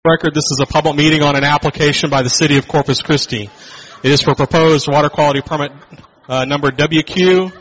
Record, this is a public meeting on an application by the City of Corpus Christi. It is for proposed water quality permit number WQ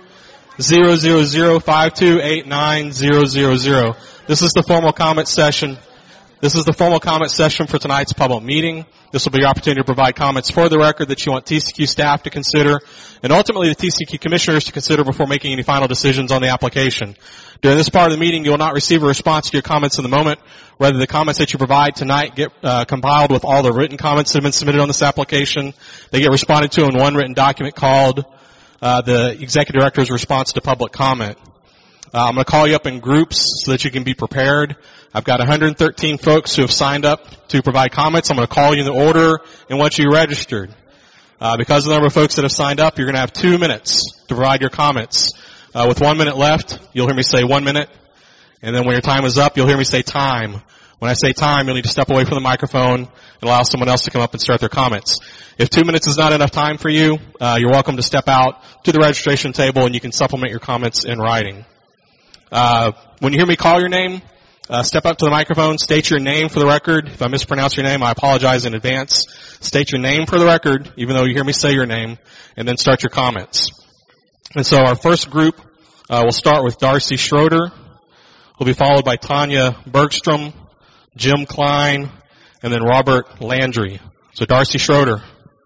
000528900. This is the formal comment session. This is the formal comment session for tonight's public meeting. This will be your opportunity to provide comments for the record that you want TCEQ staff to consider and ultimately the TCEQ commissioners to consider before making any final decisions on the application. During this part of the meeting, you will not receive a response to your comments in the moment. Rather, the comments that you provide tonight get compiled with all the written comments that have been submitted on this application. They get responded to in one written document called the Executive Director's Response to Public Comment. I'm going to call you up in groups so that you can be prepared. I've got 113 folks who have signed up to provide comments. I'm going to call you in the order in which you registered. Because of the number of folks that have signed up, you're going to have 2 minutes to provide your comments. With 1 minute left, you'll hear me say 1 minute. And then when your time is up, you'll hear me say time. When I say time, you'll need to step away from the microphone and allow someone else to come up and start their comments. If 2 minutes is not enough time for you, you're welcome to step out to the registration table and you can supplement your comments in writing. When you hear me call your name, step up to the microphone, state your name for the record. If I mispronounce your name, I apologize in advance. State your name for the record, even though you hear me say your name, and then start your comments. And so our first group will start with Darcy Schroeder. Will be followed by Tanya Bergstrom, Jim Klein, and then Robert Landry. So Darcy Schroeder.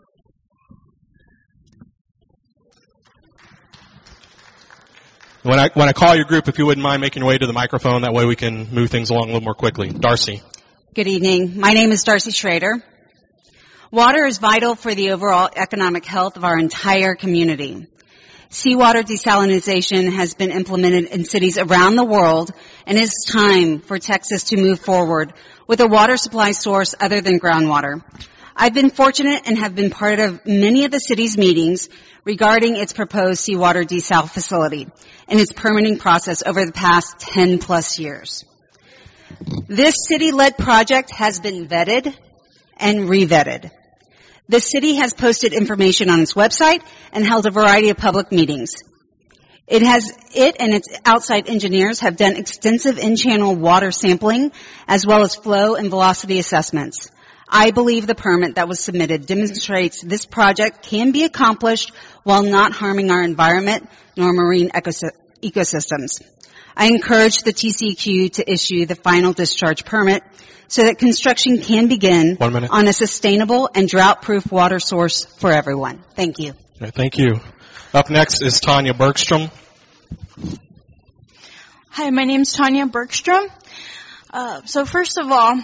When I call your group, if you wouldn't mind making your way to the microphone, that way we can move things along a little more quickly. Darcy. Good evening. My name is Darcy Schrader. Water is vital for the overall economic health of our entire community. Seawater desalination has been implemented in cities around the world, and it's time for Texas to move forward with a water supply source other than groundwater. I've been fortunate and have been part of many of the city's meetings regarding its proposed seawater desal facility and its permitting process over the past 10 plus years. This city-led project has been vetted and re-vetted. The city has posted information on its website and held a variety of public meetings. It and its outside engineers have done extensive in-channel water sampling as well as flow and velocity assessments. I believe the permit that was submitted demonstrates this project can be accomplished while not harming our environment nor marine ecosystems. I encourage the TCEQ to issue the final discharge permit so that construction can begin on a sustainable and drought-proof water source for everyone. Thank you. Okay, thank you. Up next is Tanya Bergstrom. Hi, my name is Tanya Bergstrom. So first of all,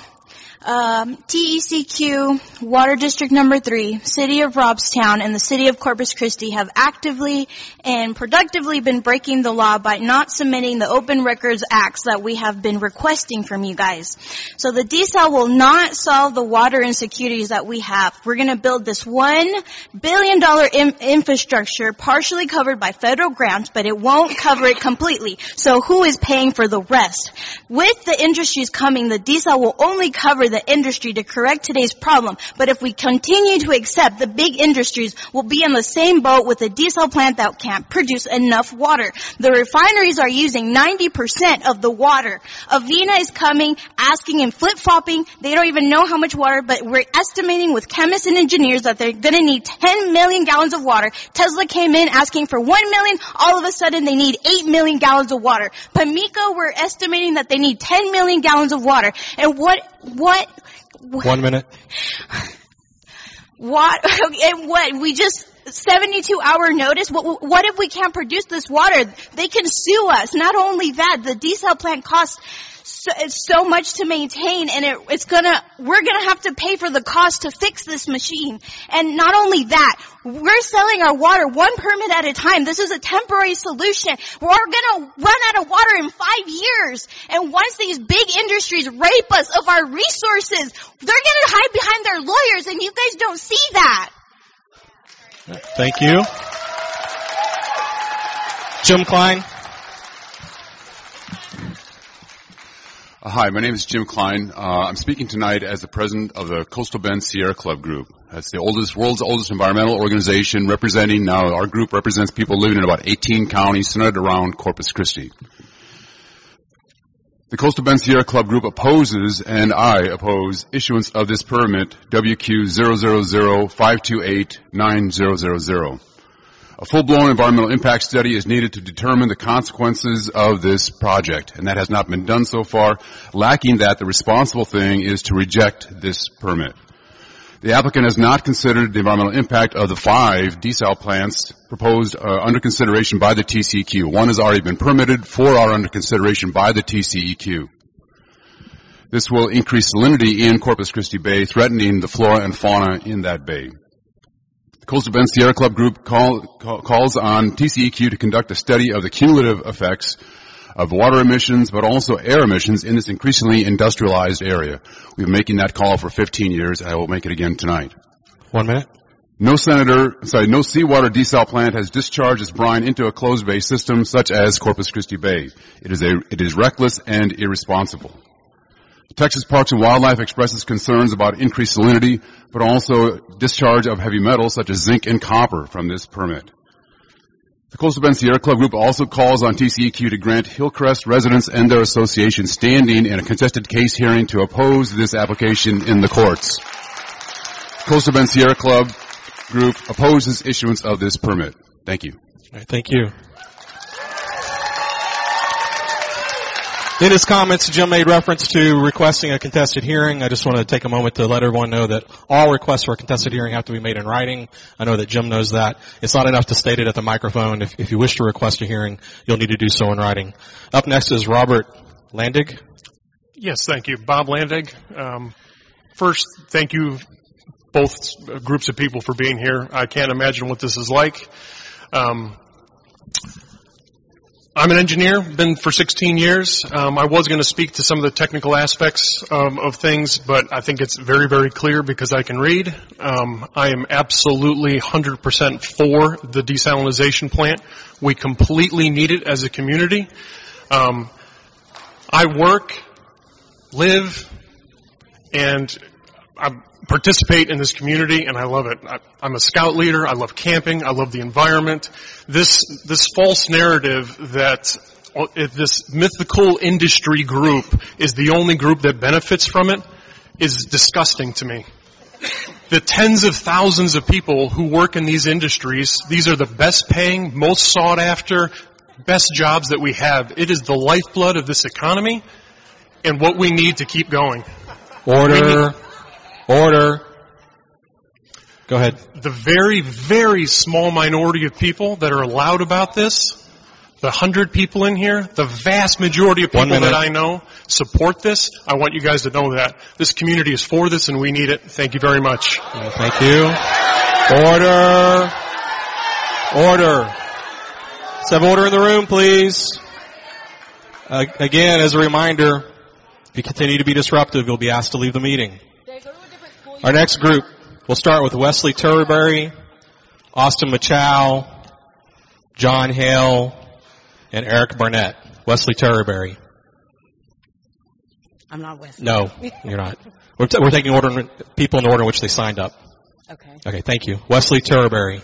TCEQ, Water District Number 3, City of Robstown, and the City of Corpus Christi have actively and productively been breaking the law by not submitting the Open Records Acts that we have been requesting from you guys. So the desal will not solve the water insecurities that we have. We're going to build this $1 billion infrastructure partially covered by federal grants, but it won't cover it completely. So who is paying for the rest? With the industries coming, the desal will only cover the industry to correct today's problem. But if we continue to accept, the big industries will be in the same boat with a desal plant that can't produce enough water. The refineries are using 90% of the water. Avena is coming, asking and flip-flopping. They don't even know how much water, but we're estimating with chemists and engineers that they're going to need 10 million gallons of water. Tesla came in asking for 1 million. All of a sudden, they need 8 million gallons of water. Pamico, we're estimating that they need 10 million gallons of water. And what 1 minute. We just 72-hour notice? What if we can't produce this water? They can sue us. Not only that, the desal plant costs so much to maintain, and we're gonna have to pay for the cost to fix this machine. And not only that, we're selling our water one permit at a time. This is a temporary solution. We're gonna run out of water in 5 years. And once these big industries rape us of our resources, they're gonna hide behind their lawyers, and you guys don't see that. Thank you. Jim Klein. Hi, my name is Jim Klein. I'm speaking tonight as the president of the Coastal Bend Sierra Club Group. That's the world's oldest environmental organization representing, now our group represents people living in about 18 counties centered around Corpus Christi. The Coastal Bend Sierra Club Group opposes, and I oppose, issuance of this permit, WQ 000-528-9000. A full-blown environmental impact study is needed to determine the consequences of this project, and that has not been done so far. Lacking that, the responsible thing is to reject this permit. The applicant has not considered the environmental impact of the 5 desal plants proposed under consideration by the TCEQ. One has already been permitted, 4 are under consideration by the TCEQ. This will increase salinity in Corpus Christi Bay, threatening the flora and fauna in that bay. The Coastal Bend Sierra Club Group calls on TCEQ to conduct a study of the cumulative effects of water emissions, but also air emissions in this increasingly industrialized area. We've been making that call for 15 years. I will make it again tonight. 1 minute. No seawater desal plant has discharged its brine into a closed bay system such as Corpus Christi Bay. It is reckless and irresponsible. Texas Parks and Wildlife expresses concerns about increased salinity, but also discharge of heavy metals such as zinc and copper from this permit. The Coastal Bend Sierra Club Group also calls on TCEQ to grant Hillcrest residents and their association standing in a contested case hearing to oppose this application in the courts. Coastal Bend Sierra Club Group opposes issuance of this permit. Thank you. All right, thank you. In his comments, Jim made reference to requesting a contested hearing. I just want to take a moment to let everyone know that all requests for a contested hearing have to be made in writing. I know that Jim knows that. It's not enough to state it at the microphone. If you wish to request a hearing, you'll need to do so in writing. Up next is Robert Landig. Yes, thank you. Bob Landig. First, thank you both groups of people for being here. I can't imagine what this is like. I'm an engineer, been for 16 years. I was going to speak to some of the technical aspects of things, but I think it's very, very clear because I can read. I am absolutely 100% for the desalinization plant. We completely need it as a community. I work, live, and I participate in this community, and I love it. I'm a scout leader. I love camping. I love the environment. This false narrative that this mythical industry group is the only group that benefits from it is disgusting to me. The tens of thousands of people who work in these industries, these are the best paying, most sought after, best jobs that we have. It is the lifeblood of this economy and what we need to keep going. Order. Go ahead. The very, very small minority of people that are loud about this, the 100 people in here, the vast majority of people that I know support this. I want you guys to know that. This community is for this and we need it. Thank you very much. Thank you. Order. Let's have order in the room, please. Again, as a reminder, if you continue to be disruptive, you'll be asked to leave the meeting. Our next group, we'll start with Wesley Turberry, Austin Machow, John Hale, and Eric Barnett. Wesley Turberry. I'm not Wesley. No, you're not. We're taking people in the order in which they signed up. Okay. Okay, thank you. Wesley Turberry.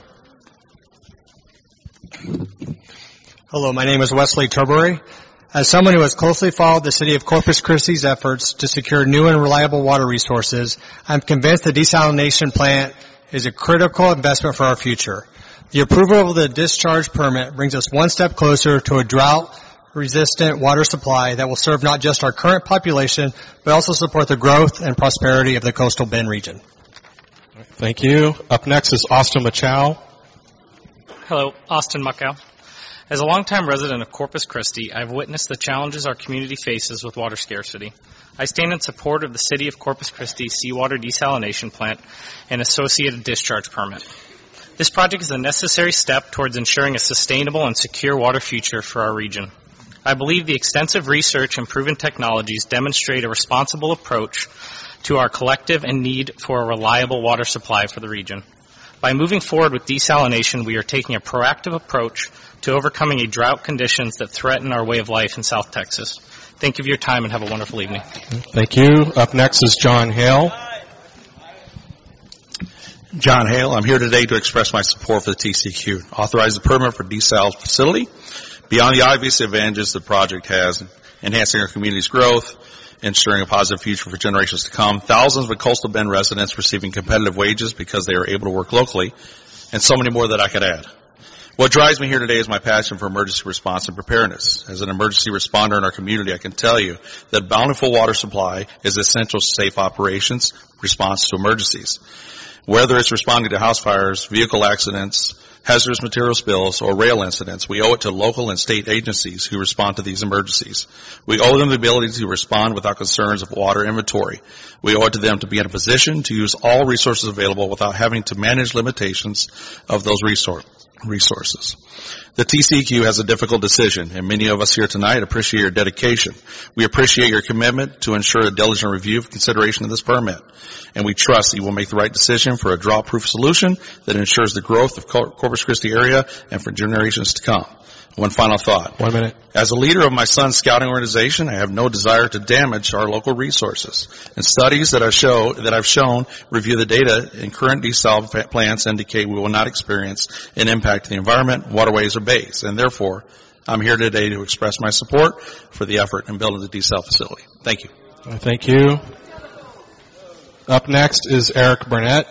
Hello, my name is Wesley Turberry. As someone who has closely followed the city of Corpus Christi's efforts to secure new and reliable water resources, I'm convinced the desalination plant is a critical investment for our future. The approval of the discharge permit brings us one step closer to a drought-resistant water supply that will serve not just our current population, but also support the growth and prosperity of the Coastal Bend region. Thank you. Up next is Austin Machow. Hello, Austin Machow. As a longtime resident of Corpus Christi, I've witnessed the challenges our community faces with water scarcity. I stand in support of the City of Corpus Christi seawater desalination plant and associated discharge permit. This project is a necessary step towards ensuring a sustainable and secure water future for our region. I believe the extensive research and proven technologies demonstrate a responsible approach to our collective and need for a reliable water supply for the region. By moving forward with desalination, we are taking a proactive approach to overcoming drought conditions that threaten our way of life in South Texas. Thank you for your time and have a wonderful evening. Thank you. Up next is John Hale. John Hale. I'm here today to express my support for the TCEQ. Authorize the permit for desal facility. Beyond the obvious advantages the project has enhancing our community's growth, ensuring a positive future for generations to come. Thousands of Coastal Bend residents receiving competitive wages because they are able to work locally, and so many more that I could add. What drives me here today is my passion for emergency response and preparedness. As an emergency responder in our community, I can tell you that bountiful water supply is essential to safe operations, response to emergencies. Whether it's responding to house fires, vehicle accidents, hazardous material spills, or rail incidents, we owe it to local and state agencies who respond to these emergencies. We owe them the ability to respond without concerns of water inventory. We owe it to them to be in a position to use all resources available without having to manage limitations of those resources. The TCEQ has a difficult decision, and many of us here tonight appreciate your dedication. We appreciate your commitment to ensure a diligent review of consideration of this permit, and we trust that you will make the right decision for a drought-proof solution that ensures the growth of Corpus Christi area and for generations to come. One final thought. 1 minute. As a leader of my son's scouting organization, I have no desire to damage our local resources. And studies that I've shown review the data in current desal plants indicate we will not experience an impact to the environment, waterways, or bays. And therefore, I'm here today to express my support for the effort in building the desal facility. Thank you. Thank you. Up next is Eric Burnett.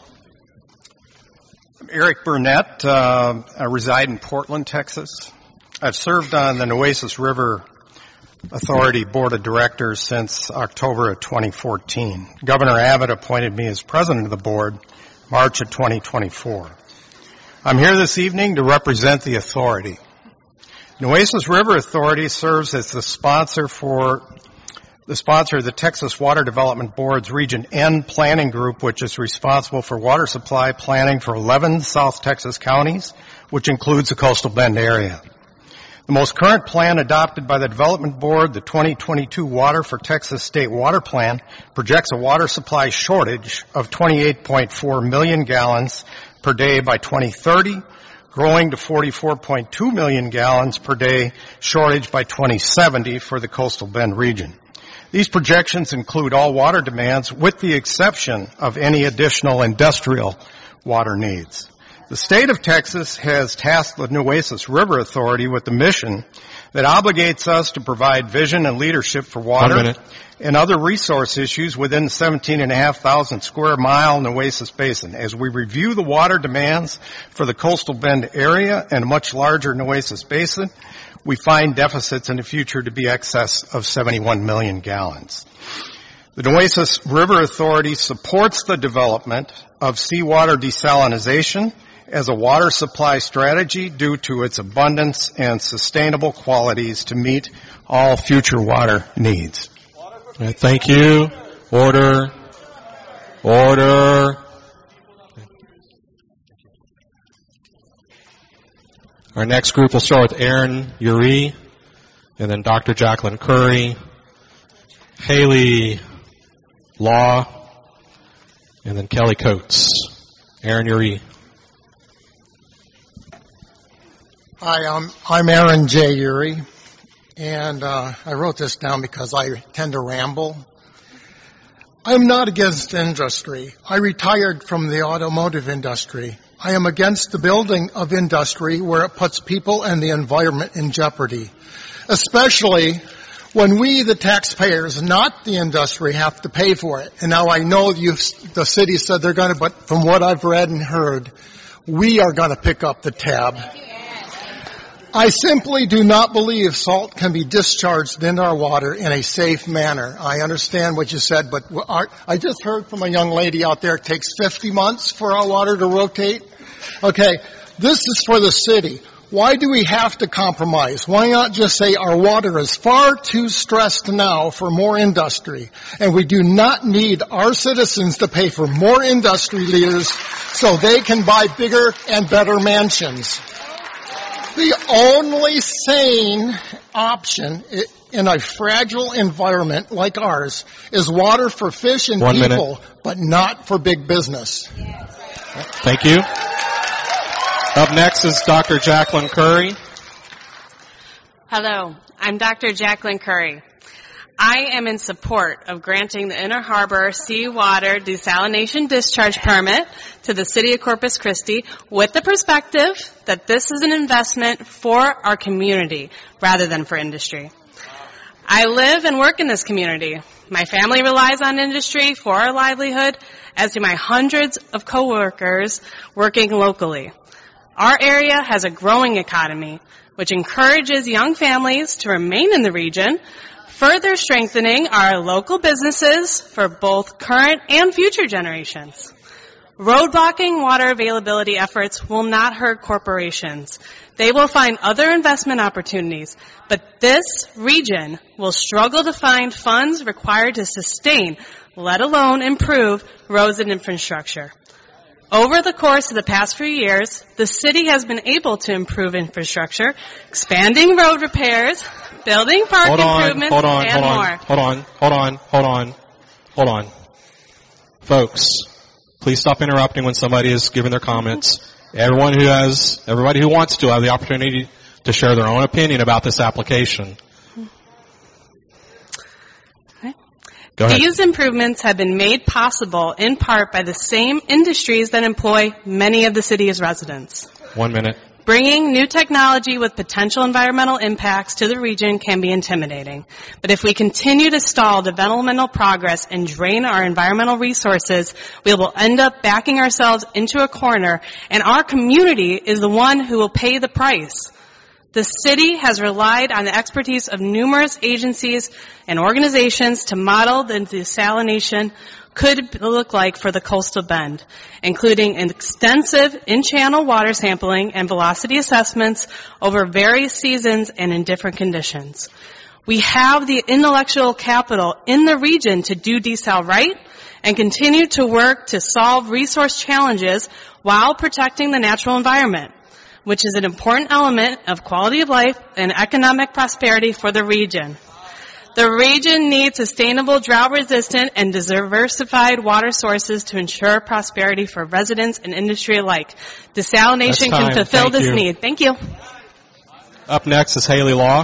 Eric Burnett. I reside in Portland, Texas. I've served on the Nueces River Authority Board of Directors since October of 2014. Governor Abbott appointed me as president of the board March of 2024. I'm here this evening to represent the authority. Nueces River Authority serves as the sponsor of the Texas Water Development Board's Region N Planning Group, which is responsible for water supply planning for 11 South Texas counties, which includes the Coastal Bend area. The most current plan adopted by the Development Board, the 2022 Water for Texas State Water Plan, projects a water supply shortage of 28.4 million gallons per day by 2030, growing to 44.2 million gallons per day shortage by 2070 for the Coastal Bend region. These projections include all water demands with the exception of any additional industrial water needs. The state of Texas has tasked the Nueces River Authority with the mission that obligates us to provide vision and leadership for water and other resource issues within the 17,500 square mile Nueces Basin. As we review the water demands for the Coastal Bend area and a much larger Nueces Basin, we find deficits in the future to be excess of 71 million gallons. The Nueces River Authority supports the development of seawater desalination as a water supply strategy due to its abundance and sustainable qualities to meet all future water needs. Thank you. Order. Our next group will start with Aaron Urey, and then Dr. Jacqueline Curry, Haley Law, and then Kelly Coates. Aaron Urey. Hi, I'm Aaron J. Urey, and I wrote this down because I tend to ramble. I'm not against industry. I retired from the automotive industry. I am against the building of industry where it puts people and the environment in jeopardy, especially when we, the taxpayers, not the industry, have to pay for it. And now I know the city said they're going to, but from what I've read and heard, we are going to pick up the tab. I simply do not believe salt can be discharged into our water in a safe manner. I understand what you said, but I just heard from a young lady out there it takes 50 months for our water to rotate. Okay, this is for the city. Why do we have to compromise? Why not just say our water is far too stressed now for more industry, and we do not need our citizens to pay for more industry leaders so they can buy bigger and better mansions. The only sane option in a fragile environment like ours is water for fish and people, but not for big business. Thank you. Up next is Dr. Jacqueline Curry. Hello, I'm Dr. Jacqueline Curry. I am in support of granting the Inner Harbor Seawater Desalination Discharge Permit to the City of Corpus Christi with the perspective that this is an investment for our community rather than for industry. I live and work in this community. My family relies on industry for our livelihood, as do my hundreds of coworkers working locally. Our area has a growing economy, which encourages young families to remain in the region, further strengthening our local businesses for both current and future generations. Roadblocking water availability efforts will not hurt corporations. They will find other investment opportunities, but this region will struggle to find funds required to sustain, let alone improve, roads and infrastructure. Over the course of the past few years, the city has been able to improve infrastructure, expanding road repairs, building park improvements, and more. Hold on. Folks, please stop interrupting when somebody is giving their comments. Everybody who wants to have the opportunity to share their own opinion about this application. Go ahead. These improvements have been made possible in part by the same industries that employ many of the city's residents. 1 minute. Bringing new technology with potential environmental impacts to the region can be intimidating. But if we continue to stall developmental progress and drain our environmental resources, we will end up backing ourselves into a corner, and our community is the one who will pay the price. The city has relied on the expertise of numerous agencies and organizations to model the desalination could look like for the coastal bend, including extensive in-channel water sampling and velocity assessments over various seasons and in different conditions. We have the intellectual capital in the region to do desal right and continue to work to solve resource challenges while protecting the natural environment, which is an important element of quality of life and economic prosperity for the region. The region needs sustainable, drought-resistant, and diversified water sources to ensure prosperity for residents and industry alike. Desalination can fulfill this need. Thank you. Up next is Haley Law.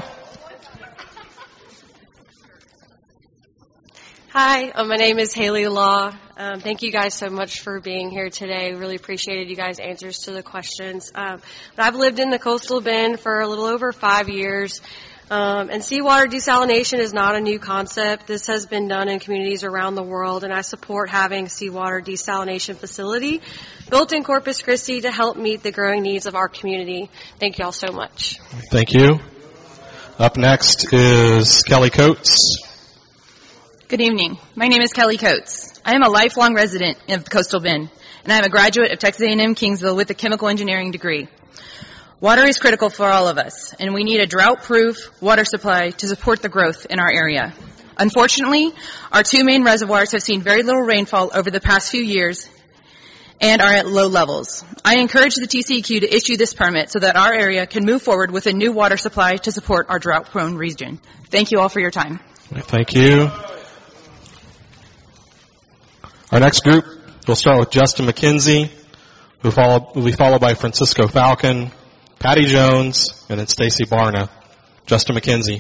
Hi, my name is Haley Law. Thank you guys so much for being here today. Really appreciated you guys' answers to the questions. But I've lived in the coastal bend for a little over 5 years. And seawater desalination is not a new concept. This has been done in communities around the world, and I support having a seawater desalination facility built in Corpus Christi to help meet the growing needs of our community. Thank you all so much. Thank you. Up next is Kelly Coates. Good evening. My name is Kelly Coates. I am a lifelong resident of the Coastal Bend, and I am a graduate of Texas A&M Kingsville with a chemical engineering degree. Water is critical for all of us, and we need a drought-proof water supply to support the growth in our area. Unfortunately, our two main reservoirs have seen very little rainfall over the past few years and are at low levels. I encourage the TCEQ to issue this permit so that our area can move forward with a new water supply to support our drought-prone region. Thank you all for your time. Thank you. Our next group, we'll start with Justin McKenzie, who will be followed by Francisco Falcon, Patty Jones, and then Stacy Barna. Justin McKenzie.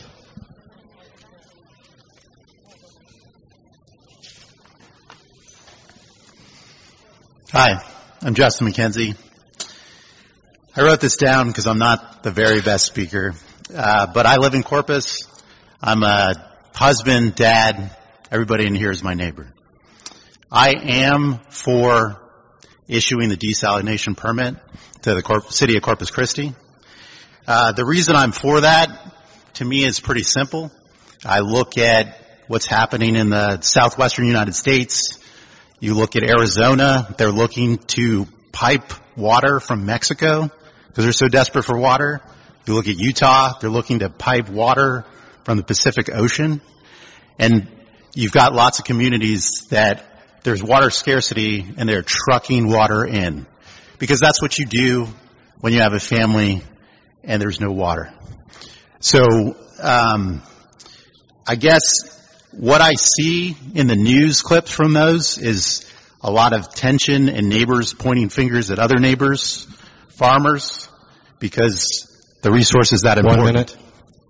Hi, I'm Justin McKenzie. I wrote this down because I'm not the very best speaker, but I live in Corpus. I'm a husband, dad. Everybody in here is my neighbor. I am for issuing the desalination permit to the city of Corpus Christi. The reason I'm for that, to me, is pretty simple. I look at what's happening in the southwestern United States. You look at Arizona, they're looking to pipe water from Mexico because they're so desperate for water. You look at Utah, they're looking to pipe water from the Pacific Ocean. And you've got lots of communities that there's water scarcity and they're trucking water in. Because that's what you do when you have a family and there's no water. So, I guess what I see in the news clips from those is a lot of tension and neighbors pointing fingers at other neighbors, farmers, because the resource is that important. 1 minute.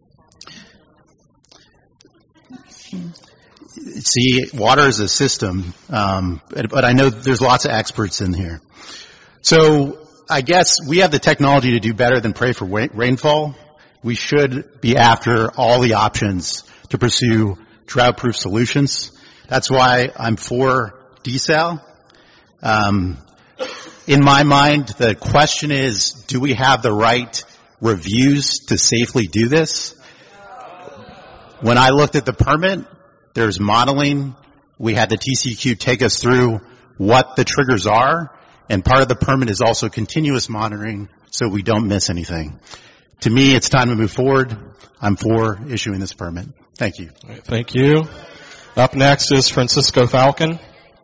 See, water is a system, but I know there's lots of experts in here. So I guess we have the technology to do better than pray for rainfall. We should be after all the options to pursue drought-proof solutions. That's why I'm for desal. In my mind, the question is, do we have the right reviews to safely do this? When I looked at the permit, there's modeling. We had the TCEQ take us through what the triggers are, and part of the permit is also continuous monitoring so we don't miss anything. To me, it's time to move forward. I'm for issuing this permit. Thank you. All right, thank you. Up next is Francisco Falcon.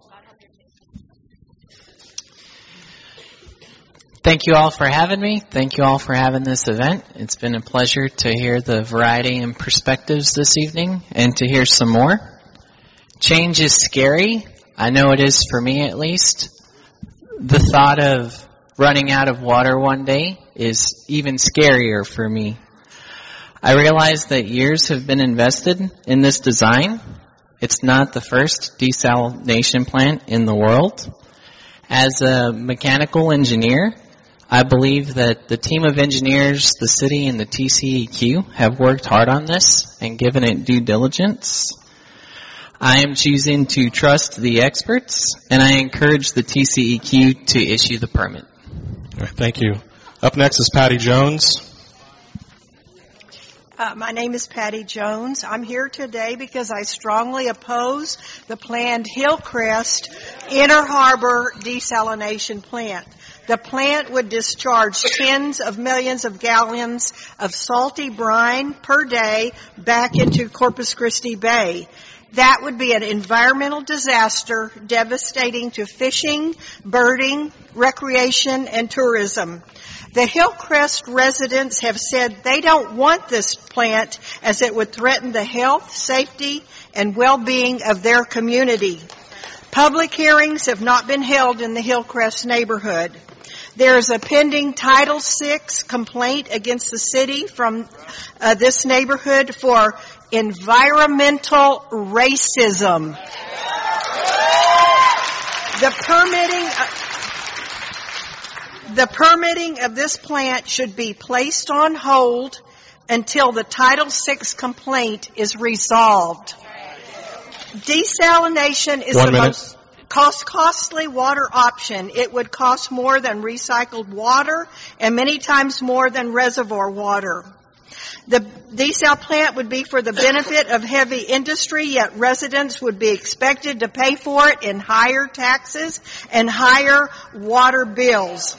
Thank you all for having me. Thank you all for having this event. It's been a pleasure to hear the variety and perspectives this evening and to hear some more. Change is scary. I know it is for me at least. The thought of running out of water one day is even scarier for me. I realize that years have been invested in this design. It's not the first desalination plant in the world. As a mechanical engineer, I believe that the team of engineers, the city, and the TCEQ have worked hard on this and given it due diligence. I am choosing to trust the experts, and I encourage the TCEQ to issue the permit. All right, thank you. Up next is Patty Jones. My name is Patty Jones. I'm here today because I strongly oppose the planned Hillcrest Inner Harbor desalination plant. The plant would discharge tens of millions of gallons of salty brine per day back into Corpus Christi Bay. That would be an environmental disaster devastating to fishing, birding, recreation, and tourism. The Hillcrest residents have said they don't want this plant as it would threaten the health, safety, and well-being of their community. Public hearings have not been held in the Hillcrest neighborhood. There is a pending Title VI complaint against the city from this neighborhood for environmental racism. The permitting of this plant should be placed on hold until the Title VI complaint is resolved. Desalination is the most costly water option. It would cost more than recycled water and many times more than reservoir water. The desal plant would be for the benefit of heavy industry, yet residents would be expected to pay for it in higher taxes and higher water bills.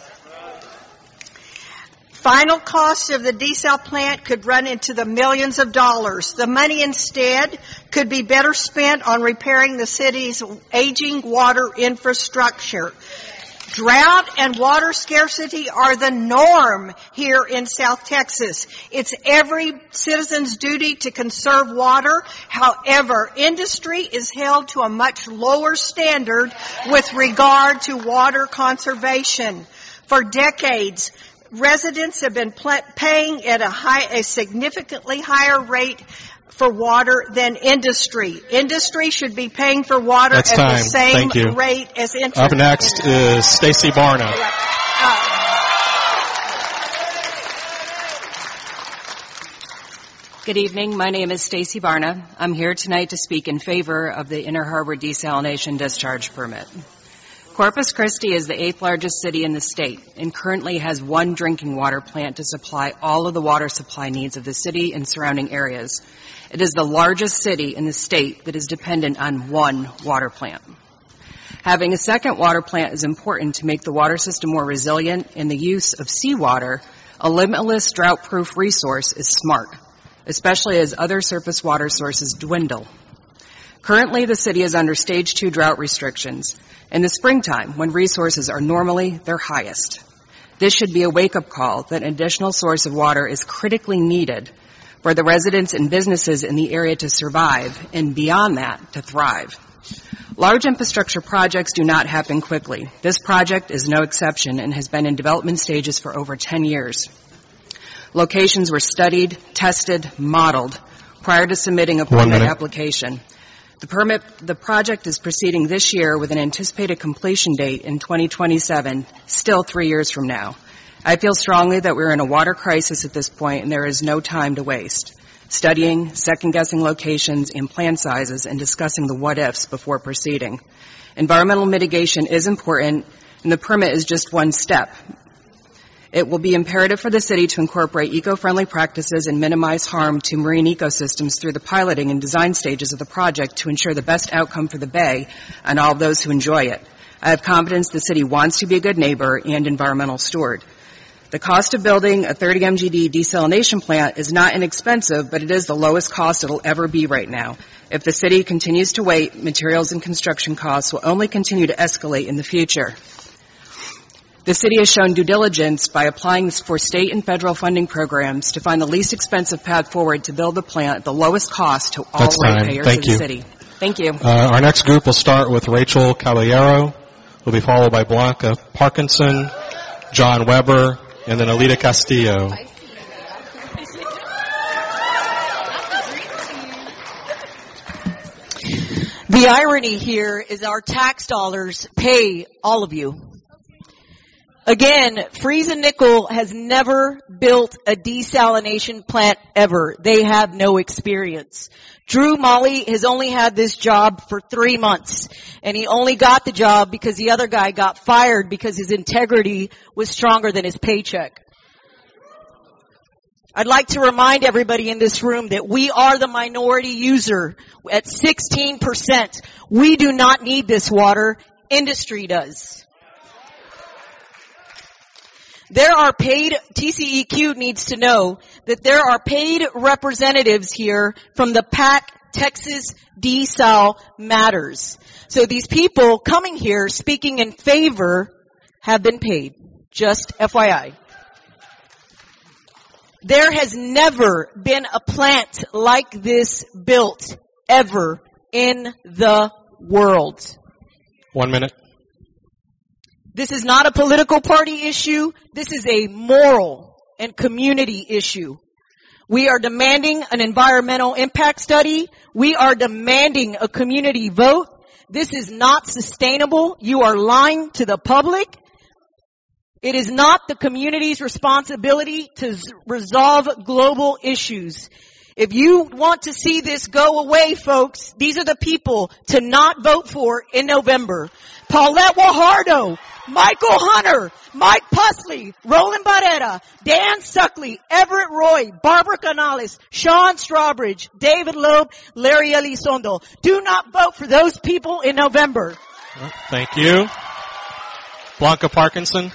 Final cost of the desal plant could run into the millions of dollars. The money instead could be better spent on repairing the city's aging water infrastructure. Drought and water scarcity are the norm here in South Texas. It's every citizen's duty to conserve water. However, industry is held to a much lower standard with regard to water conservation. For decades, residents have been paying at a significantly higher rate for water than industry. Industry should be paying for water at the same rate as industry. Up next is Stacy Barna. Good evening. My name is Stacy Barna. I'm here tonight to speak in favor of the Inner Harbor Desalination Discharge Permit. Corpus Christi is the 8th largest city in the state and currently has one drinking water plant to supply all of the water supply needs of the city and surrounding areas. It is the largest city in the state that is dependent on one water plant. Having a second water plant is important to make the water system more resilient, and the use of seawater, a limitless drought-proof resource, is smart, especially as other surface water sources dwindle. Currently, the city is under Stage 2 drought restrictions in the springtime when resources are normally their highest. This should be a wake-up call that an additional source of water is critically needed for the residents and businesses in the area to survive, and beyond that, to thrive. Large infrastructure projects do not happen quickly. This project is no exception and has been in development stages for over 10 years. Locations were studied, tested, modeled prior to submitting a permit application. The project is proceeding this year with an anticipated completion date in 2027, still 3 years from now. I feel strongly that we're in a water crisis at this point and there is no time to waste. studying, second-guessing locations and plan sizes, and discussing the what-ifs before proceeding. Environmental mitigation is important, and the permit is just one step. It will be imperative for the city to incorporate eco-friendly practices and minimize harm to marine ecosystems through the piloting and design stages of the project to ensure the best outcome for the bay and all of those who enjoy it. I have confidence the city wants to be a good neighbor and environmental steward. The cost of building a 30 MGD desalination plant is not inexpensive, but it is the lowest cost it'll ever be right now. If the city continues to wait, materials and construction costs will only continue to escalate in the future. The city has shown due diligence by applying for state and federal funding programs to find the least expensive path forward to build the plant at the lowest cost to all ratepayers of the city. Thank you. Our next group will start with Rachel Caballero, will be followed by Blanca Parkinson, John Weber, and then Alita Castillo. The irony here is our tax dollars pay all of you. Again, Freeze and Nickel has never built a desalination plant ever. They have no experience. Drew Molly has only had this job for 3 months, and he only got the job because the other guy got fired because his integrity was stronger than his paycheck. I'd like to remind everybody in this room that we are the minority user at 16%. We do not need this water. Industry does. There are paid, TCEQ needs to know that there are paid representatives here from the PAC Texas Desal Matters. So these people coming here speaking in favor have been paid. Just FYI. There has never been a plant like this built ever in the world. 1 minute. This is not a political party issue. This is a moral and community issue. We are demanding an environmental impact study. We are demanding a community vote. This is not sustainable. You are lying to the public. It is not the community's responsibility to resolve global issues. If you want to see this go away, folks, these are the people to not vote for in November. Paulette Guajardo, Michael Hunter, Mike Pusley, Roland Barrera, Dan Suckley, Everett Roy, Barbara Canales, Sean Strawbridge, David Loeb, Larry Elizondo. Do not vote for those people in November. Thank you. Blanca Parkinson.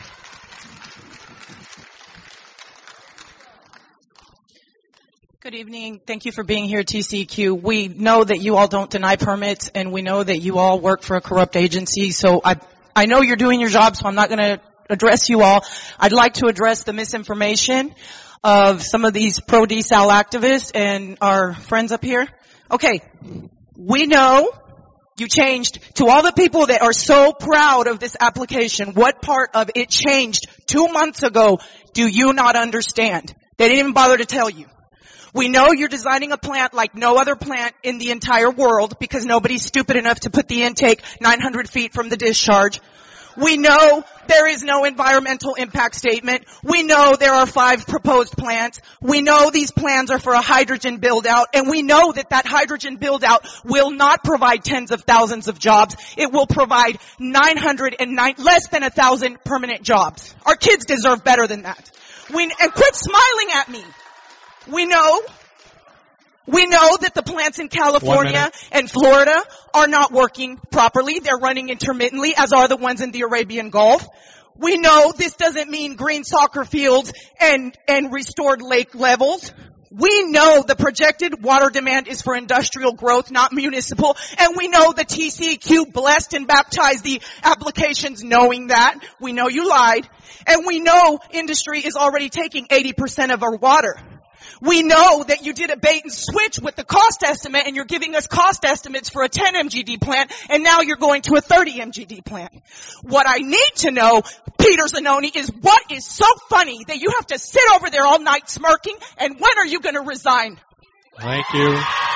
Good evening. Thank you for being here, TCEQ. We know that you all don't deny permits, and we know that you all work for a corrupt agency. So I know you're doing your job, so I'm not going to address you all. I'd like to address the misinformation of some of these pro-desal activists and our friends up here. Okay, we know you changed. To all the people that are so proud of this application, what part of it changed 2 months ago do you not understand? They didn't even bother to tell you. We know you're designing a plant like no other plant in the entire world because nobody's stupid enough to put the intake 900 feet from the discharge. We know there is no environmental impact statement. We know there are 5 proposed plants. We know these plans are for a hydrogen build-out, and we know that that hydrogen build-out will not provide tens of thousands of jobs. It will provide less than 1,000 permanent jobs. Our kids deserve better than that. And quit smiling at me. We know that the plants in California and Florida are not working properly. They're running intermittently, as are the ones in the Arabian Gulf. We know this doesn't mean green soccer fields and restored lake levels. We know the projected water demand is for industrial growth, not municipal. And we know the TCEQ blessed and baptized the applications knowing that. We know you lied. And we know industry is already taking 80% of our water. We know that you did a bait and switch with the cost estimate, and you're giving us cost estimates for a 10 MGD plant, and now you're going to a 30 MGD plant. What I need to know, Peter Zanoni, is what is so funny that you have to sit over there all night smirking, and when are you going to resign? Thank you.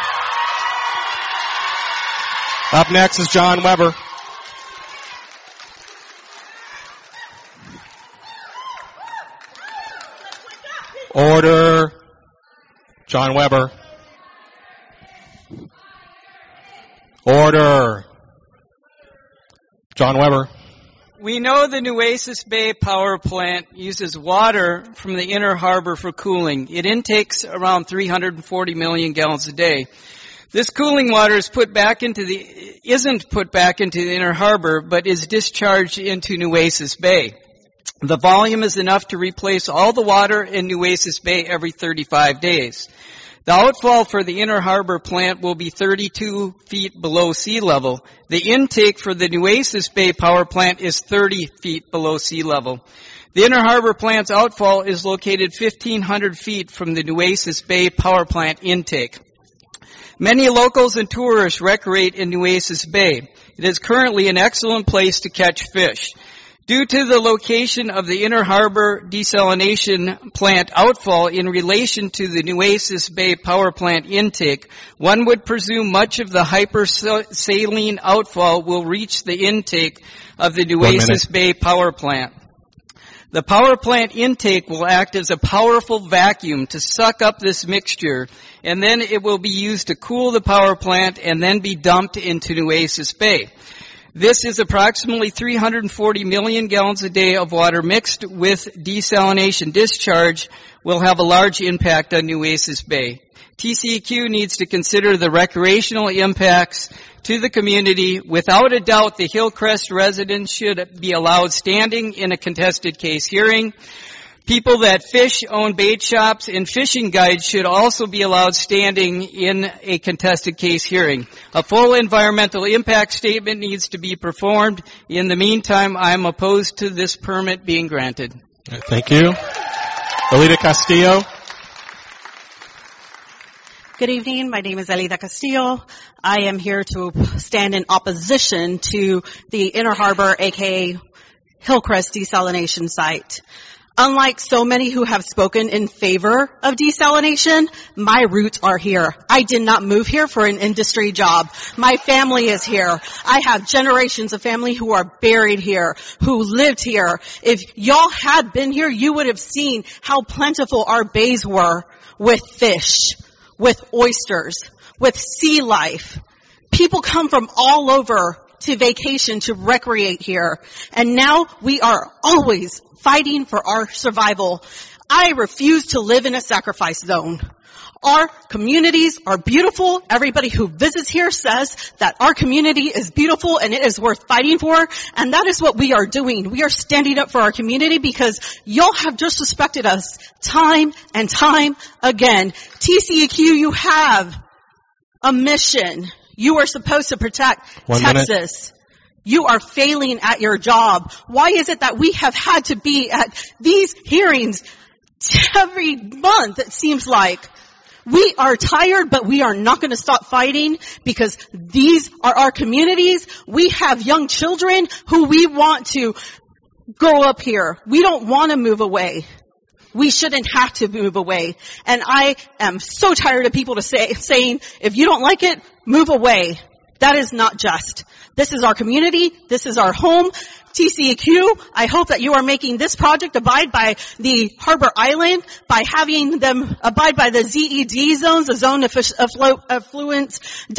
Up next is John Weber. Order. John Weber. Order. John Weber. We know the Nueces Bay Power Plant uses water from the Inner Harbor for cooling. It intakes around 340 million gallons a day. This cooling water isn't put back into the Inner Harbor, but is discharged into Nueces Bay. The volume is enough to replace all the water in Nueces Bay every 35 days. The outfall for the Inner Harbor plant will be 32 feet below sea level. The intake for the Nueces Bay Power Plant is 30 feet below sea level. The Inner Harbor plant's outfall is located 1,500 feet from the Nueces Bay Power Plant intake. Many locals and tourists recreate in Nueces Bay. It is currently an excellent place to catch fish. Due to the location of the Inner Harbor desalination plant outfall in relation to the Nueces Bay Power Plant intake, one would presume much of the hypersaline outfall will reach the intake of the Nueces Bay Power Plant. The power plant intake will act as a powerful vacuum to suck up this mixture, and then it will be used to cool the power plant and then be dumped into Nueces Bay. This is approximately 340 million gallons a day of water mixed with desalination discharge will have a large impact on Nueces Bay. TCEQ needs to consider the recreational impacts to the community. Without a doubt, the Hillcrest residents should be allowed standing in a contested case hearing. People that fish, own bait shops, and fishing guides should also be allowed standing in a contested case hearing. A full environmental impact statement needs to be performed. In the meantime, I am opposed to this permit being granted. Thank you. Elida Castillo. Good evening. My name is Elida Castillo. I am here to stand in opposition to the Inner Harbor, aka Hillcrest desalination site. Unlike so many who have spoken in favor of desalination, my roots are here. I did not move here for an industry job. My family is here. I have generations of family who are buried here, who lived here. If y'all had been here, you would have seen how plentiful our bays were with fish, with oysters, with sea life. People come from all over to vacation, to recreate here. And now we are always fighting for our survival. I refuse to live in a sacrifice zone. Our communities are beautiful. Everybody who visits here says that our community is beautiful and it is worth fighting for. And that is what we are doing. We are standing up for our community because y'all have disrespected us time and time again. TCEQ, you have a mission. You are supposed to protect Texas. You are failing at your job. Why is it that we have had to be at these hearings every month, it seems like? We are tired, but we are not going to stop fighting because these are our communities. We have young children who we want to grow up here. We don't want to move away. We shouldn't have to move away. And I am so tired of people saying, if you don't like it, move away. That is not just. This is our community. This is our home. TCEQ, I hope that you are making this project abide by the Harbor Island by having them abide by the ZED zones, the zone affluent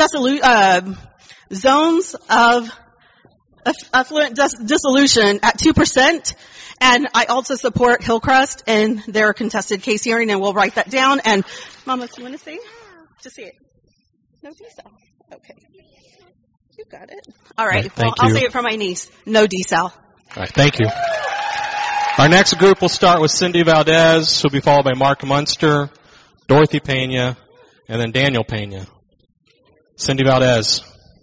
zones of affluent dissolution at 2%. And I also support Hillcrest in their contested case hearing, and we'll write that down. And Mama, do you want to say? Just say it. No desal. Okay. You got it. All right. Well, I'll say it for my niece. No desal. All right. Thank you. Our next group will start with Cindy Valdez, who will be followed by Mark Munster, Dorothy Pena, and then Daniel Pena. Cindy Valdez.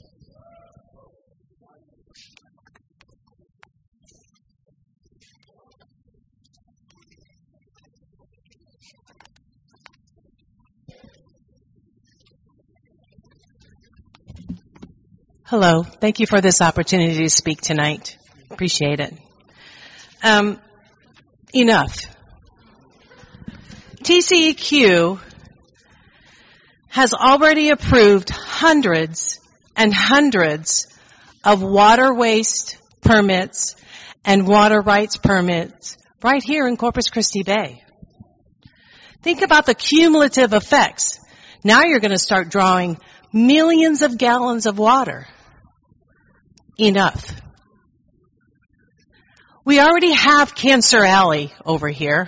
Hello. Thank you for this opportunity to speak tonight. Appreciate it. Enough. TCEQ has already approved hundreds and hundreds of water waste permits and water rights permits right here in Corpus Christi Bay. Think about the cumulative effects. Now you're going to start drawing millions of gallons of water. Enough. We already have Cancer Alley over here.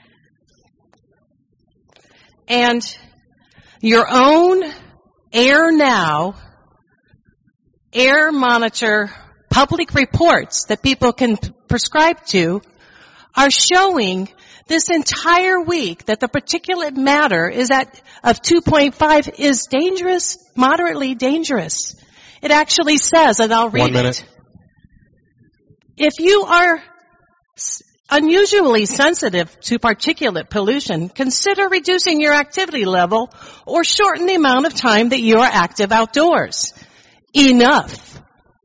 And your own Air Now, Air Monitor public reports that people can prescribe to are showing this entire week that the particulate matter of 2.5 is dangerous, moderately dangerous. It actually says, and I'll read 1 minute. it. If you are unusually sensitive to particulate pollution, consider reducing your activity level or shorten the amount of time that you are active outdoors. Enough.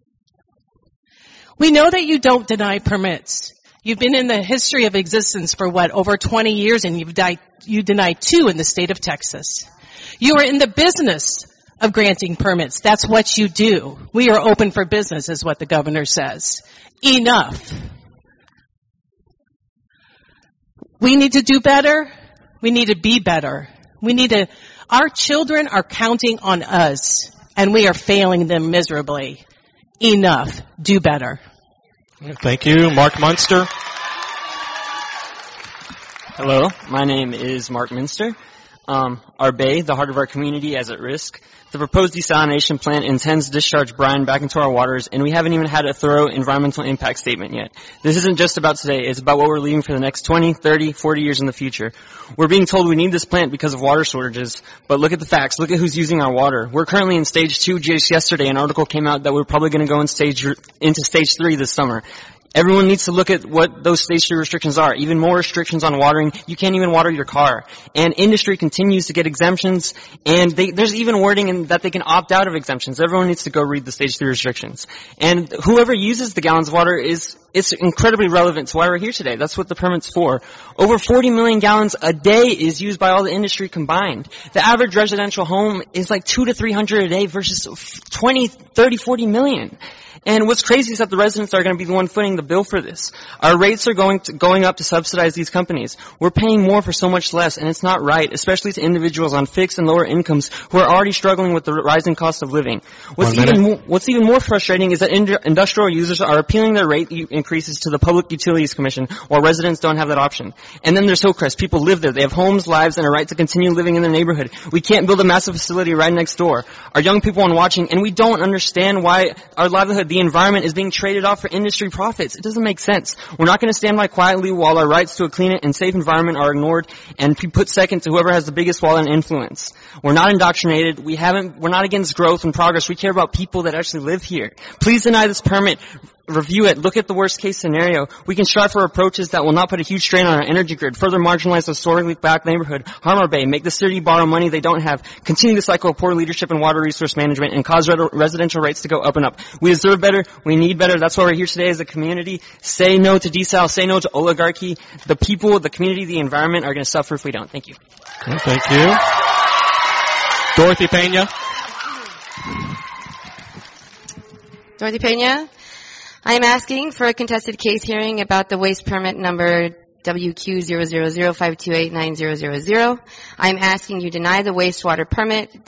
We know that you don't deny permits. You've been in the history of existence for over 20 years, and you denied 2 in the state of Texas. You are in the business of granting permits. That's what you do. We are open for business, is what the governor says. Enough. We need to do better. We need to be better. Our children are counting on us, and we are failing them miserably. Enough. Do better. Thank you. Mark Munster. Hello, my name is Mark Munster. Our bay, the heart of our community, is at risk. The proposed desalination plant intends to discharge brine back into our waters, and we haven't even had a thorough environmental impact statement yet. This isn't just about today. It's about what we're leaving for the next 20, 30, 40 years in the future. We're being told we need this plant because of water shortages, but look at the facts. Look at who's using our water. We're currently in stage 2. Just yesterday, an article came out that we're probably going to go into stage 3 this summer. Everyone needs to look at what those stage 3 restrictions are. Even more restrictions on watering. You can't even water your car. And industry continues to get exemptions, and there's even wording that they can opt out of exemptions. Everyone needs to go read the stage 3 restrictions. And whoever uses the gallons of water it's incredibly relevant to why we're here today. That's what the permit's for. Over 40 million gallons a day is used by all the industry combined. The average residential home is like 200 to 300 a day versus 20, 30, 40 million. And what's crazy is that the residents are going to be the one footing the bill for this. Our rates are going up to subsidize these companies. We're paying more for so much less, and it's not right, especially to individuals on fixed and lower incomes who are already struggling with the rising cost of living. What's even more frustrating is that industrial users are appealing their rate increases to the Public Utilities Commission, while residents don't have that option. And then there's Hillcrest. People live there. They have homes, lives, and a right to continue living in their neighborhood. We can't build a massive facility right next door. Our young people are watching, and we don't understand why our livelihood, the environment, is being traded off for industry profits. It doesn't make sense. We're not going to stand by quietly while our rights to a clean and safe environment are ignored and put second to whoever has the biggest wallet and influence. We're not indoctrinated. We're not against growth and progress. We care about people that actually live here. Please deny this permit. Review it. Look at the worst case scenario. We can strive for approaches that will not put a huge strain on our energy grid, further marginalize the historically black neighborhood, harm our bay, make the city borrow money they don't have, continue the cycle of poor leadership in water resource management, and cause residential rates to go up and up. We deserve better. We need better. That's why we're here today as a community. Say no to desal. Say no to oligarchy. The people, the community, the environment are going to suffer if we don't. Thank you. Okay, thank you. Dorothy Pena. Dorothy Pena. I am asking for a contested case hearing about the waste permit number WQ000528900. I am asking you deny the wastewater permit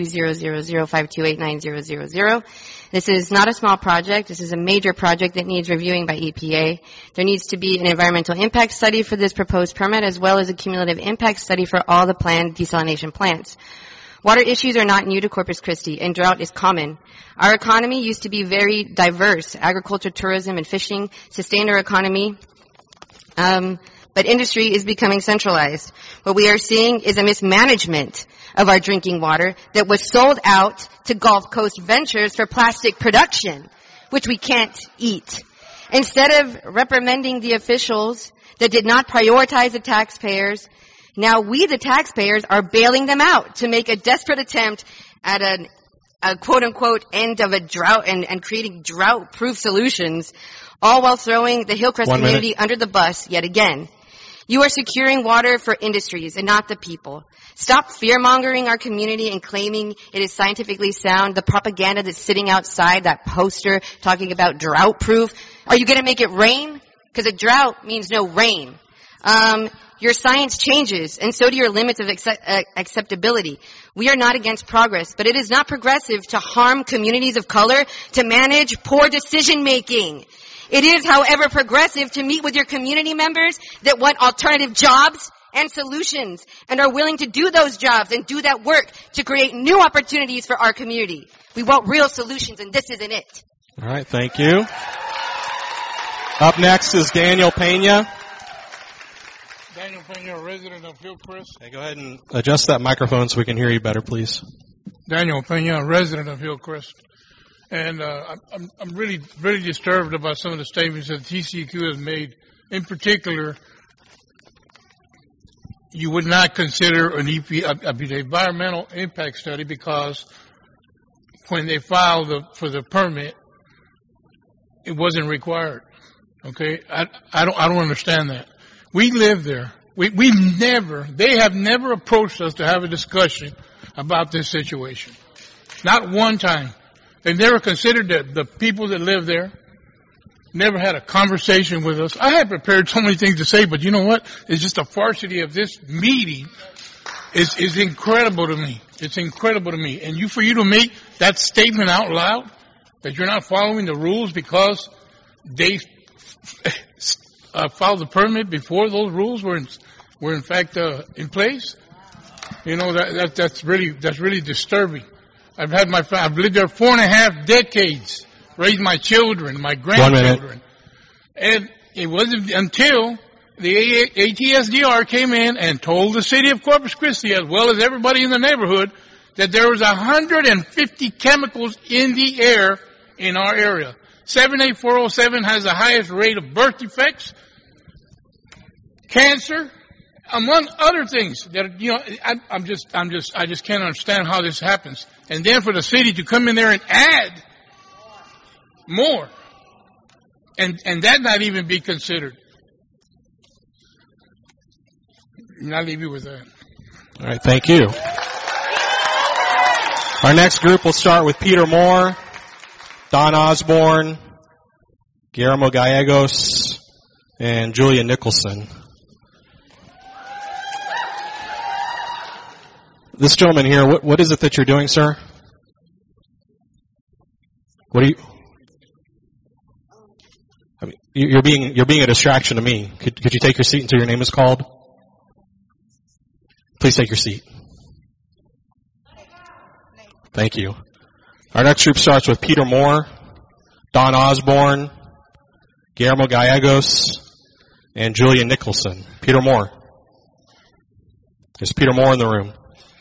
WQ000528900. This is not a small project. This is a major project that needs reviewing by EPA. There needs to be an environmental impact study for this proposed permit, as well as a cumulative impact study for all the planned desalination plants. Water issues are not new to Corpus Christi, and drought is common. Our economy used to be very diverse. Agriculture, tourism, and fishing sustained our economy, but industry is becoming centralized. What we are seeing is a mismanagement of our drinking water that was sold out to Gulf Coast Ventures for plastic production, which we can't eat. Instead of reprimanding the officials that did not prioritize the taxpayers, now we, the taxpayers, are bailing them out to make a desperate attempt at a quote-unquote end of a drought and creating drought-proof solutions, all while throwing the Hillcrest community under the bus yet again. You are securing water for industries and not the people. Stop fear-mongering our community and claiming it is scientifically sound. The propaganda that's sitting outside that poster talking about drought-proof. Are you going to make it rain? Because a drought means no rain. Your science changes, and so do your limits of acceptability. We are not against progress, but it is not progressive to harm communities of color to manage poor decision making. It is, however, progressive to meet with your community members that want alternative jobs and solutions and are willing to do those jobs and do that work to create new opportunities for our community. We want real solutions, and this isn't it. All right, thank you. Up next is Daniel Pena. Daniel Pena, resident of Hillcrest. Okay, go ahead and adjust that microphone so we can hear you better, please. Daniel Pena, resident of Hillcrest. And I'm really disturbed about some of the statements that TCEQ has made. In particular, you would not consider an environmental impact study because when they filed for the permit, it wasn't required. Okay, I don't understand that. We live there. They have never approached us to have a discussion about this situation. Not one time. They never considered the people that live there. Never had a conversation with us. I had prepared so many things to say, but you know what? It's just the falsity of this meeting is incredible to me. It's incredible to me. And for you to make that statement out loud, that you're not following the rules because they filed the permit before those rules were in fact in place. You know that's really disturbing. I've lived there 4.5 decades, raised my children, my grandchildren, and it wasn't until the ATSDR came in and told the city of Corpus Christi, as well as everybody in the neighborhood, that there was 150 chemicals in the air in our area. 78407 has the highest rate of birth defects, cancer, among other things that, I just can't understand how this happens. And then for the city to come in there and add more and that not even be considered. And I'll leave you with that. All right, thank you. Our next group will start with Peter Moore, Don Osborne, Guillermo Gallegos, and Julia Nicholson. This gentleman here, what is it that you're doing, sir? What are you? I mean, you're being a distraction to me. Could you take your seat until your name is called? Please take your seat. Thank you. Our next group starts with Peter Moore, Don Osborne, Guillermo Gallegos, and Julia Nicholson. Peter Moore. There's Peter Moore in the room.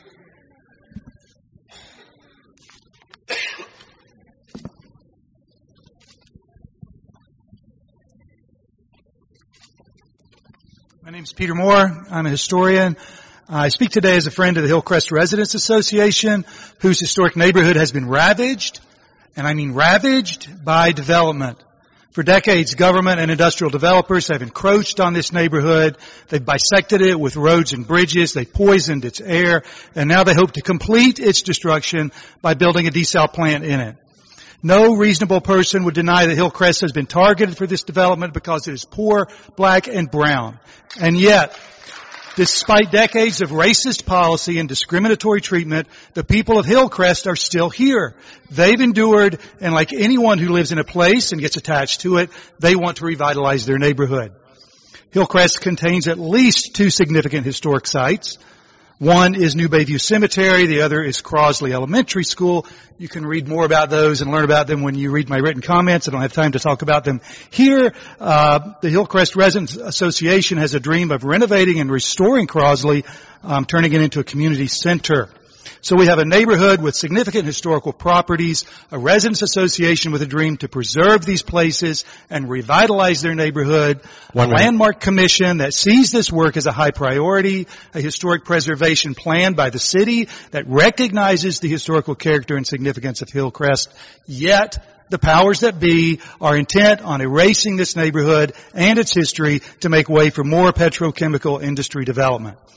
My name is Peter Moore. I'm a historian. I speak today as a friend of the Hillcrest Residents Association, whose historic neighborhood has been ravaged, and I mean ravaged, by development. For decades, government and industrial developers have encroached on this neighborhood. They've bisected it with roads and bridges. They poisoned its air, and now they hope to complete its destruction by building a desal plant in it. No reasonable person would deny that Hillcrest has been targeted for this development because it is poor, black, and brown. And yet, despite decades of racist policy and discriminatory treatment, the people of Hillcrest are still here. They've endured, and like anyone who lives in a place and gets attached to it, they want to revitalize their neighborhood. Hillcrest contains at least 2 significant historic sites. One is New Bayview Cemetery. The other is Crosley Elementary School. You can read more about those and learn about them when you read my written comments. I don't have time to talk about them here. The Hillcrest Residents Association has a dream of renovating and restoring Crosley, turning it into a community center. So we have a neighborhood with significant historical properties, a residents association with a dream to preserve these places and revitalize their neighborhood, a landmark commission that sees this work as a high priority, a historic preservation plan by the city that recognizes the historical character and significance of Hillcrest, yet the powers that be are intent on erasing this neighborhood and its history to make way for more petrochemical industry development.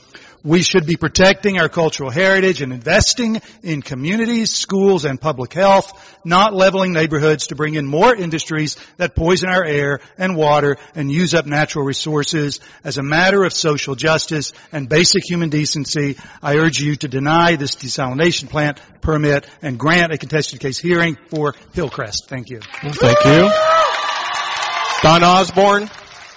We should be protecting our cultural heritage and investing in communities, schools, and public health, not leveling neighborhoods to bring in more industries that poison our air and water and use up natural resources. As a matter of social justice and basic human decency, I urge you to deny this desalination plant permit and grant a contested case hearing for Hillcrest. Thank you. Thank you. Don Osborne.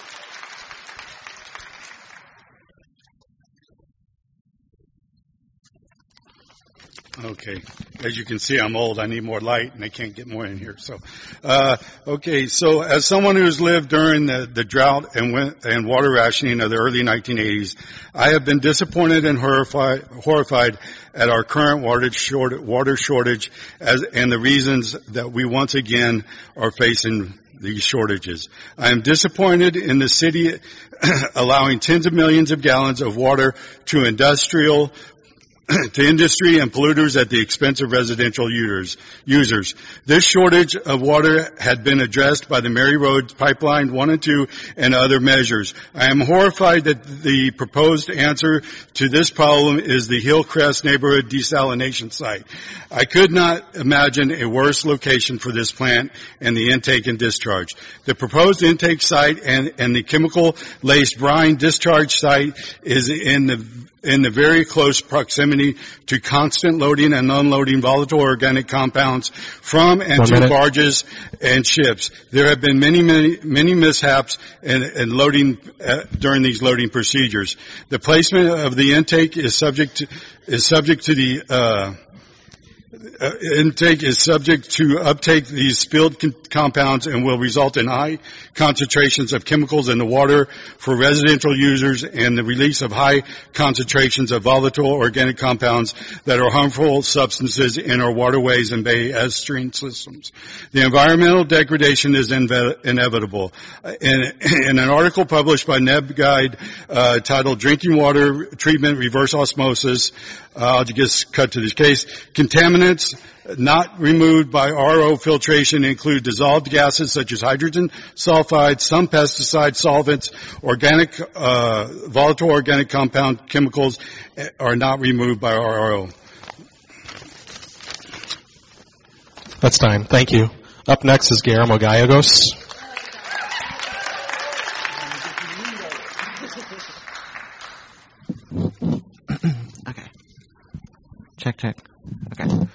Okay. As you can see, I'm old. I need more light, and I can't get more in here. So, So as someone who's lived during the drought and water rationing of the early 1980s, I have been disappointed and horrified at our current water shortage and the reasons that we once again are facing these shortages. I am disappointed in the city allowing tens of millions of gallons of water to industry and polluters at the expense of residential users. This shortage of water had been addressed by the Mary Road Pipeline 1 and 2 and other measures. I am horrified that the proposed answer to this problem is the Hillcrest neighborhood desalination site. I could not imagine a worse location for this plant and the intake and discharge. The proposed intake site and the chemical-laced brine discharge site is in the very close proximity to constant loading and unloading volatile organic compounds from and to barges and ships. There have been many mishaps in loading during these loading procedures. The placement of the intake is subject to uptake these spilled compounds and will result in high concentrations of chemicals in the water for residential users and the release of high concentrations of volatile organic compounds that are harmful substances in our waterways and bay estuarine systems. The environmental degradation is inevitable. In an article published by NebGuide titled Drinking Water Treatment Reverse Osmosis, I'll just cut to this case. Contaminants not removed by RO filtration include dissolved gases such as hydrogen sulfide, some pesticide solvents, volatile organic compound chemicals are not removed by RO. That's time. Thank you. Up next is Guillermo Gallegos. Check. Okay.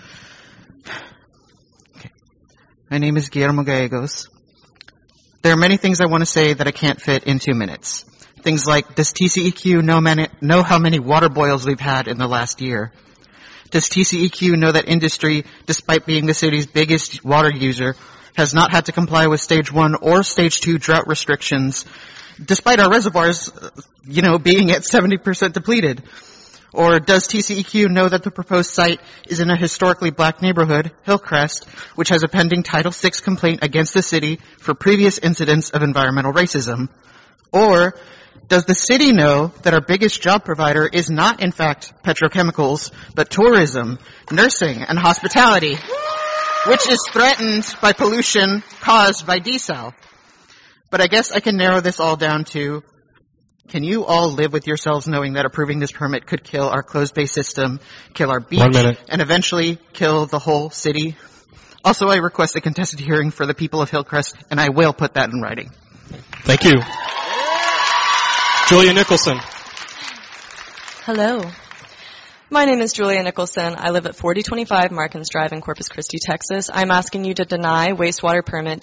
My name is Guillermo Gallegos. There are many things I want to say that I can't fit in 2 minutes. Things like, does TCEQ know how many water boils we've had in the last year? Does TCEQ know that industry, despite being the city's biggest water user, has not had to comply with stage 1 or stage 2 drought restrictions, despite our reservoirs, being at 70% depleted? Or does TCEQ know that the proposed site is in a historically black neighborhood, Hillcrest, which has a pending Title VI complaint against the city for previous incidents of environmental racism? Or does the city know that our biggest job provider is not, in fact, petrochemicals, but tourism, nursing, and hospitality, which is threatened by pollution caused by desal? But I guess I can narrow this all down to, can you all live with yourselves knowing that approving this permit could kill our closed bay system, kill our beach, and eventually kill the whole city? Also, I request a contested hearing for the people of Hillcrest, and I will put that in writing. Thank you. Julia Nicholson. Hello. My name is Julia Nicholson. I live at 4025 Markins Drive in Corpus Christi, Texas. I'm asking you to deny wastewater permit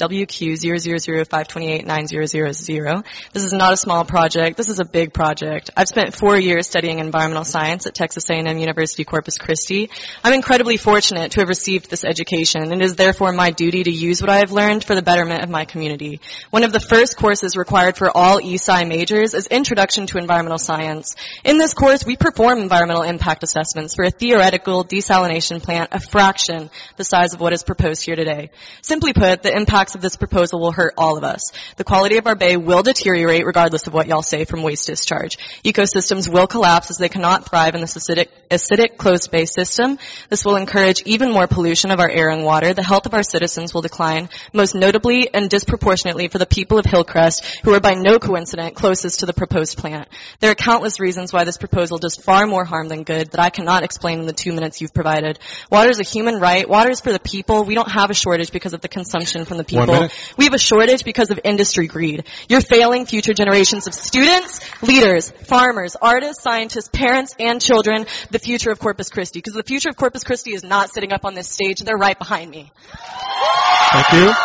WQ00052289000. This is not a small project. This is a big project. I've spent 4 years studying environmental science at Texas A&M University Corpus Christi. I'm incredibly fortunate to have received this education, and it is therefore my duty to use what I have learned for the betterment of my community. One of the first courses required for all ESI majors is Introduction to Environmental Science. In this course, we perform environmental impact assessments for a theoretical desalination plant a fraction the size of what is proposed here today. Simply put, the impacts of this proposal will hurt all of us. The quality of our bay will deteriorate regardless of what y'all say from waste discharge. Ecosystems will collapse as they cannot thrive in this acidic closed bay system. This will encourage even more pollution of our air and water. The health of our citizens will decline, most notably and disproportionately for the people of Hillcrest, who are by no coincidence closest to the proposed plant. There are countless reasons why this proposal does far more harm than good that I cannot explain in the 2 minutes you've provided. Water is a human right. Water is for the people. We don't have a shortage because of the consumption from the people. We have a shortage because of industry greed. You're failing future generations of students, leaders, farmers, artists, scientists, parents, and children, the future of Corpus Christi. Because the future of Corpus Christi is not sitting up on this stage. They're right behind me. Thank you.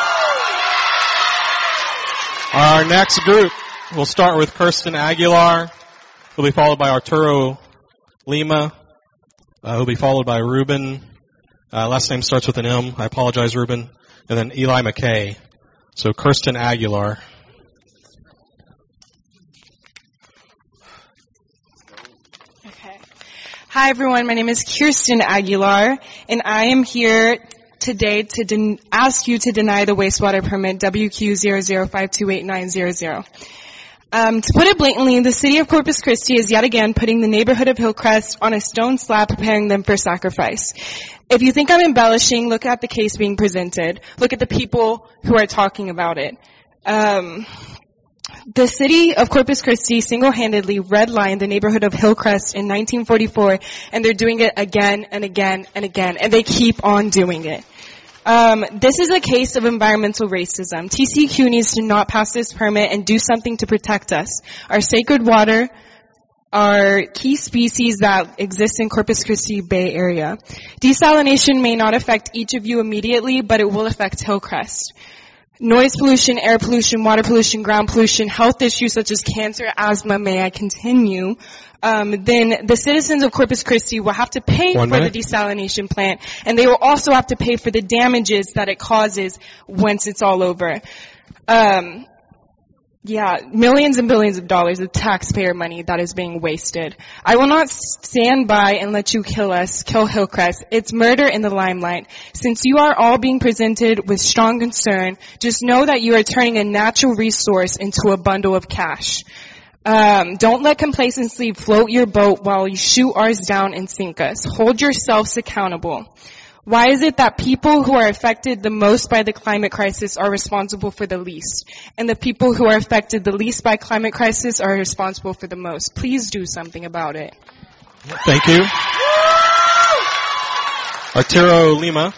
Our next group, we'll start with Kirsten Aguilar. He'll be followed by Arturo Lima. He'll be followed by Ruben. Last name starts with an M. I apologize, Ruben. And then Eli McKay. So Kirsten Aguilar. Hi everyone, my name is Kirsten Aguilar, and I am here today to ask you to deny the wastewater permit WQ00528900. To put it blatantly, the city of Corpus Christi is yet again putting the neighborhood of Hillcrest on a stone slab, preparing them for sacrifice. If you think I'm embellishing, look at the case being presented. Look at the people who are talking about it. The city of Corpus Christi single-handedly redlined the neighborhood of Hillcrest in 1944, and they're doing it again and again and again, and they keep on doing it. This is a case of environmental racism. TCEQ needs to not pass this permit and do something to protect us. Our sacred water, our key species that exist in Corpus Christi Bay Area. Desalination may not affect each of you immediately, but it will affect Hillcrest. Noise pollution, air pollution, water pollution, ground pollution, health issues such as cancer, asthma, may I continue, then the citizens of Corpus Christi will have to pay for the desalination plant, and they will also have to pay for the damages that it causes once it's all over. Millions and billions of dollars of taxpayer money that is being wasted. I will not stand by and let you kill us, kill Hillcrest. It's murder in the limelight. Since you are all being presented with strong concern, just know that you are turning a natural resource into a bundle of cash. Don't let complacency float your boat while you shoot ours down and sink us. Hold yourselves accountable. Why is it that people who are affected the most by the climate crisis are responsible for the least? And the people who are affected the least by climate crisis are responsible for the most? Please do something about it. Thank you. Arturo Lima.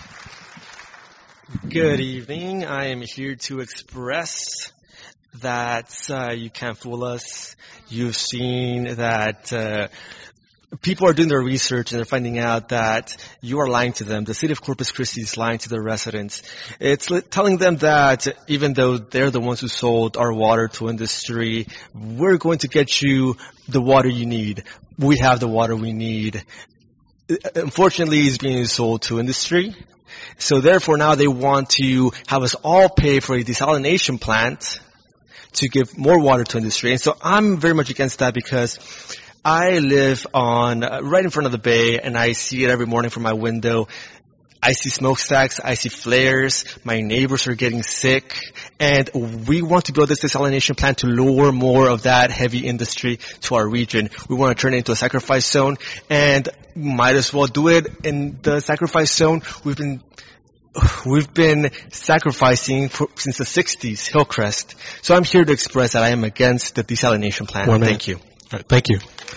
Good evening. I am here to express that you can't fool us. You've seen that people are doing their research and they're finding out that you are lying to them. The city of Corpus Christi is lying to their residents. It's telling them that even though they're the ones who sold our water to industry, we're going to get you the water you need. We have the water we need. Unfortunately, it's being sold to industry. So therefore now they want to have us all pay for a desalination plant to give more water to industry. And so I'm very much against that because I live on right in front of the bay, and I see it every morning from my window. I see smokestacks, I see flares, my neighbors are getting sick, and we want to build this desalination plant to lure more of that heavy industry to our region. We want to turn it into a sacrifice zone, and might as well do it in the sacrifice zone. We've been sacrificing since the 60s, Hillcrest. So I'm here to express that I am against the desalination plant. Thank you. All right, thank you.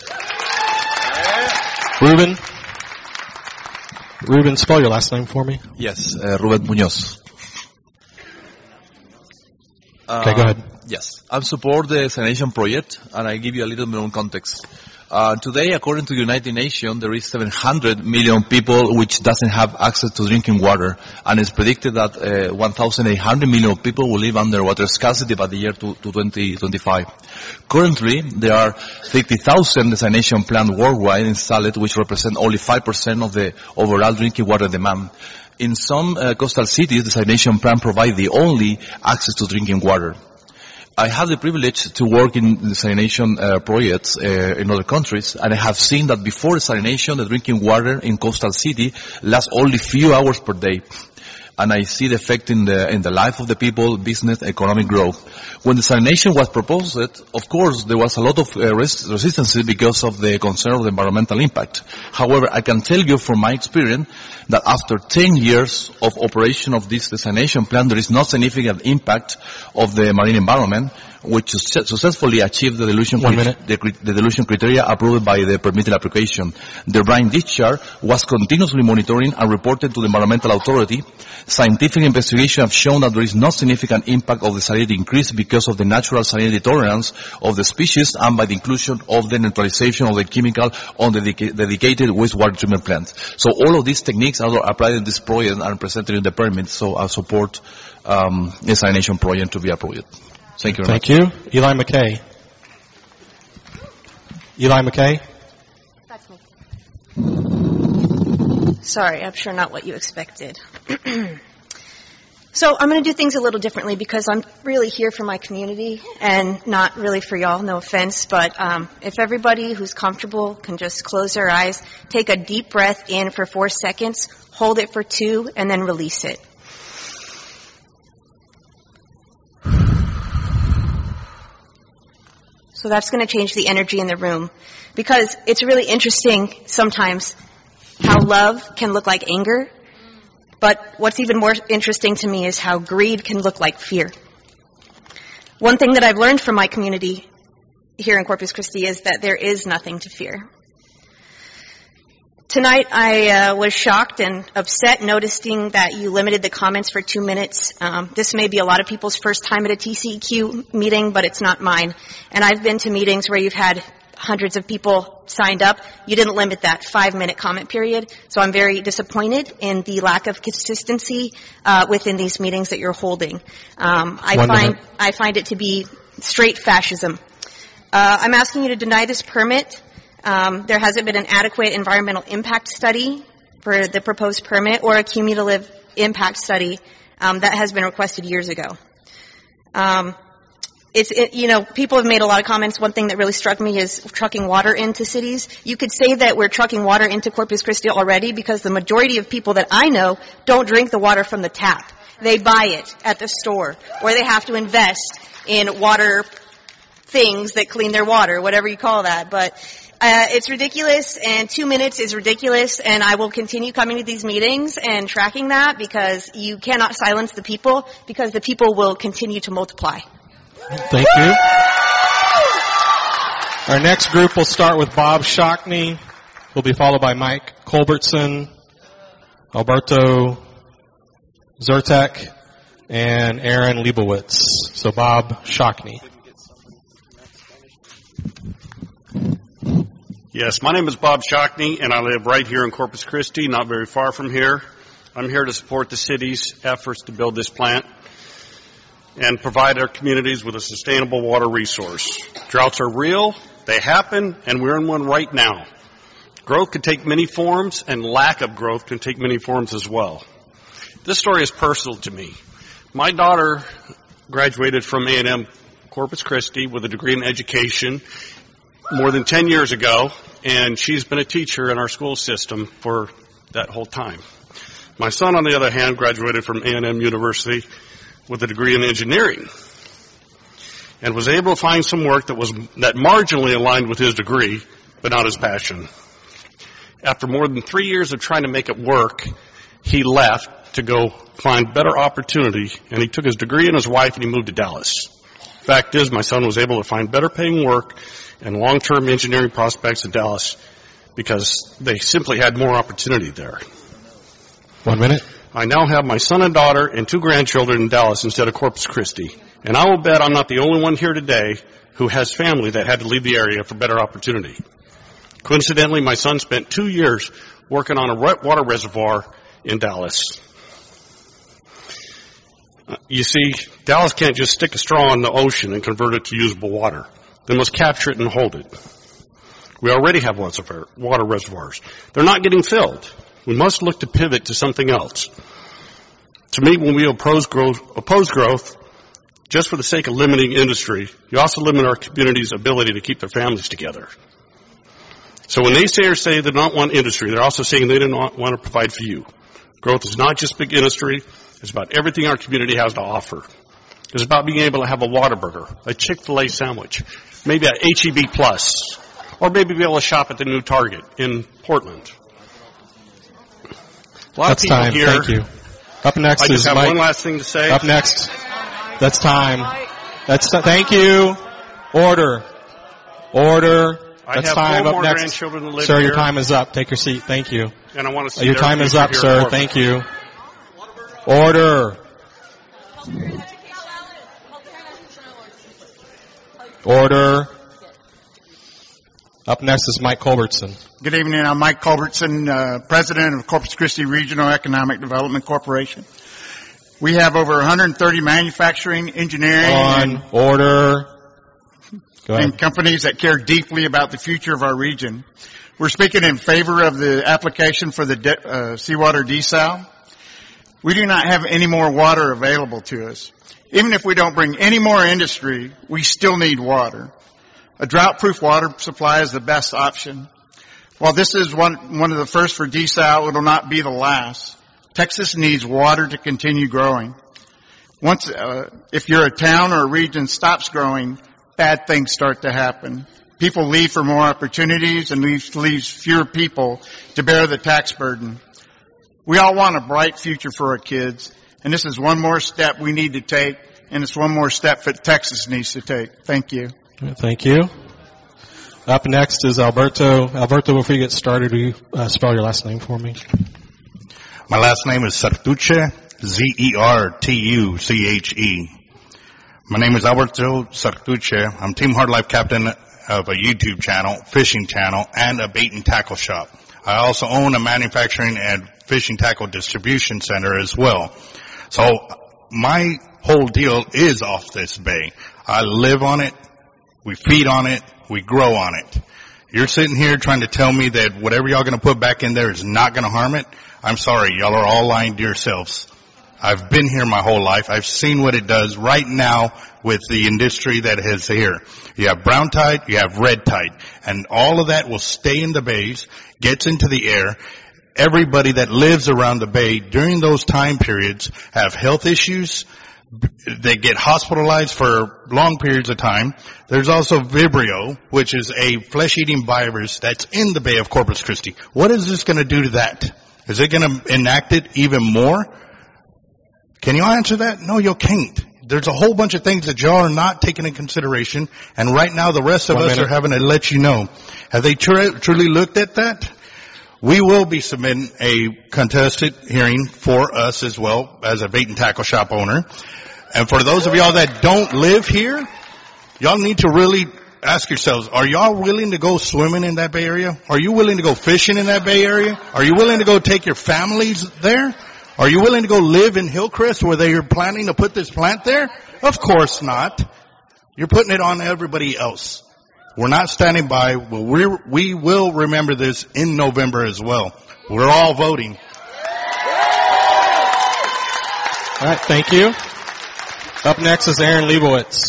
Ruben, spell your last name for me. Yes, Ruben Muñoz. Okay, go ahead. Yes, I support the desalination project, and I give you a little bit of context. Today, according to the United Nations, there is 700 million people which doesn't have access to drinking water, and it's predicted that 1,800 million people will live under water scarcity by the year 2025. Currently, there are 50,000 desalination plants worldwide installed, which represent only 5% of the overall drinking water demand. In some coastal cities, desalination plants provide the only access to drinking water. I have the privilege to work in desalination projects in other countries, and I have seen that before desalination, the drinking water in coastal city lasts only few hours per day. And I see the effect in the life of the people, business, economic growth. When desalination was proposed, of course, there was a lot of resistance because of the concern of the environmental impact. However, I can tell you from my experience that after 10 years of operation of this desalination plant, there is no significant impact of the marine environment, which successfully achieved the dilution criteria approved by the permitted application. The brine discharge was continuously monitoring and reported to the environmental authority. Scientific investigation have shown that there is no significant impact of the salinity increase because of the natural salinity tolerance of the species and by the inclusion of the neutralization of the chemical on the dedicated wastewater treatment plant. So all of these techniques are applied in this project and are presented in the permit, so I support the desalination project to be approved. Thank you very much. Thank you. Eli McKay. Eli McKay? That's me. Sorry, I'm sure not what you expected. So I'm going to do things a little differently because I'm really here for my community and not really for y'all, no offense. But if everybody who's comfortable can just close their eyes, take a deep breath in for 4 seconds, hold it for 2, and then release it. So that's going to change the energy in the room because it's really interesting sometimes how love can look like anger. But what's even more interesting to me is how greed can look like fear. One thing that I've learned from my community here in Corpus Christi is that there is nothing to fear. Tonight I was shocked and upset noticing that you limited the comments for 2 minutes. This may be a lot of people's first time at a TCEQ meeting, but it's not mine. And I've been to meetings where you've had hundreds of people signed up. You didn't limit that 5-minute comment period. So I'm very disappointed in the lack of consistency within these meetings that you're holding. I find it to be straight fascism. I'm asking you to deny this permit. There hasn't been an adequate environmental impact study for the proposed permit or a cumulative impact study that has been requested years ago. People have made a lot of comments. One thing that really struck me is trucking water into cities. You could say that we're trucking water into Corpus Christi already because the majority of people that I know don't drink the water from the tap. They buy it at the store, or they have to invest in water things that clean their water, whatever you call that. But it's ridiculous, and 2 minutes is ridiculous, and I will continue coming to these meetings and tracking that because you cannot silence the people because the people will continue to multiply. Thank you. Our next group will start with Bob Shockney. Will be followed by Mike Culbertson, Alberto Zertek, and Aaron Leibowitz. So Bob Shockney. Yes, my name is Bob Shockney, and I live right here in Corpus Christi, not very far from here. I'm here to support the city's efforts to build this plant and provide our communities with a sustainable water resource. Droughts are real, they happen, and we're in one right now. Growth can take many forms, and lack of growth can take many forms as well. This story is personal to me. My daughter graduated from A&M Corpus Christi with a degree in education more than 10 years ago, and she's been a teacher in our school system for that whole time. My son, on the other hand, graduated from A&M University with a degree in engineering and was able to find some work that marginally aligned with his degree, but not his passion. After more than 3 years of trying to make it work, he left to go find better opportunity, and he took his degree and his wife and he moved to Dallas. Fact is, my son was able to find better paying work and long-term engineering prospects in Dallas because they simply had more opportunity there. 1 minute. I now have my son and daughter and 2 grandchildren in Dallas instead of Corpus Christi. And I will bet I'm not the only one here today who has family that had to leave the area for better opportunity. Coincidentally, my son spent 2 years working on a water reservoir in Dallas. You see, Dallas can't just stick a straw in the ocean and convert it to usable water. They must capture it and hold it. We already have water reservoirs. They're not getting filled. We must look to pivot to something else. To me, when we oppose growth, just for the sake of limiting industry, you also limit our community's ability to keep their families together. So when naysayers say they don't want industry, they're also saying they don't want to provide for you. Growth is not just big industry. It's about everything our community has to offer. It's about being able to have a Whataburger, a Chick-fil-A sandwich, maybe a H-E-B Plus, or maybe be able to shop at the new Target in Portland. A lot That's of people time. here. Thank you. Up next I is just have Mike. one last thing to say. Up next. That's time. Thank you. Order. I That's have time. four Up more next. grandchildren that live Sir, here. your time is up. Take your seat. Thank you. And I want to see Your their time is future up, here in sir. Portland. Thank you. Order. Order. Up next is Mike Culbertson. Good evening. I'm Mike Culbertson, President of Corpus Christi Regional Economic Development Corporation. We have over 130 manufacturing, engineering, Order. Go ahead. and companies that care deeply about the future of our region. We're speaking in favor of the application for the seawater desal. We do not have any more water available to us. Even if we don't bring any more industry, we still need water. A drought-proof water supply is the best option. While this is one of the first for desal, it will not be the last. Texas needs water to continue growing. Once, if you're a town or a region stops growing, bad things start to happen. People leave for more opportunities and leaves fewer people to bear the tax burden. We all want a bright future for our kids, and this is one more step we need to take, and it's one more step that Texas needs to take. Thank you. Thank you. Up next is Alberto. Alberto, before you get started, will you spell your last name for me? My last name is Zertuche, Z-E-R-T-U-C-H-E. My name is Alberto Zertuche. I'm Team Hard Life captain of a YouTube channel, fishing channel, and a bait and tackle shop. I also own a manufacturing and fishing tackle distribution center as well. So my whole deal is off this bay. I live on it. We feed on it. We grow on it. You're sitting here trying to tell me that whatever y'all going to put back in there is not going to harm it. I'm sorry. Y'all are all lying to yourselves. I've been here my whole life. I've seen what it does right now with the industry that is here. You have brown tide, you have red tide, and all of that will stay in the bays, gets into the air. Everybody that lives around the bay during those time periods have health issues. They get hospitalized for long periods of time. There's also Vibrio, which is a flesh-eating virus that's in the Bay of Corpus Christi. What is this going to do to that? Is it going to enact it even more? Can you answer that? No, you can't. There's a whole bunch of things that y'all are not taking into consideration, and right now the rest of us are having to let you know. Have they truly looked at that? We will be submitting a contested hearing for us as well as a bait and tackle shop owner. And for those of y'all that don't live here, y'all need to really ask yourselves, are y'all willing to go swimming in that Bay Area? Are you willing to go fishing in that Bay Area? Are you willing to go take your families there? Are you willing to go live in Hillcrest where they are planning to put this plant there? Of course not. You're putting it on everybody else. We're not standing by. Well, we will remember this in November as well. We're all voting. All right, thank you. Up next is Aaron Leibowitz.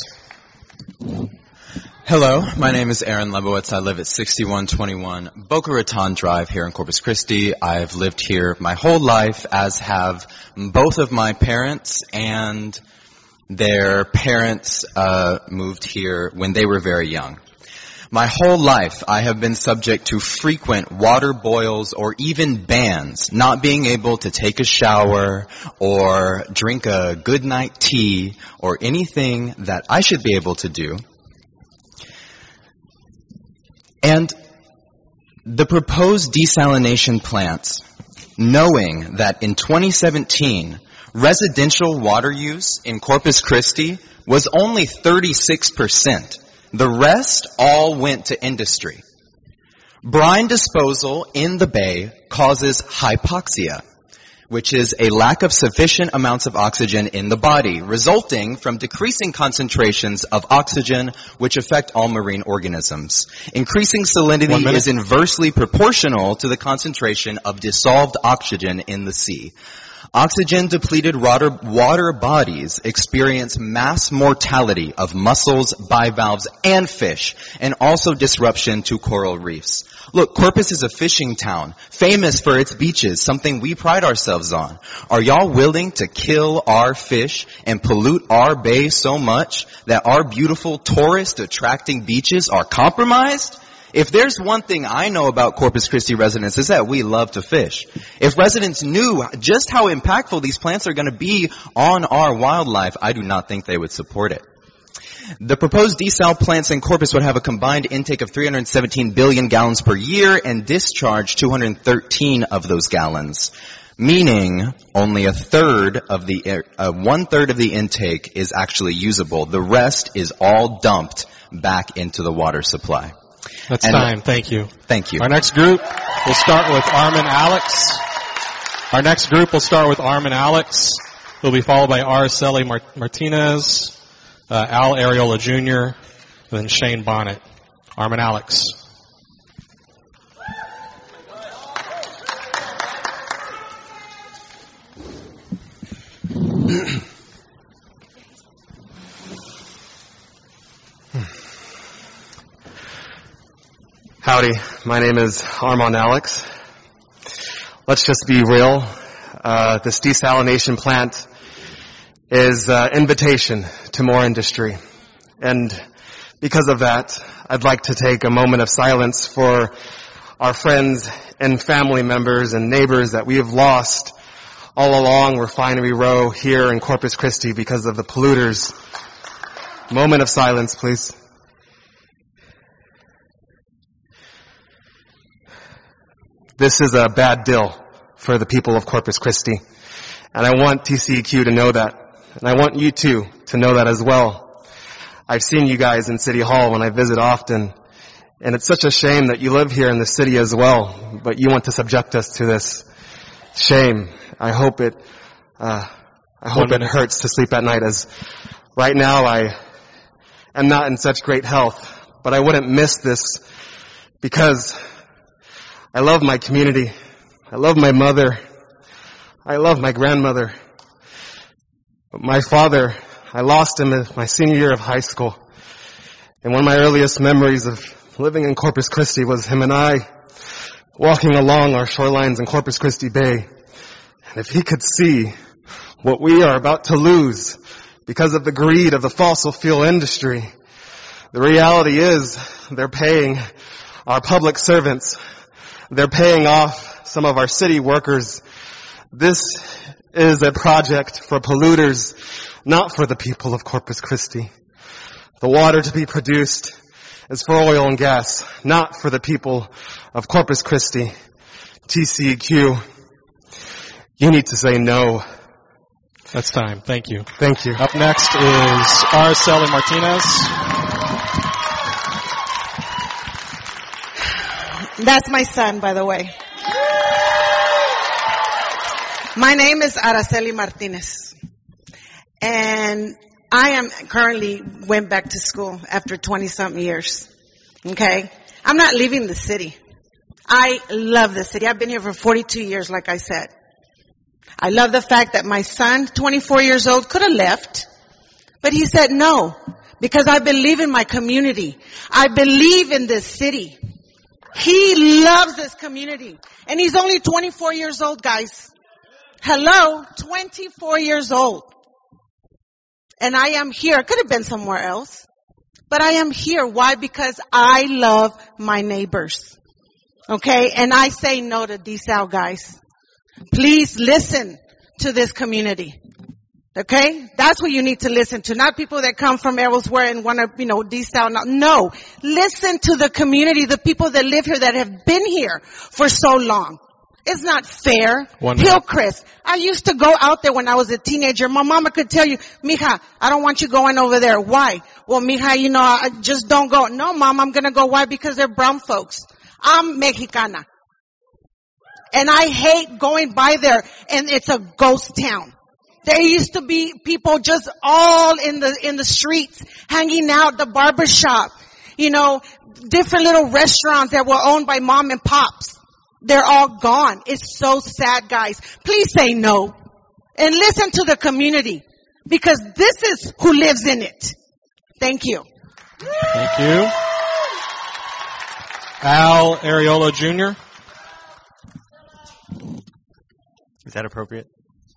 Hello, my name is Aaron Leibowitz. I live at 6121 Boca Raton Drive here in Corpus Christi. I've lived here my whole life, as have both of my parents, and their parents moved here when they were very young. My whole life, I have been subject to frequent water boils or even bans, not being able to take a shower or drink a good night tea or anything that I should be able to do. And the proposed desalination plants, knowing that in 2017, residential water use in Corpus Christi was only 36%. The rest all went to industry. Brine disposal in the bay causes hypoxia, which is a lack of sufficient amounts of oxygen in the body, resulting from decreasing concentrations of oxygen, which affect all marine organisms. Increasing salinity is inversely proportional to the concentration of dissolved oxygen in the sea. Oxygen-depleted water bodies experience mass mortality of mussels, bivalves, and fish, and also disruption to coral reefs. Look, Corpus is a fishing town, famous for its beaches, something we pride ourselves on. Are y'all willing to kill our fish and pollute our bay so much that our beautiful tourist-attracting beaches are compromised? If there's one thing I know about Corpus Christi residents, is that we love to fish. If residents knew just how impactful these plants are going to be on our wildlife, I do not think they would support it. The proposed desal plants in Corpus would have a combined intake of 317 billion gallons per year and discharge 213 of those gallons, meaning only one-third of the intake is actually usable. The rest is all dumped back into the water supply. That's time. Thank you. Thank you. Our next group will start with Armin Alex. He'll be followed by Araceli Martinez, Al Ariola Jr., and then Shane Bonnet. Armin Alex. Howdy, my name is Armand Alex. Let's just be real. This desalination plant is an invitation to more industry. And because of that, I'd like to take a moment of silence for our friends and family members and neighbors that we have lost all along Refinery Row here in Corpus Christi because of the polluters. Moment of silence, please. This is a bad deal for the people of Corpus Christi. And I want TCEQ to know that. And I want you too to know that as well. I've seen you guys in City Hall when I visit often. And it's such a shame that you live here in the city as well. But you want to subject us to this shame. I hope it hurts to sleep at night, as right now I am not in such great health. But I wouldn't miss this because I love my community. I love my mother. I love my grandmother. But my father, I lost him in my senior year of high school. And one of my earliest memories of living in Corpus Christi was him and I walking along our shorelines in Corpus Christi Bay. And if he could see what we are about to lose because of the greed of the fossil fuel industry, the reality is they're paying our public servants. They're paying off some of our city workers. This is a project for polluters, not for the people of Corpus Christi. The water to be produced is for oil and gas, not for the people of Corpus Christi. TCEQ, you need to say no. That's time. Thank you. Thank you. Up next is Araceli Martinez. That's my son, by the way. My name is Araceli Martinez. And I am currently went back to school after 20-something years. Okay? I'm not leaving the city. I love the city. I've been here for 42 years, like I said. I love the fact that my son, 24 years old, could have left. But he said no. Because I believe in my community. I believe in this city. He loves this community. And he's only 24 years old, guys. Hello? 24 years old. And I am here. I could have been somewhere else. But I am here. Why? Because I love my neighbors. Okay? And I say no to desal, guys. Please listen to this community. Okay? That's what you need to listen to. Not people that come from elsewhere and want to, desal. No. Listen to the community, the people that live here that have been here for so long. It's not fair. Hillcrest. I used to go out there when I was a teenager. My mama could tell you, mija, I don't want you going over there. Why? Well, mija, I just don't go. No, mom, I'm going to go. Why? Because they're brown folks. I'm Mexicana. And I hate going by there, and it's a ghost town. There used to be people just all in the streets, hanging out, the barber shop, different little restaurants that were owned by mom and pops. They're all gone. It's so sad, guys. Please say no. and listen to the community, because this is who lives in it. Thank you. Thank you. Al Areola Jr. Is that appropriate?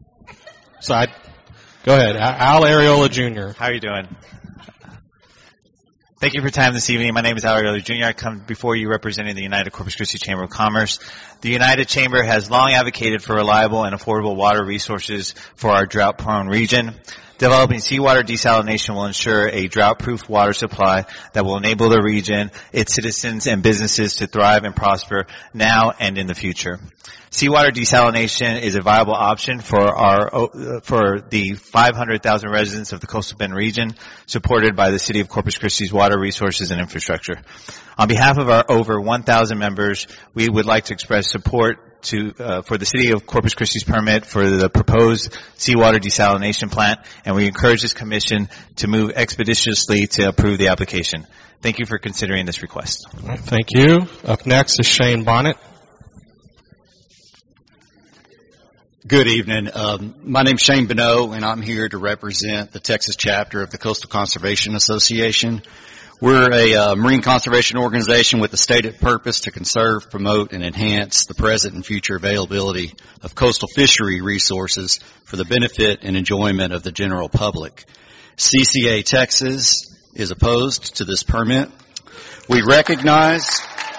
Go ahead. Al Areola Jr. How are you doing? Thank you for your time this evening. My name is Al Areola Jr. I come before you representing the United Corpus Christi Chamber of Commerce. The United Chamber has long advocated for reliable and affordable water resources for our drought-prone region. Developing seawater desalination will ensure a drought-proof water supply that will enable the region, its citizens, and businesses to thrive and prosper now and in the future. Seawater desalination is a viable option for the 500,000 residents of the Coastal Bend region, supported by the City of Corpus Christi's water resources and infrastructure. On behalf of our over 1,000 members, we would like to express support for the City of Corpus Christi's permit for the proposed seawater desalination plant, and we encourage this commission to move expeditiously to approve the application. Thank you for considering this request. All right, thank you. Up next is Shane Bonnet. Good evening. My name's Shane Bonneau, and I'm here to represent the Texas chapter of the Coastal Conservation Association. We're a marine conservation organization with the stated purpose to conserve, promote, and enhance the present and future availability of coastal fishery resources for the benefit and enjoyment of the general public. CCA Texas is opposed to this permit. We recognize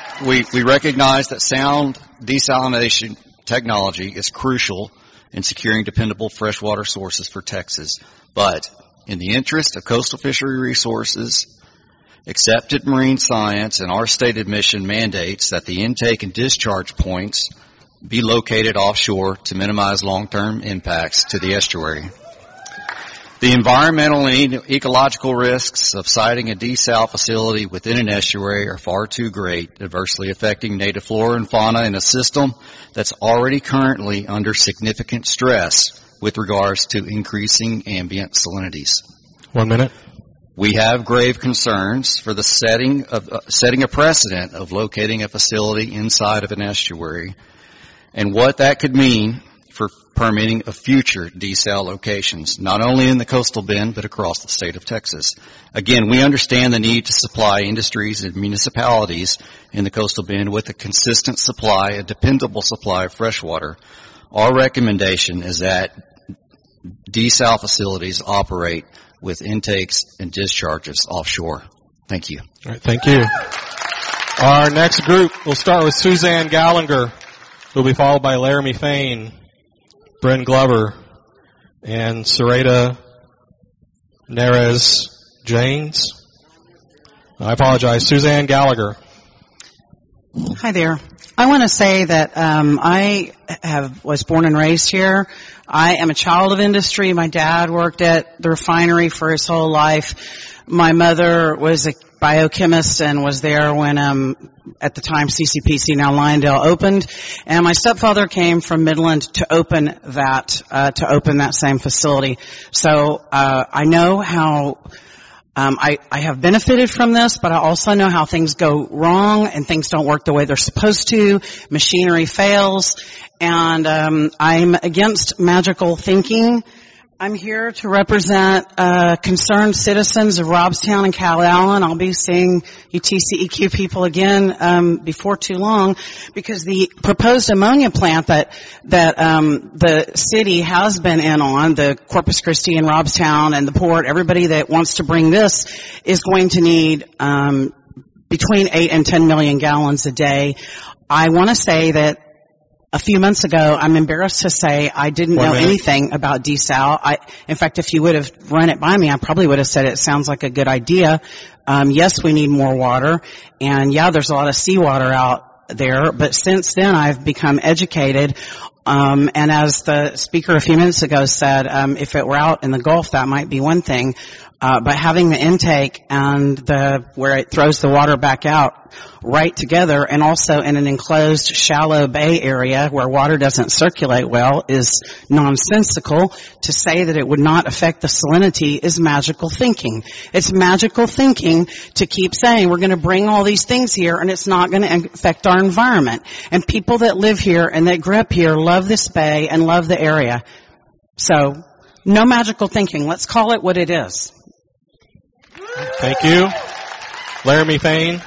that sound desalination technology is crucial in securing dependable freshwater sources for Texas. But in the interest of coastal fishery resources, accepted marine science and our stated mission mandates that the intake and discharge points be located offshore to minimize long-term impacts to the estuary. The environmental and ecological risks of siting a desal facility within an estuary are far too great, adversely affecting native flora and fauna in a system that's already currently under significant stress with regards to increasing ambient salinities. 1 minute. We have grave concerns for the setting a precedent of locating a facility inside of an estuary and what that could mean for permitting of future desal locations, not only in the Coastal Bend, but across the state of Texas. Again, we understand the need to supply industries and municipalities in the Coastal Bend with a consistent supply, a dependable supply of fresh water. Our recommendation is that desal facilities operate with intakes and discharges offshore. Thank you. All right, thank you. Our next group will start with Suzanne Gallagher, who will be followed by Laramie Fain, Bryn Glover, and Sarita Neres Janes. I apologize. Suzanne Gallagher. Hi there. I want to say that I was born and raised here. I am a child of industry. My dad worked at the refinery for his whole life. My mother was a biochemist and was there when at the time CCPC, now Lyondale, opened. And my stepfather came from Midland to open that same facility. So I know how I have benefited from this, but I also know how things go wrong and things don't work the way they're supposed to. Machinery fails, and I'm against magical thinking. I'm here to represent concerned citizens of Robstown and Calallen. I'll be seeing you TCEQ people again before too long, because the proposed ammonia plant that the city has been in on, the Corpus Christi and Robstown and the port, everybody that wants to bring this is going to need between 8 and 10 million gallons a day. I want to say that a few months ago, I'm embarrassed to say I didn't know anything about desal. In fact, if you would have run it by me, I probably would have said it sounds like a good idea. Yes, we need more water, and yeah, there's a lot of seawater out there, but since then I've become educated. And as the speaker a few minutes ago said, if it were out in the Gulf, that might be one thing. But having the intake and where it throws the water back out right together, and also in an enclosed shallow bay area where water doesn't circulate well, is nonsensical. To say that it would not affect the salinity is magical thinking. It's magical thinking to keep saying we're going to bring all these things here and it's not going to affect our environment. And people that live here and that grew up here love this bay and love the area. So, no magical thinking. Let's call it what it is. Thank you. Laramie Fain.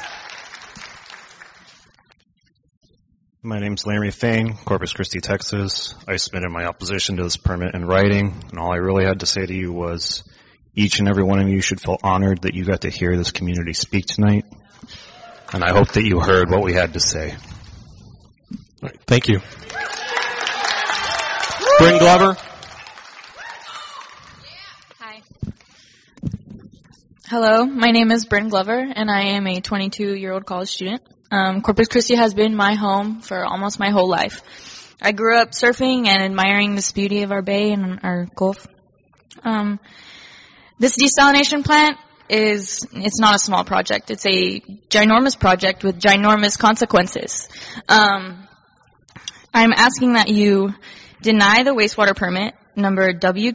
My name's Laramie Fain, Corpus Christi, Texas. I submitted my opposition to this permit in writing, and all I really had to say to you was each and every one of you should feel honored that you got to hear this community speak tonight, and I hope that you heard what we had to say. All right, thank you. Bryn Glover. Hi. Hello, my name is Bryn Glover, and I am a 22-year-old college student. Corpus Christi has been my home for almost my whole life. I grew up surfing and admiring this beauty of our bay and our Gulf. This desalination plant it's not a small project. It's a ginormous project with ginormous consequences. I'm asking that you deny the wastewater permit number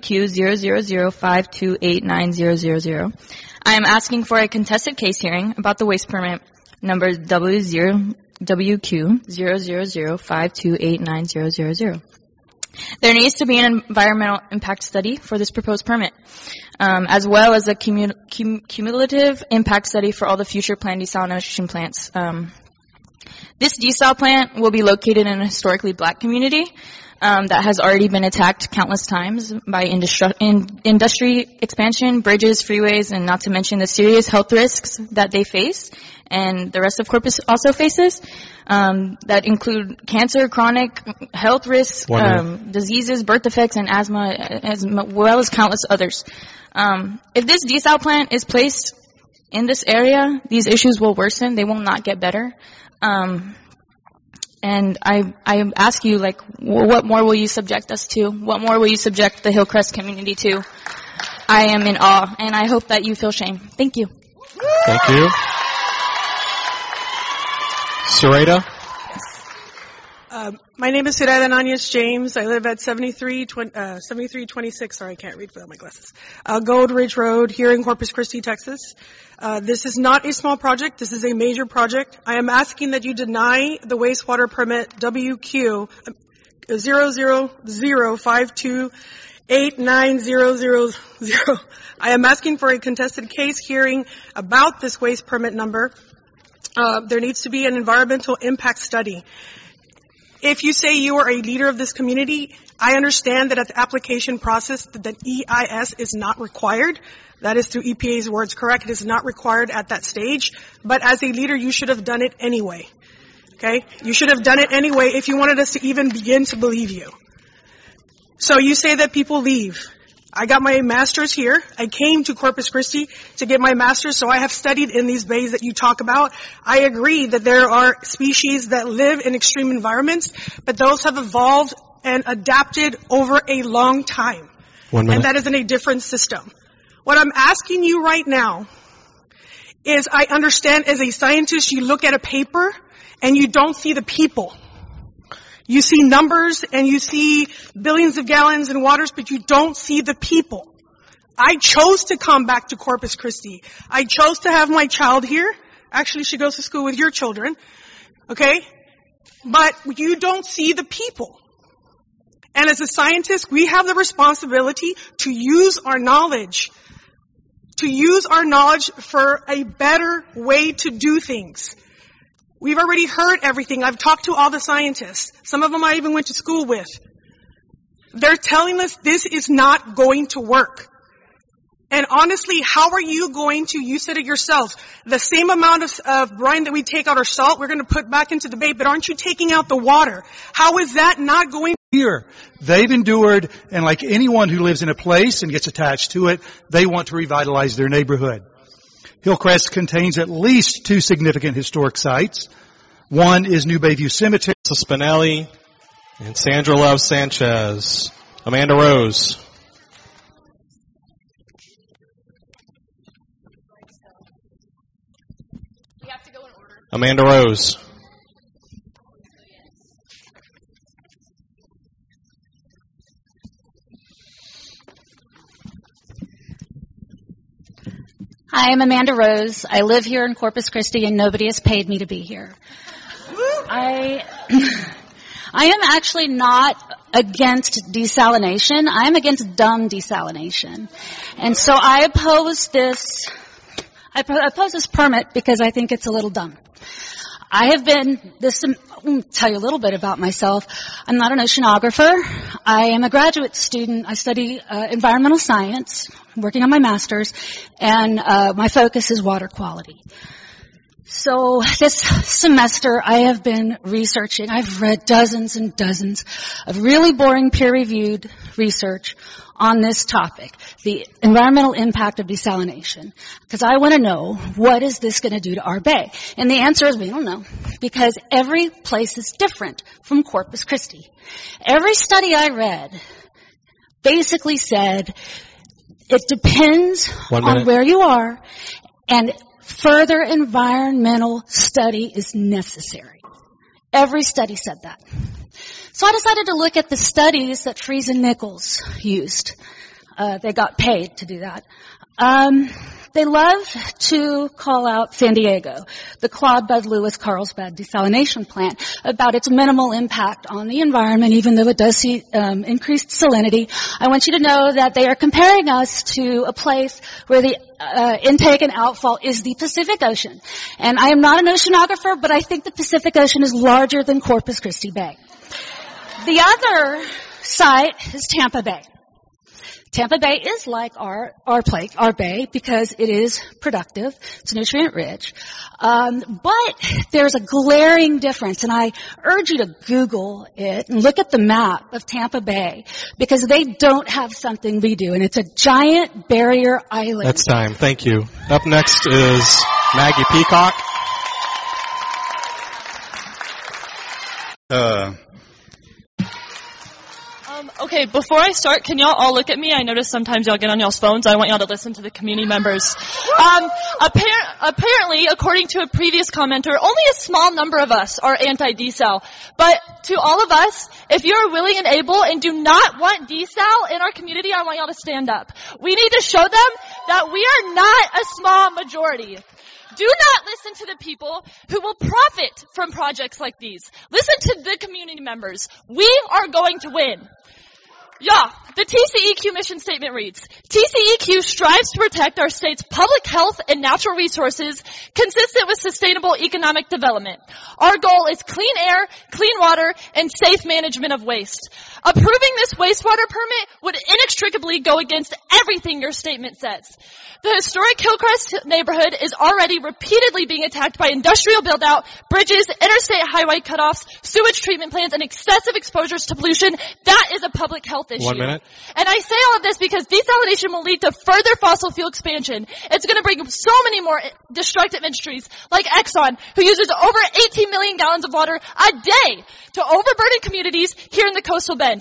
WQ000528900. I am asking for a contested case hearing about the waste permit number WQ000528900. There needs to be an environmental impact study for this proposed permit, as well as a cumulative impact study for all the future planned desalination plants. This desal plant will be located in a historically black community that has already been attacked countless times by industry expansion, bridges, freeways, and not to mention the serious health risks that they face and the rest of Corpus also faces, that include cancer, chronic health risks, diseases, birth defects, and asthma, as well as countless others. If this desal plant is placed in this area, these issues will worsen. They will not get better. And I ask you, like, what more will you subject us to? What more will you subject the Hillcrest community to? I am in awe, and I hope that you feel shame. Thank you. Thank you. Sarita? My name is Sarita Nanias James. I live at 7326, sorry, I can't read without my glasses. Gold Ridge Road here in Corpus Christi, Texas. This is not a small project. This is a major project. I am asking that you deny the wastewater permit WQ 000528900. I am asking for a contested case hearing about this waste permit number. There needs to be an environmental impact study. If you say you are a leader of this community, I understand that at the application process that EIS is not required. That is through EPA's words, correct? It is not required at that stage. But as a leader, you should have done it anyway. Okay? You should have done it anyway if you wanted us to even begin to believe you. So you say that people leave. I got my master's here. I came to Corpus Christi to get my master's, so I have studied in these bays that you talk about. I agree that there are species that live in extreme environments, but those have evolved and adapted over a long time. 1 minute. And that is in a different system. What I'm asking you right now is, I understand as a scientist you look at a paper and you don't see the people. You see numbers and you see billions of gallons in waters, but you don't see the people. I chose to come back to Corpus Christi. I chose to have my child here. Actually, she goes to school with your children. Okay? But you don't see the people. And as a scientist, we have the responsibility to use our knowledge. To use our knowledge for a better way to do things. We've already heard everything. I've talked to all the scientists. Some of them I even went to school with. They're telling us this is not going to work. And honestly, how are you going to, you said it yourself, the same amount of brine that we take out our salt, we're going to put back into the bay, but aren't you taking out the water? How is that not going here? They've endured, and like anyone who lives in a place and gets attached to it, they want to revitalize their neighborhood. Hillcrest contains at least 2 significant historic sites. One is New Bayview Cemetery. Spinelli and Sandra Love Sanchez. Amanda Rose. Amanda Rose. Hi, I'm Amanda Rose. I live here in Corpus Christi and nobody has paid me to be here. I am actually not against desalination. I'm against dumb desalination. And so I oppose this permit because I think it's a little dumb. I'll tell you a little bit about myself. I'm not an oceanographer. I am a graduate student. I study environmental science, working on my master's, and my focus is water quality. So this semester I have been researching. I've read dozens and dozens of really boring peer-reviewed research on this topic, the environmental impact of desalination. Because I want to know, what is this going to do to our bay? And the answer is we don't know, because every place is different from Corpus Christi. Every study I read basically said it depends on where you are, and further environmental study is necessary. Every study said that. So I decided to look at the studies that Fries and Nichols used. They got paid to do that. They love to call out San Diego, the Claude Bud Lewis Carlsbad desalination plant, about its minimal impact on the environment, even though it does see increased salinity. I want you to know that they are comparing us to a place where the intake and outfall is the Pacific Ocean. And I am not an oceanographer, but I think the Pacific Ocean is larger than Corpus Christi Bay. The other site is Tampa Bay. Tampa Bay is like our bay because it is productive. It's nutrient rich. But there's a glaring difference, and I urge you to Google it and look at the map of Tampa Bay, because they don't have something we do, and it's a giant barrier island. That's time. Thank you. Up next is Maggie Peacock. Okay, before I start, can y'all all look at me? I notice sometimes y'all get on y'all's phones. I want y'all to listen to the community members. Apparently, according to a previous commenter, only a small number of us are anti-desal. But to all of us, if you're willing and able and do not want desal in our community, I want y'all to stand up. We need to show them that we are not a small majority. Do not listen to the people who will profit from projects like these. Listen to the community members. We are going to win. Yeah, the TCEQ mission statement reads, TCEQ strives to protect our state's public health and natural resources consistent with sustainable economic development. Our goal is clean air, clean water, and safe management of waste. Approving this wastewater permit would inextricably go against everything your statement says. The historic Hillcrest neighborhood is already repeatedly being attacked by industrial build-out, bridges, interstate highway cutoffs, sewage treatment plants, and excessive exposures to pollution. That is a public health issue. 1 minute. And I say all of this because desalination will lead to further fossil fuel expansion. It's going to bring so many more destructive industries, like Exxon, who uses over 18 million gallons of water a day to overburden communities here in the coastal bend.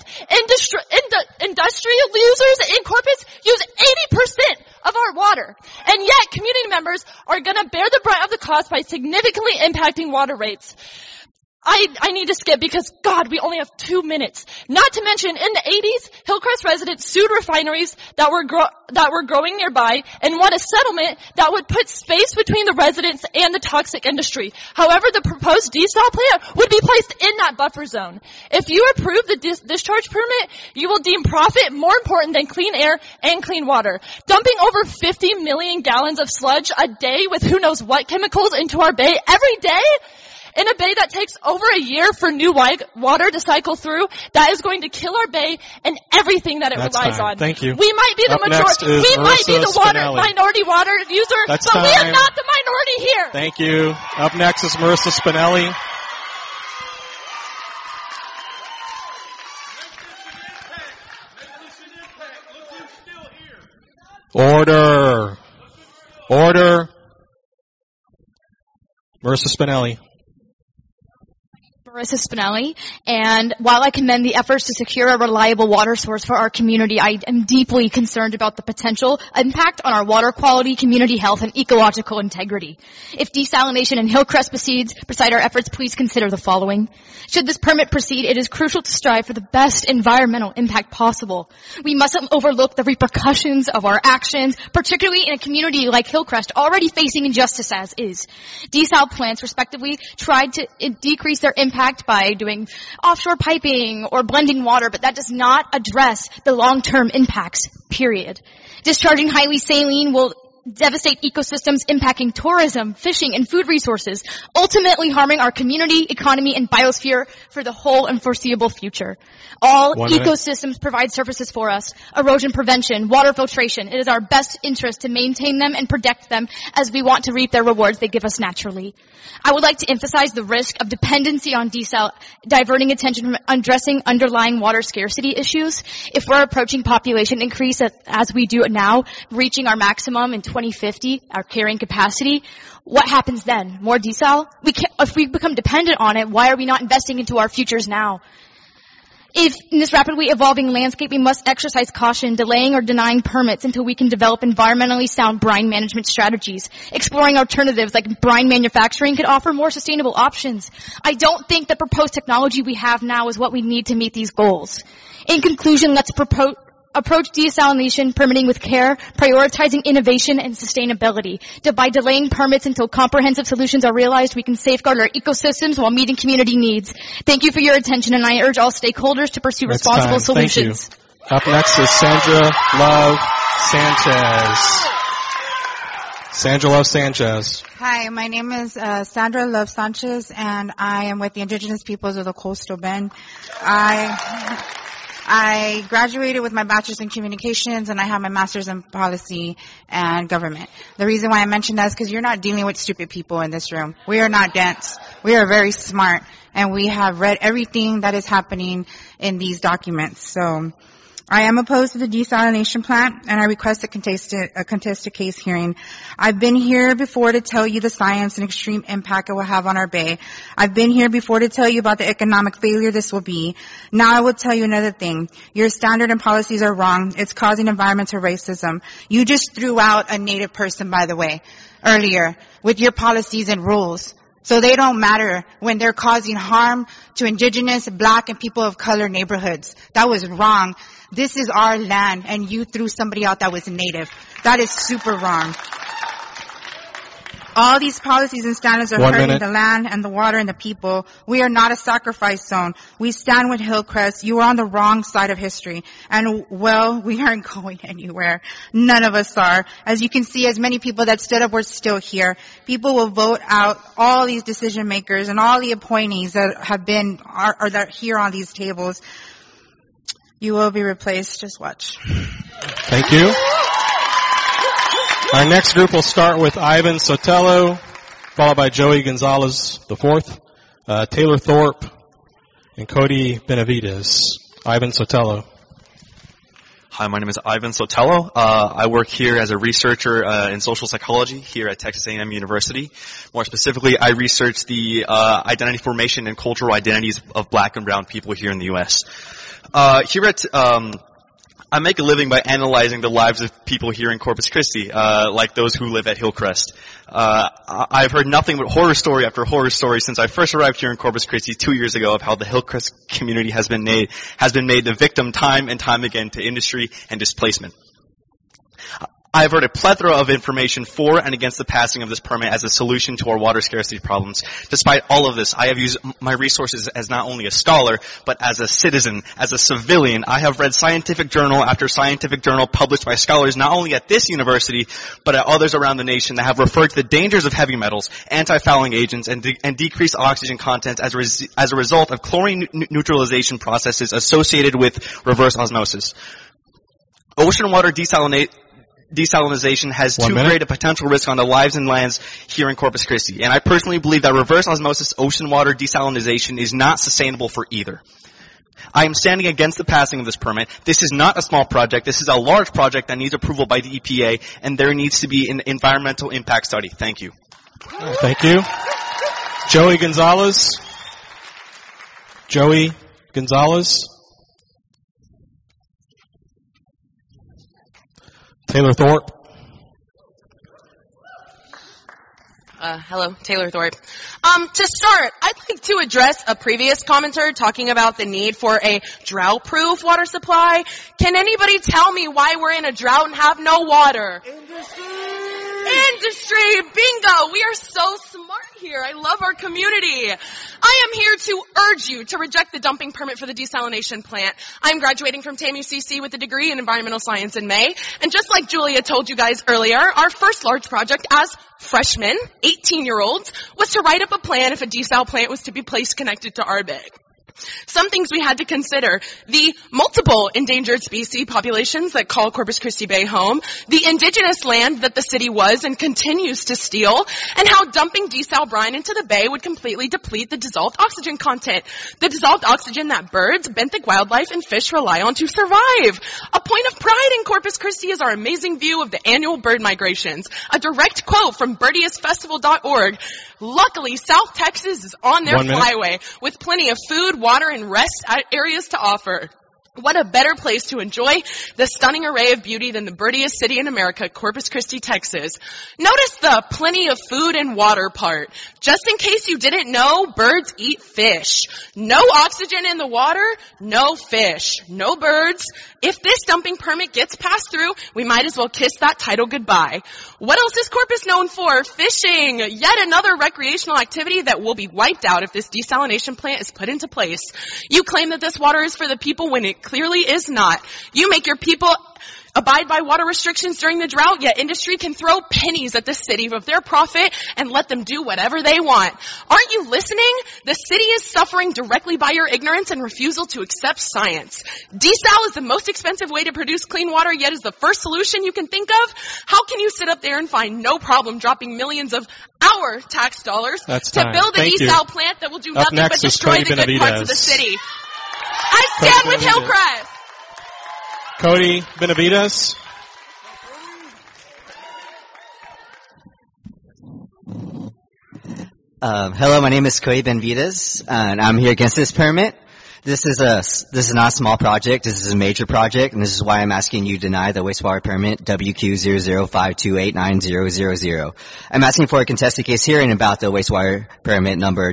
Industrial users in Corpus use 80% of our water. And yet, community members are going to bear the brunt of the cost by significantly impacting water rates. I need to skip because, God, we only have 2 minutes. Not to mention, in the 80s, Hillcrest residents sued refineries that were growing nearby and won a settlement that would put space between the residents and the toxic industry. However, the proposed desal plant would be placed in that buffer zone. If you approve the discharge permit, you will deem profit more important than clean air and clean water. Dumping over 50 million gallons of sludge a day with who knows what chemicals into our bay every day, in a bay that takes over a year for new water to cycle through, that is going to kill our bay and everything that it relies on. Thank you. We might be the majority. We might be the minority water user, but we are not the minority here. Thank you. Up next is Marissa Spinelli. Order. Marissa Spinelli. Marissa Spinelli, and while I commend the efforts to secure a reliable water source for our community, I am deeply concerned about the potential impact on our water quality, community health, and ecological integrity. If desalination in Hillcrest proceeds beside our efforts, please consider the following. Should this permit proceed, it is crucial to strive for the best environmental impact possible. We mustn't overlook the repercussions of our actions, particularly in a community like Hillcrest already facing injustice as is. Desal plants, respectively, tried to decrease their impact impact by doing offshore piping or blending water, but that does not address the long-term impacts, period. Discharging highly saline will devastate ecosystems, impacting tourism, fishing, and food resources, ultimately harming our community, economy, and biosphere for the whole and foreseeable future. All ecosystems provide services for us: erosion prevention, water filtration. It is our best interest to maintain them and protect them, as we want to reap their rewards they give us naturally. I would like to emphasize the risk of dependency on desal, diverting attention from addressing underlying water scarcity issues. If we're approaching population increase as we do now, reaching our maximum in 2050, our carrying capacity, what happens then? More desal? If we become dependent on it, why are we not investing into our futures now? If in this rapidly evolving landscape, we must exercise caution, delaying or denying permits until we can develop environmentally sound brine management strategies. Exploring alternatives like brine manufacturing could offer more sustainable options. I don't think the proposed technology we have now is what we need to meet these goals. In conclusion, let's approach desalination permitting with care, prioritizing innovation and sustainability. By delaying permits until comprehensive solutions are realized, we can safeguard our ecosystems while meeting community needs. Thank you for your attention, and I urge all stakeholders to pursue responsible solutions. Thank you. Up next is Sandra Love Sanchez. Sandra Love Sanchez. Hi, my name is Sandra Love Sanchez, and I am with the Indigenous Peoples of the Coastal Bend. I graduated with my bachelor's in communications, and I have my master's in policy and government. The reason why I mention that is because you're not dealing with stupid people in this room. We are not dense. We are very smart, and we have read everything that is happening in these documents. So I am opposed to the desalination plant, and I request a contested case hearing. I've been here before to tell you the science and extreme impact it will have on our bay. I've been here before to tell you about the economic failure this will be. Now I will tell you another thing. Your standard and policies are wrong. It's causing environmental racism. You just threw out a Native person, by the way, earlier, with your policies and rules. So they don't matter when they're causing harm to Indigenous, Black, and people of color neighborhoods. That was wrong. This is our land, and you threw somebody out that was Native. That is super wrong. All these policies and standards are hurting the land and the water and the people. We are not a sacrifice zone. We stand with Hillcrest. You are on the wrong side of history. And, well, we aren't going anywhere. None of us are. As you can see, as many people that stood up, we're still here. People will vote out all these decision makers and all the appointees that have been, or that are here on these tables. You will be replaced. Just watch. Thank you. Our next group will start with Ivan Sotelo, followed by Joey Gonzalez IV, Taylor Thorpe, and Cody Benavides. Ivan Sotelo. Hi, my name is Ivan Sotelo. I work here as a researcher in social psychology here at Texas A&M University. More specifically, I research the identity formation and cultural identities of Black and brown people here in the U.S. I make a living by analyzing the lives of people here in Corpus Christi, like those who live at Hillcrest. I've heard nothing but horror story after horror story since I first arrived here in Corpus Christi 2 years ago of how the Hillcrest community has been made the victim time and time again to industry and displacement. I've heard a plethora of information for and against the passing of this permit as a solution to our water scarcity problems. Despite all of this, I have used my resources as not only a scholar, but as a citizen, as a civilian. I have read scientific journal after scientific journal published by scholars not only at this university, but at others around the nation that have referred to the dangers of heavy metals, anti-fouling agents, and decreased oxygen content as a result of chlorine neutralization processes associated with reverse osmosis. Ocean water desalinization has too great a potential risk on the lives and lands here in Corpus Christi. And I personally believe that reverse osmosis ocean water desalinization is not sustainable for either. I am standing against the passing of this permit. This is not a small project. This is a large project that needs approval by the EPA, and there needs to be an environmental impact study. Thank you. Thank you. Joey Gonzalez. Joey Gonzalez. Taylor Thorpe. Hello, Taylor Thorpe. To start, I'd like to address a previous commenter talking about the need for a drought-proof water supply. Can anybody tell me why we're in a drought and have no water? Industry! Bingo! We are so smart here I love our community. I am here to urge you to reject the dumping permit for the desalination plant. I'm graduating from TAMU CC with a degree in environmental science in May. And just like Julia told you guys earlier, our first large project as freshmen, 18-year-olds, was to write up a plan if a desal plant was to be placed connected to our bay. Some things we had to consider: the multiple endangered species populations that call Corpus Christi Bay home, the indigenous land that the city was and continues to steal, and how dumping desal brine into the bay would completely deplete the dissolved oxygen content, the dissolved oxygen that birds, benthic wildlife, and fish rely on to survive. A point of pride in Corpus Christi is our amazing view of the annual bird migrations. A direct quote from birdiestfestival.org. Luckily, South Texas is on their flyway with plenty of food, water, and rest areas to offer. What a better place to enjoy the stunning array of beauty than the birdiest city in America, Corpus Christi, Texas. Notice the plenty of food and water part. Just in case you didn't know, birds eat fish. No oxygen in the water, no fish, no birds. If this dumping permit gets passed through, we might as well kiss that title goodbye. What else is Corpus known for? Fishing. Yet another recreational activity that will be wiped out if this desalination plant is put into place. You claim that this water is for the people when it clearly is not. You make your people abide by water restrictions during the drought, yet industry can throw pennies at the city of their profit and let them do whatever they want. Aren't you listening? The city is suffering directly by your ignorance and refusal to accept science. Desal is the most expensive way to produce clean water, yet is the first solution you can think of. How can you sit up there and find no problem dropping millions of our tax dollars to build a desal plant that will do nothing but destroy the good parts of the city? I stand with Hillcrest! Cody Benavides. Hello, my name is Cody Benavides, and I'm here against this permit. This is not a small project. This is a major project, and this is why I'm asking you to deny the wastewater permit WQ0052899000. I'm asking for a contested case hearing about the wastewater permit number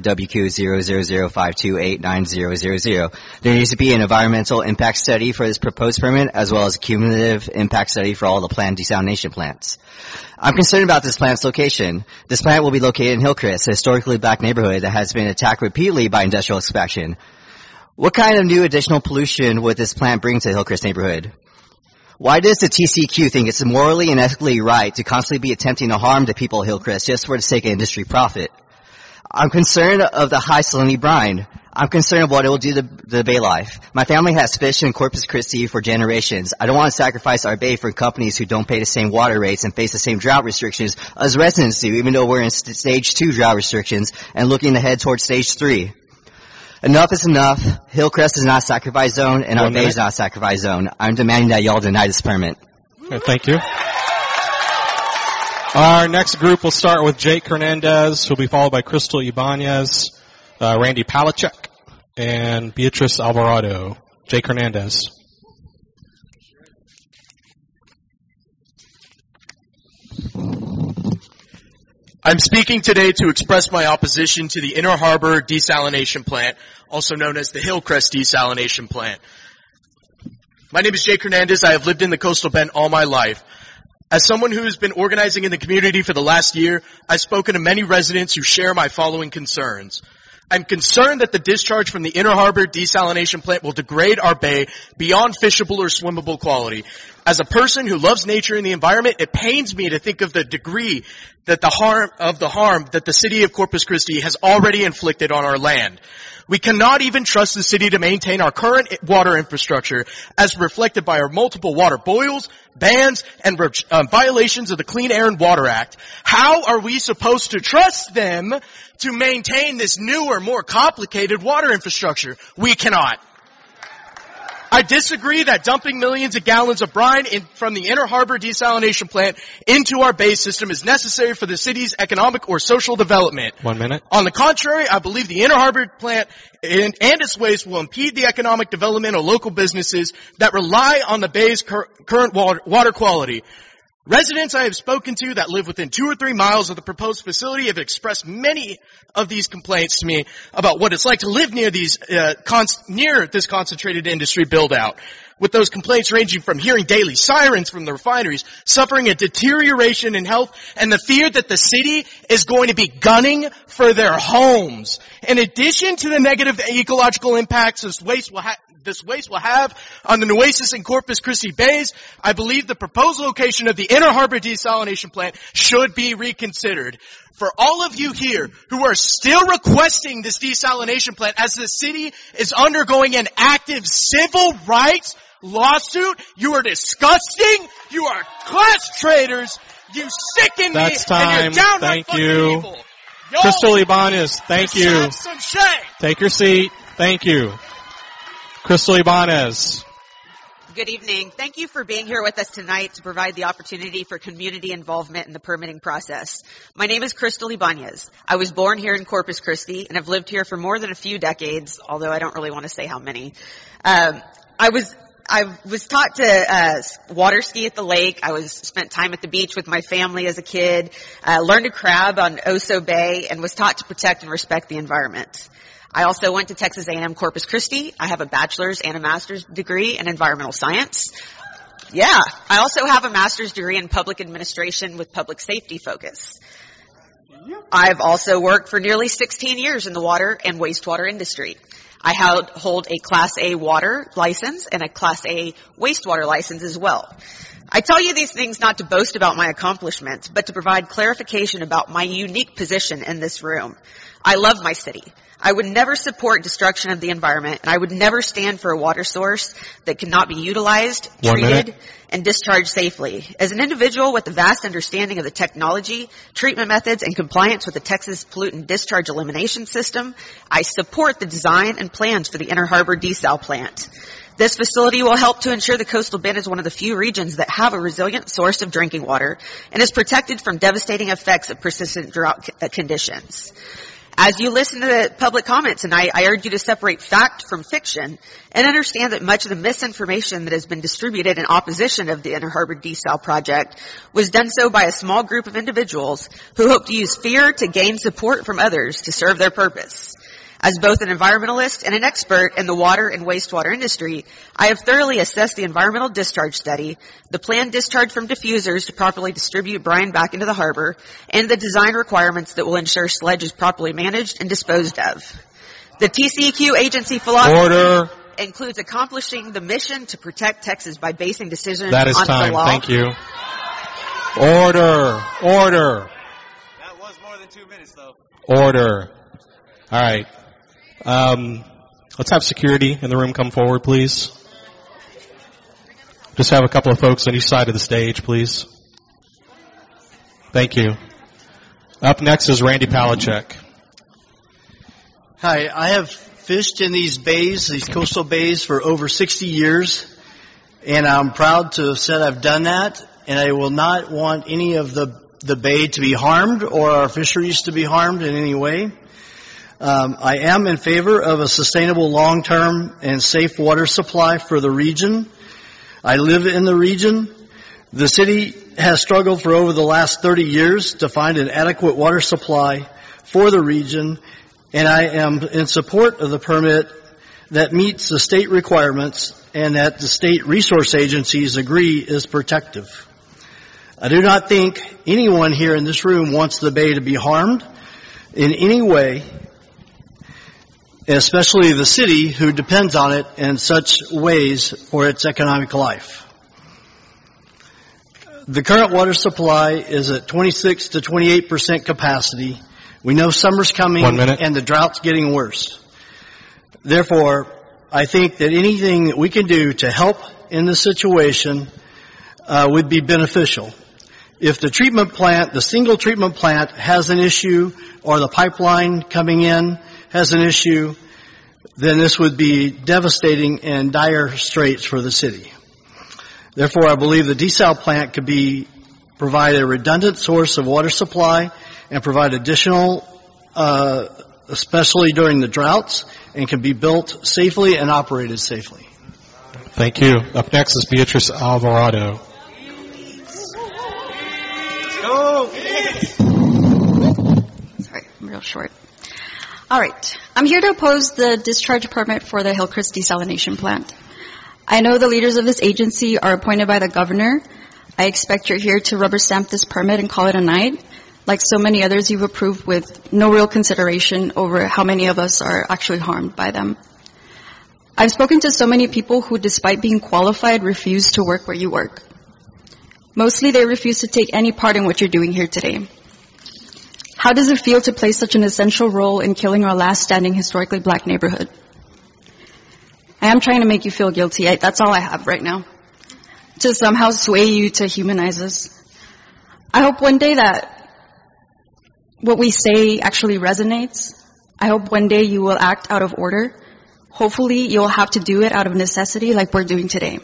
WQ0052899000. There needs to be an environmental impact study for this proposed permit, as well as a cumulative impact study for all the planned desalination plants. I'm concerned about this plant's location. This plant will be located in Hillcrest, a historically black neighborhood that has been attacked repeatedly by industrial extraction. What kind of new additional pollution would this plant bring to the Hillcrest neighborhood? Why does the TCQ think it's morally and ethically right to constantly be attempting to harm the people of Hillcrest just for the sake of industry profit? I'm concerned of the high salinity brine. I'm concerned of what it will do to the bay life. My family has fished in Corpus Christi for generations. I don't want to sacrifice our bay for companies who don't pay the same water rates and face the same drought restrictions as residents do, even though we're in stage 2 drought restrictions and looking ahead towards stage 3. Enough is enough. Hillcrest is not a sacrifice zone, and our bay is not a sacrifice zone. I'm demanding that y'all deny this permit. Okay, thank you. Our next group will start with Jake Hernandez, who will be followed by Crystal Ibanez, Randy Palachuk, and Beatrice Alvarado. Jake Hernandez. I'm speaking today to express my opposition to the Inner Harbor Desalination Plant, also known as the Hillcrest Desalination Plant. My name is Jake Hernandez. I have lived in the Coastal Bend all my life. As someone who has been organizing in the community for the last year, I've spoken to many residents who share my following concerns. I'm concerned that the discharge from the Inner Harbor Desalination Plant will degrade our bay beyond fishable or swimmable quality. As a person who loves nature and the environment, it pains me to think of the degree that the harm that the city of Corpus Christi has already inflicted on our land. We cannot even trust the city to maintain our current water infrastructure as reflected by our multiple water boils, bans, and violations of the Clean Air and Water Act. How are we supposed to trust them to maintain this newer, more complicated water infrastructure? We cannot. I disagree that dumping millions of gallons of brine from the Inner Harbor Desalination Plant into our bay system is necessary for the city's economic or social development. 1 minute. On the contrary, I believe the Inner Harbor plant and its waste will impede the economic development of local businesses that rely on the bay's current water quality. Residents I have spoken to that live within 2 or 3 miles of the proposed facility have expressed many of these complaints to me about what it's like to live near these near this concentrated industry build-out. With those complaints ranging from hearing daily sirens from the refineries, suffering a deterioration in health, and the fear that the city is going to be gunning for their homes. In addition to the negative ecological impacts this waste will have on the Nueces and Corpus Christi Bays, I believe the proposed location of the Inner Harbor desalination plant should be reconsidered. For all of you here who are still requesting this desalination plant as the city is undergoing an active civil rights lawsuit, you are disgusting, you are class traitors, you sicken me, That's time. and you're downright Thank fucking you. evil. Crystal Ibanez, thank you. Have some shame. Take your seat. Thank you. Crystal Ibanez. Good evening. Thank you for being here with us tonight to provide the opportunity for community involvement in the permitting process. My name is Crystal Ibanez. I was born here in Corpus Christi and have lived here for more than a few decades, although I don't really want to say how many. I was taught to water ski at the lake. I spent time at the beach with my family as a kid, learned to crab on Oso Bay, and was taught to protect and respect the environment. I also went to Texas A&M Corpus Christi. I have a bachelor's and a master's degree in environmental science. Yeah, I also have a master's degree in public administration with public safety focus. I've also worked for nearly 16 years in the water and wastewater industry. I hold a Class A water license and a Class A wastewater license as well. I tell you these things not to boast about my accomplishments, but to provide clarification about my unique position in this room. I love my city. I would never support destruction of the environment, and I would never stand for a water source that cannot be utilized, treated, and discharged safely. As an individual with a vast understanding of the technology, treatment methods, and compliance with the Texas Pollutant Discharge Elimination System, I support the design and plans for the Inner Harbor desal plant. This facility will help to ensure the Coastal Bend is one of the few regions that have a resilient source of drinking water and is protected from devastating effects of persistent drought conditions. As you listen to the public comment tonight, I urge you to separate fact from fiction and understand that much of the misinformation that has been distributed in opposition of the Inner Harbor desal project was done so by a small group of individuals who hope to use fear to gain support from others to serve their purpose. As both an environmentalist and an expert in the water and wastewater industry, I have thoroughly assessed the environmental discharge study, the planned discharge from diffusers to properly distribute brine back into the harbor, and the design requirements that will ensure sludge is properly managed and disposed of. The TCEQ agency philosophy includes accomplishing the mission to protect Texas by basing decisions on the law. That is time. Thank you. Order. That was more than 2 minutes, though. Order. All right. Let's have security in the room come forward, please. Just have a couple of folks on each side of the stage, please. Thank you. Up next is Randy Palachek. Hi, I have fished in these bays, these coastal bays, for over 60 years, and I'm proud to have said I've done that, and I will not want any of the bay to be harmed or our fisheries to be harmed in any way. I am in favor of a sustainable long-term and safe water supply for the region. I live in the region. The city has struggled for over the last 30 years to find an adequate water supply for the region, and I am in support of the permit that meets the state requirements and that the state resource agencies agree is protective. I do not think anyone here in this room wants the bay to be harmed in any way, especially the city who depends on it in such ways for its economic life. The current water supply is at 26 to 28% capacity. We know summer's coming and the drought's getting worse. Therefore, I think that anything that we can do to help in this situation would be beneficial. If the treatment plant, the single treatment plant has an issue, or the pipeline coming in has an issue, then this would be devastating and dire straits for the city. Therefore, I believe the desal plant could provide a redundant source of water supply and provide additional, especially during the droughts, and can be built safely and operated safely. Thank you. Up next is Beatrice Alvarado. Sorry, I'm real short. All right. I'm here to oppose the discharge permit for the Hillcrest desalination plant. I know the leaders of this agency are appointed by the governor. I expect you're here to rubber stamp this permit and call it a night, like so many others you've approved with no real consideration over how many of us are actually harmed by them. I've spoken to so many people who, despite being qualified, refuse to work where you work. Mostly they refuse to take any part in what you're doing here today. How does it feel to play such an essential role in killing our last standing historically black neighborhood? I am trying to make you feel guilty. That's all I have right now. To somehow sway you to humanize us. I hope one day that what we say actually resonates. I hope one day you will act out of order. Hopefully you'll have to do it out of necessity like we're doing today.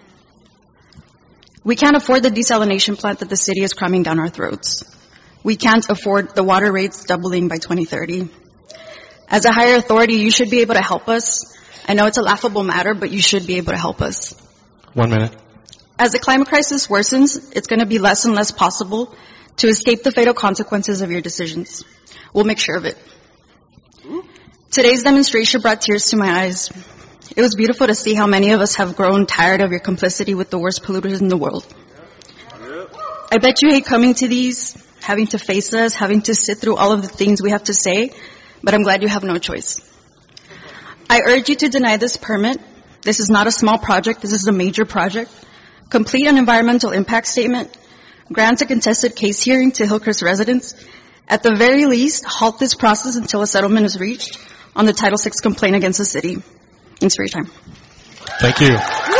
We can't afford the desalination plant that the city is cramming down our throats. We can't afford the water rates doubling by 2030. As a higher authority, you should be able to help us. I know it's a laughable matter, but you should be able to help us. 1 minute. As the climate crisis worsens, it's going to be less and less possible to escape the fatal consequences of your decisions. We'll make sure of it. Today's demonstration brought tears to my eyes. It was beautiful to see how many of us have grown tired of your complicity with the worst polluters in the world. I bet you hate coming to these, having to face us, having to sit through all of the things we have to say, but I'm glad you have no choice. I urge you to deny this permit. This is not a small project. This is a major project. Complete an environmental impact statement. Grant a contested case hearing to Hillcrest residents. At the very least, halt this process until a settlement is reached on the Title VI complaint against the city. Thanks for your time. Thank you.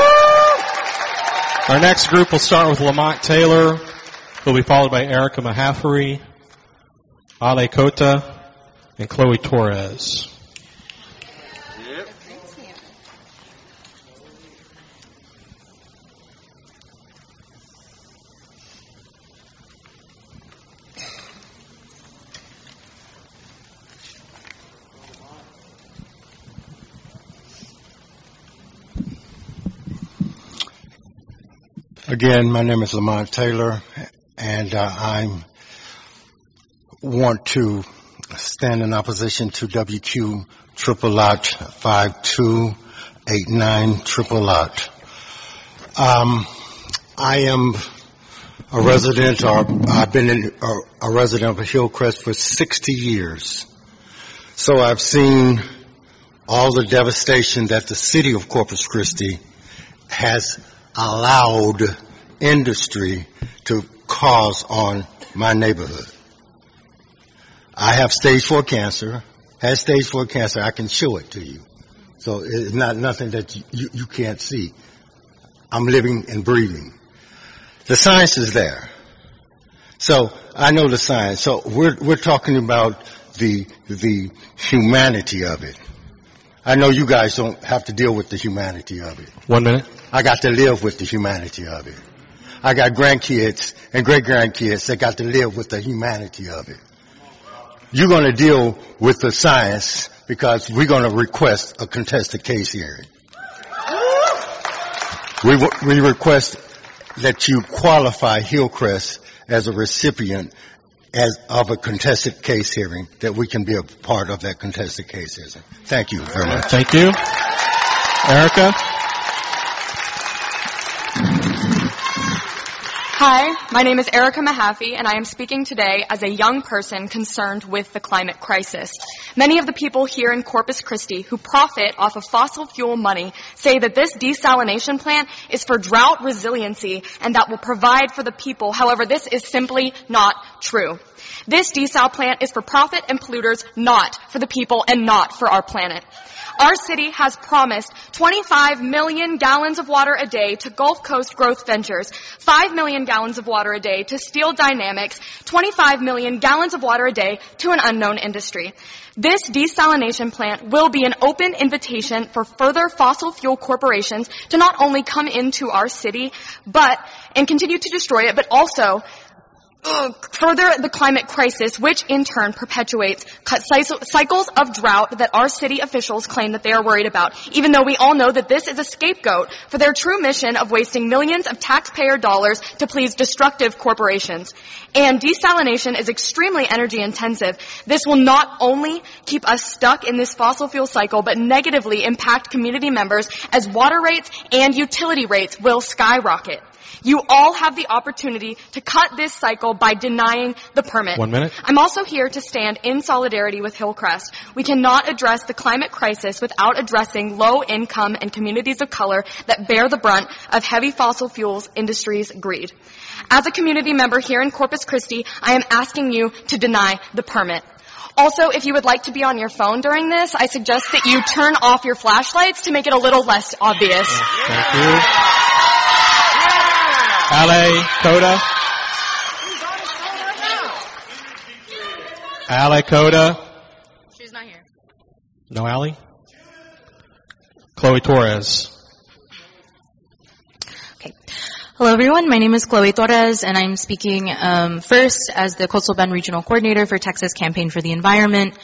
Our next group will start with Lamont Taylor, who will be followed by Erica Mahaffrey, Ale Cota, and Chloe Torres. Again, my name is Lamont Taylor, and I want to stand in opposition to WQ triple lot 5289 triple lot. I am a resident, or I've been a resident of Hillcrest for 60 years. So I've seen all the devastation that the city of Corpus Christi has allowed industry to cause on my neighborhood. I have stage 4 cancer, had stage 4 cancer. I can show it to you. So it's not nothing that you can't see. I'm living and breathing. The science is there. So I know the science. So we're talking about the humanity of it. I know you guys don't have to deal with the humanity of it. 1 minute. I got to live with the humanity of it. I got grandkids and great-grandkids that got to live with the humanity of it. You're going to deal with the science because we're going to request a contested case hearing. We request that you qualify Hillcrest as a recipient of a contested case hearing, that we can be a part of that contested case hearing. Thank you very much. Thank you. Erica? Hi, my name is Erica Mahaffey, and I am speaking today as a young person concerned with the climate crisis. Many of the people here in Corpus Christi who profit off of fossil fuel money say that this desalination plant is for drought resiliency and that will provide for the people. However, this is simply not true. This desal plant is for profit and polluters, not for the people and not for our planet. Our city has promised 25 million gallons of water a day to Gulf Coast Growth Ventures, 5 million gallons of water a day to Steel Dynamics, 25 million gallons of water a day to an unknown industry. This desalination plant will be an open invitation for further fossil fuel corporations to not only come into our city and continue to destroy it, but also further the climate crisis, which in turn perpetuates cycles of drought that our city officials claim that they are worried about, even though we all know that this is a scapegoat for their true mission of wasting millions of taxpayer dollars to please destructive corporations. And desalination is extremely energy intensive. This will not only keep us stuck in this fossil fuel cycle, but negatively impact community members as water rates and utility rates will skyrocket. You all have the opportunity to cut this cycle by denying the permit. 1 minute. I'm also here to stand in solidarity with Hillcrest. We cannot address the climate crisis without addressing low income and communities of color that bear the brunt of heavy fossil fuels industry's greed. As a community member here in Corpus Christi, I am asking you to deny the permit. Also, if you would like to be on your phone during this, I suggest that you turn off your flashlights to make it a little less obvious. Thank you. Ale Coda. Ale Coda. She's not here. No Ale? Chloe Torres. Hello everyone, my name is Chloe Torres and I'm speaking first as the Coastal Bend Regional Coordinator for Texas Campaign for the Environment.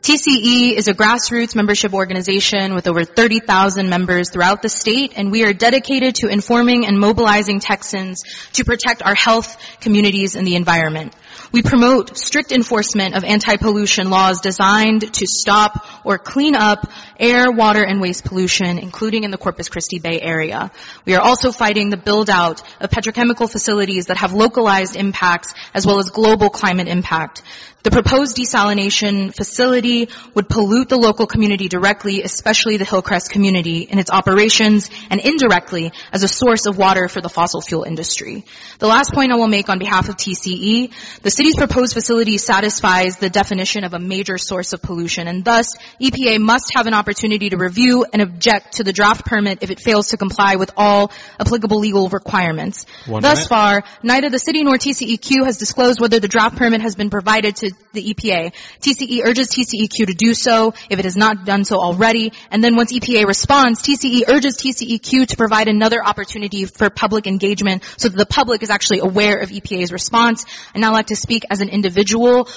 TCE is a grassroots membership organization with over 30,000 members throughout the state, and we are dedicated to informing and mobilizing Texans to protect our health, communities, and the environment. We promote strict enforcement of anti-pollution laws designed to stop or clean up air, water, and waste pollution, including in the Corpus Christi Bay Area. We are also fighting the build-out of petrochemical facilities that have localized impacts as well as global climate impact. The proposed desalination facility would pollute the local community directly, especially the Hillcrest community, in its operations and indirectly as a source of water for the fossil fuel industry. The last point I will make on behalf of TCE, the city's proposed facility satisfies the definition of a major source of pollution, and thus EPA must have an opportunity to review and object to the draft permit if it fails to comply with all applicable legal requirements. Thus far, neither the city nor TCEQ has disclosed whether the draft permit has been provided to the EPA. TCE urges TCEQ to do so if it has not done so already, and then once EPA responds, TCE urges TCEQ to provide another opportunity for public engagement so that the public is actually aware of EPA's response. I'd now like to speak as an individual.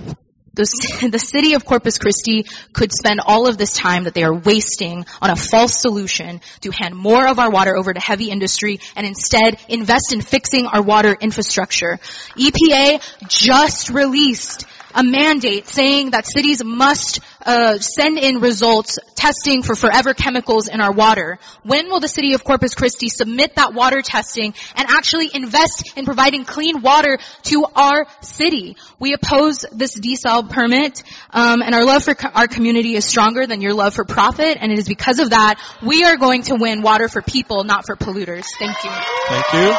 The city of Corpus Christi could spend all of this time that they are wasting on a false solution to hand more of our water over to heavy industry and instead invest in fixing our water infrastructure. EPA just released a mandate saying that cities must send in results testing for forever chemicals in our water. When will the city of Corpus Christi submit that water testing and actually invest in providing clean water to our city? We oppose this desal permit, and our love for our community is stronger than your love for profit, and it is because of that we are going to win water for people, not for polluters. Thank you. Thank you.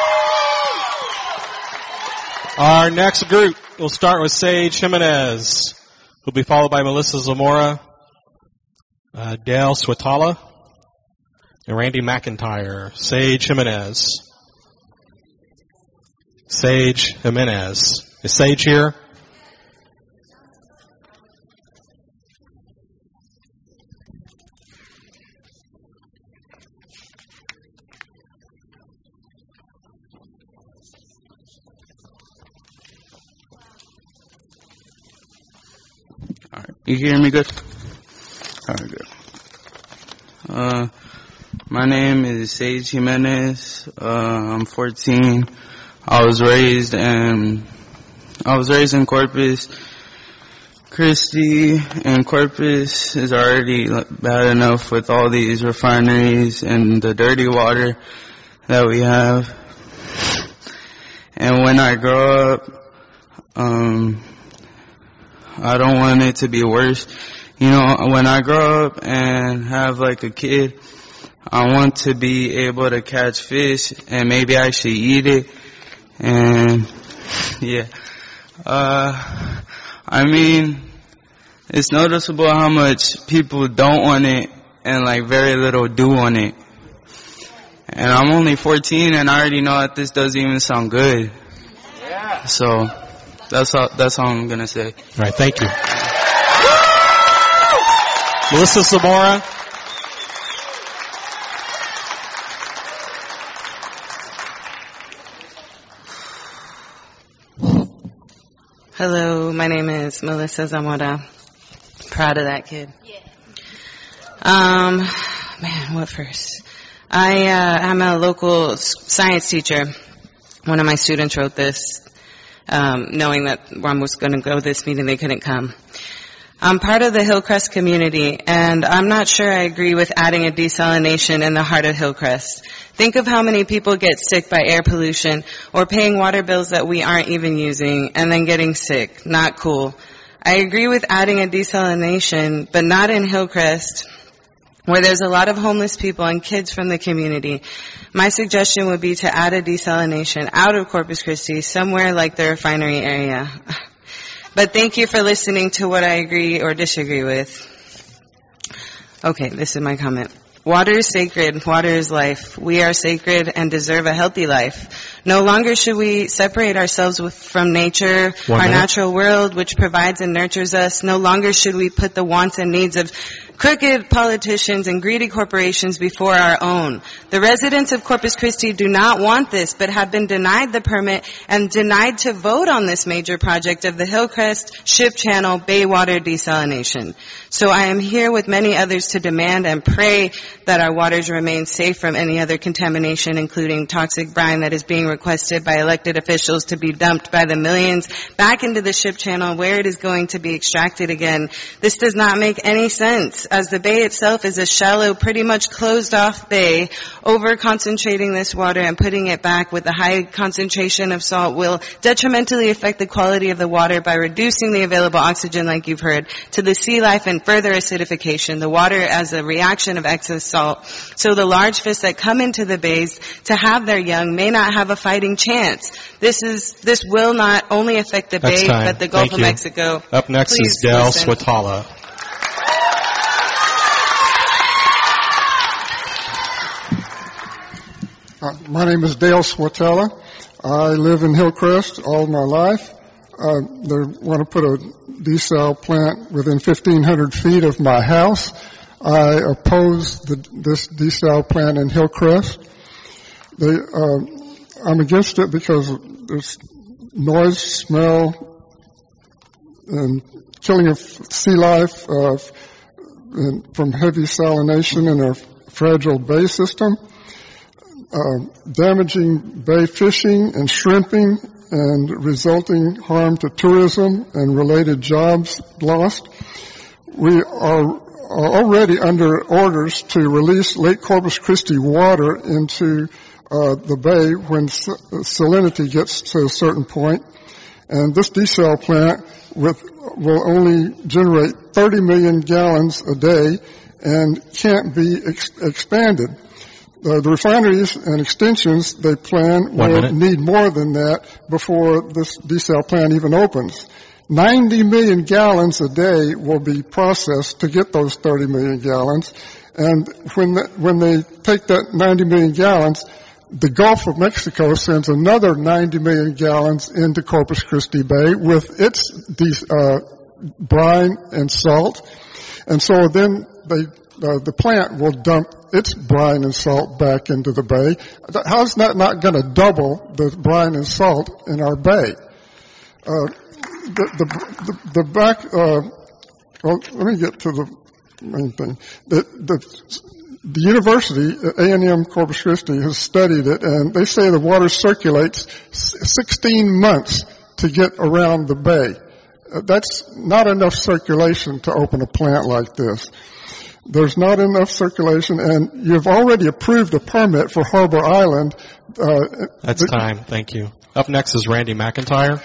Our next group will start with Sage Jimenez, who'll be followed by Melissa Zamora, Dale Swatala, and Randy McIntyre. Sage Jimenez. Sage Jimenez. Is Sage here? You hear me good? All right, good. My name is Sage Jimenez. I'm 14. I was raised in Corpus Christi, and Corpus is already bad enough with all these refineries and the dirty water that we have. And when I grow up, I don't want it to be worse. You know, when I grow up and have like a kid, I want to be able to catch fish and maybe actually eat it. And yeah, I mean, it's noticeable how much people don't want it and like very little do want it. And I'm only 14 and I already know that this doesn't even sound good. Yeah. So that's all I'm gonna say. All right, thank you. Melissa Zamora. Hello, my name is Melissa Zamora. Proud of that kid. Man, what first? I'm a local science teacher. One of my students wrote this, knowing that I was going to go to this meeting, they couldn't come. I'm part of the Hillcrest community, and I'm not sure I agree with adding a desalination in the heart of Hillcrest. Think of how many people get sick by air pollution or paying water bills that we aren't even using and then getting sick. Not cool. I agree with adding a desalination, but not in Hillcrest, where there's a lot of homeless people and kids from the community. My suggestion would be to add a desalination out of Corpus Christi, somewhere like the refinery area. But thank you for listening to what I agree or disagree with. Okay, this is my comment. Water is sacred. Water is life. We are sacred and deserve a healthy life. No longer should we separate ourselves from nature, our natural world, which provides and nurtures us. No longer should we put the wants and needs of crooked politicians and greedy corporations before our own. The residents of Corpus Christi do not want this, but have been denied the permit and denied to vote on this major project of the Hillcrest Ship Channel Baywater desalination. So I am here with many others to demand and pray that our waters remain safe from any other contamination, including toxic brine that is being requested by elected officials to be dumped by the millions back into the ship channel where it is going to be extracted again. This does not make any sense, as the bay itself is a shallow, pretty much closed-off bay. Over-concentrating this water and putting it back with a high concentration of salt will detrimentally affect the quality of the water by reducing the available oxygen, like you've heard, to the sea life and further acidification. The water as a reaction of excess salt. So the large fish that come into the bays to have their young may not have a fighting chance. This will not only affect the bay, but the Gulf of Mexico. Up next is Dale Swatala. My name is Dale Swatala. I live in Hillcrest all my life. They want to put a desal plant within 1,500 feet of my house. I oppose this desal plant in Hillcrest. I'm against it because there's noise, smell, and killing of sea life from heavy salination in a fragile bay system. Damaging bay fishing and shrimping and resulting harm to tourism and related jobs lost. We are already under orders to release Lake Corpus Christi water into the bay when salinity gets to a certain point. And this desal plant will only generate 30 million gallons a day and can't be expanded. The refineries and extensions they plan will need more than that before this desal plant even opens. 90 million gallons a day will be processed to get those 30 million gallons. And when they take that 90 million gallons, the Gulf of Mexico sends another 90 million gallons into Corpus Christi Bay with its brine and salt. And so then the plant will dump its brine and salt back into the bay. How's that not going to double the brine and salt in our bay? Well, let me get to the main thing. The university, A&M Corpus Christi, has studied it, and they say the water circulates 16 months to get around the bay. That's not enough circulation to open a plant like this. There's not enough circulation, and you've already approved a permit for Harbor Island. That's time. Thank you. Up next is Randy McIntyre.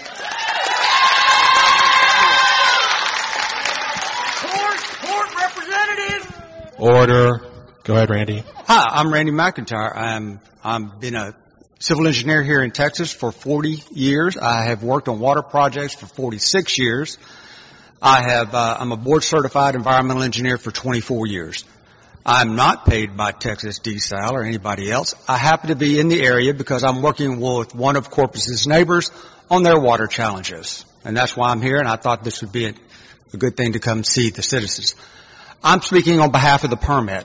Court representative. Order. Go ahead, Randy. Hi, I'm Randy McIntyre. I've been a civil engineer here in Texas for 40 years. I have worked on water projects for 46 years. I'm a board certified environmental engineer for 24 years. I'm not paid by Texas Desal or anybody else. I happen to be in the area because I'm working with one of Corpus's neighbors on their water challenges. And that's why I'm here, and I thought this would be a good thing to come see the citizens. I'm speaking on behalf of the permit.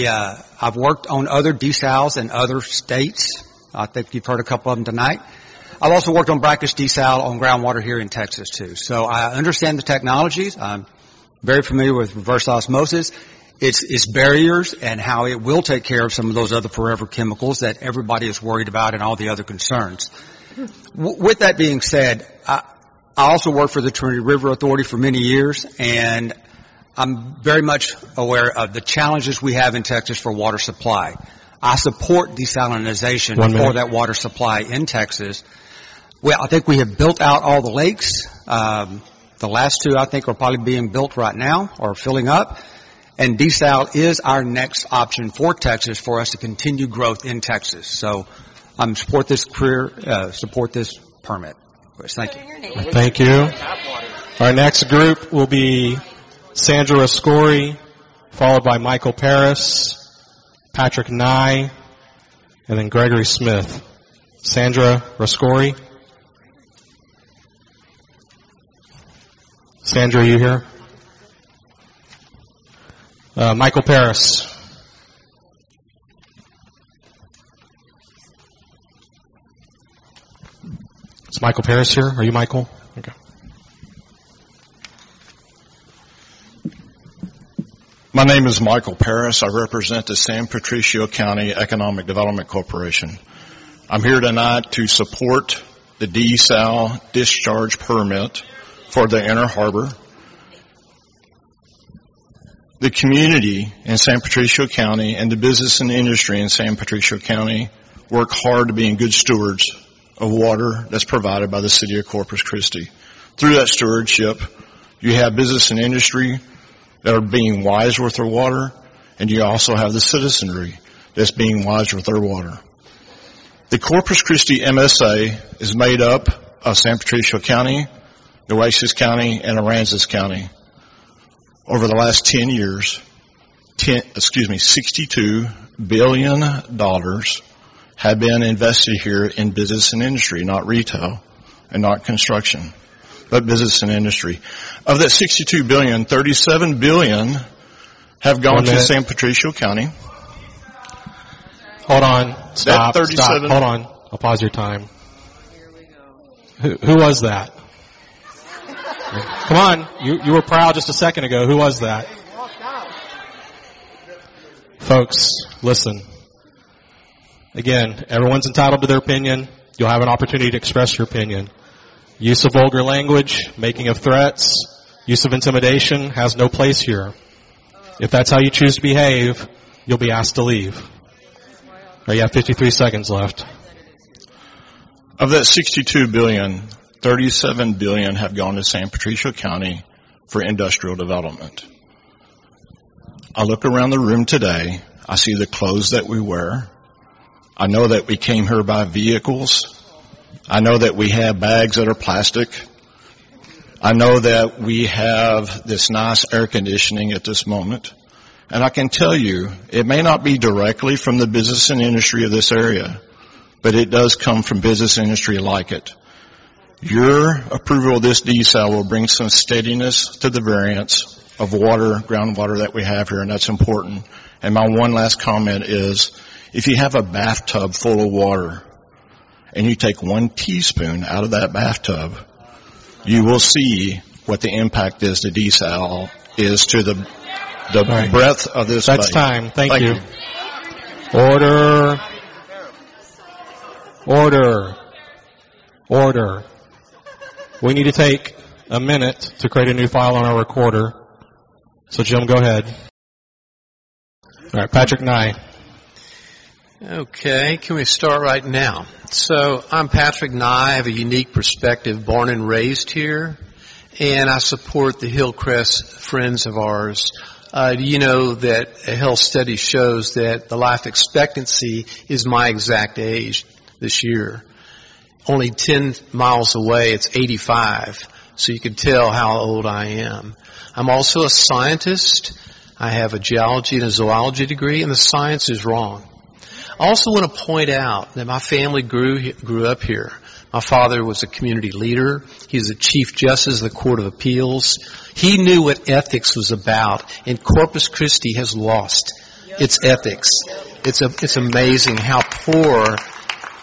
I've worked on other desals in other states. I think you've heard a couple of them tonight. I've also worked on brackish desal on groundwater here in Texas too. So I understand the technologies. I'm very familiar with reverse osmosis. Its barriers and how it will take care of some of those other forever chemicals that everybody is worried about and all the other concerns. With that being said, I also worked for the Trinity River Authority for many years, and I'm very much aware of the challenges we have in Texas for water supply. I support desalinization for that water supply in Texas. Well, I think we have built out all the lakes. The last two, I think, are probably being built right now or filling up. And desal is our next option for Texas for us to continue growth in Texas. So support this support this permit. Thank you. Thank you. Our next group will be Sandra Rascori, followed by Michael Paris, Patrick Nye, and then Gregory Smith. Sandra Rascori. Sandra, are you here? Michael Paris. Is Michael Paris here? Are you Michael? Okay. My name is Michael Paris. I represent the San Patricio County Economic Development Corporation. I'm here tonight to support the desal discharge permit for the Inner Harbor. The community in San Patricio County and the business and industry in San Patricio County work hard to be good stewards of water that's provided by the city of Corpus Christi. Through that stewardship, you have business and industry that are being wise with their water, and you also have the citizenry that's being wise with their water. The Corpus Christi MSA is made up of San Patricio County, Nueces County, and Aransas County. Over the last 10 years, $62 billion have been invested here in business and industry, not retail and not construction, but business and industry. Of that $62 billion, $37 billion have gone to San Patricio County. Hold on. Stop. Hold on. I'll pause your time. Who was that? Come on. You were proud just a second ago. Who was that? Folks, listen. Again, everyone's entitled to their opinion. You'll have an opportunity to express your opinion. Use of vulgar language, making of threats, use of intimidation has no place here. If that's how you choose to behave, you'll be asked to leave. All right, you have 53 seconds left. Of that $62 billion, $37 billion have gone to San Patricio County for industrial development. I look around the room today. I see the clothes that we wear. I know that we came here by vehicles. I know that we have bags that are plastic. I know that we have this nice air conditioning at this moment. And I can tell you, it may not be directly from the business and industry of this area, but it does come from business industry like it. Your approval of this desal will bring some steadiness to the variance of water, groundwater that we have here, and that's important. And my one last comment is, if you have a bathtub full of water and you take 1 teaspoon out of that bathtub, you will see what the impact is to desal is to the breadth of this. That's lake. time. Thank you. Order. Order. Order. We need to take a minute to create a new file on our recorder. So Jim, go ahead. All right, Patrick Nye. Okay, can we start right now? So I'm Patrick Nye. I have a unique perspective, born and raised here, and I support the Hillcrest Friends of ours. You know that a health study shows that the life expectancy is my exact age this year. Only 10 miles away, it's 85, so you can tell how old I am. I'm also a scientist. I have a geology and a zoology degree, and the science is wrong. I also want to point out that my family grew up here. My father was a community leader. He was the Chief Justice of the Court of Appeals. He knew what ethics was about, and Corpus Christi has lost its ethics. It's amazing how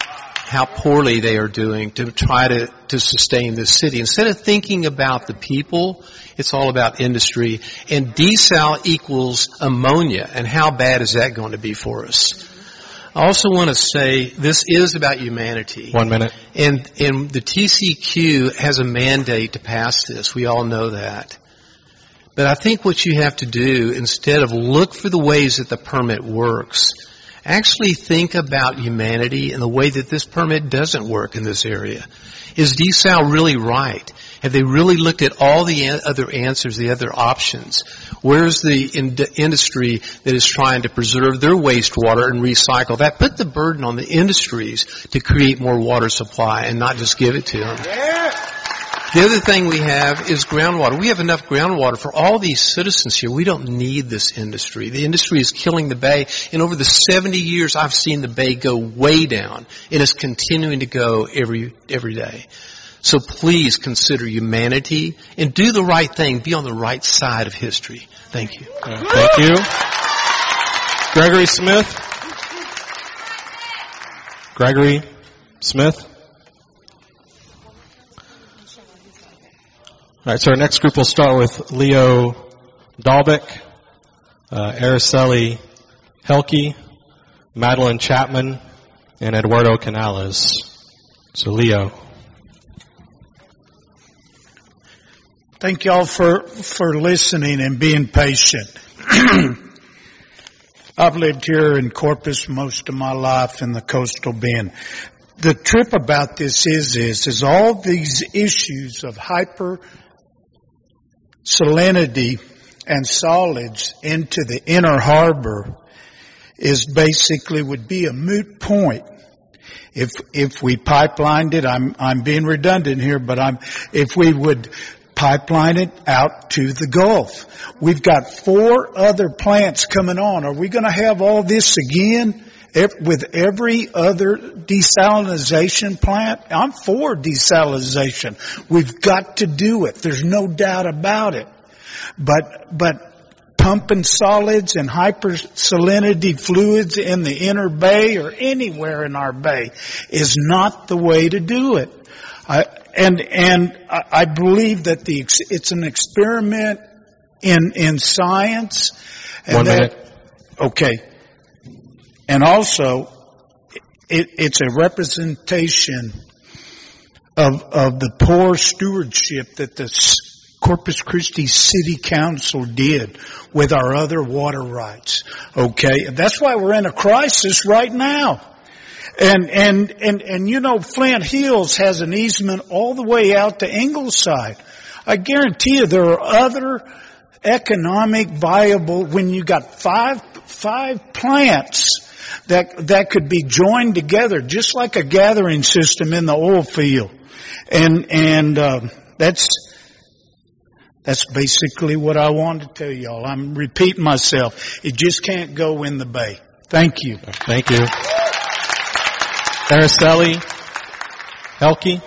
how poorly they are doing to try to sustain this city. Instead of thinking about the people, it's all about industry. And desal equals ammonia. And how bad is that going to be for us? I also want to say this is about humanity. 1 minute. And the TCQ has a mandate to pass this. We all know that. But I think what you have to do, instead of look for the ways that the permit works, actually think about humanity and the way that this permit doesn't work in this area. Is desal really right? Have they really looked at all the other answers, the other options? Where's the industry that is trying to preserve their wastewater and recycle that? Put the burden on the industries to create more water supply and not just give it to them. The other thing we have is groundwater. We have enough groundwater for all these citizens here. We don't need this industry. The industry is killing the bay. And over the 70 years, I've seen the bay go way down. And it's continuing to go every day. So please consider humanity and do the right thing. Be on the right side of history. Thank you. Thank you. Gregory Smith. Gregory Smith. All right, so our next group will start with Leo Dalbeck, Araceli Helke, Madeline Chapman, and Eduardo Canales. So Leo. Thank y'all for listening and being patient. I've lived here in Corpus most of my life in the coastal bend. The trip about this is all these issues of hyper-salinity and solids into the inner harbor is basically would be a moot point. If we pipelined it, I'm being redundant here, but if we would pipeline it out to the Gulf. We've got 4 other plants coming on. Are we going to have all this again with every other desalination plant? I'm for desalination. We've got to do it. There's no doubt about it. But pumping solids and hypersalinity fluids in the inner bay or anywhere in our bay is not the way to do it. I believe that it's an experiment in science. And 1 minute. Okay. And also, it's a representation of the poor stewardship that the Corpus Christi City Council did with our other water rights. Okay? That's why we're in a crisis right now. And you know, Flint Hills has an easement all the way out to Ingleside. I guarantee you there are other economic viable, when you got five plants that could be joined together just like a gathering system in the oil field. And that's basically what I wanted to tell y'all. I'm repeating myself. It just can't go in the bay. Thank you. Thank you. Araceli Helke.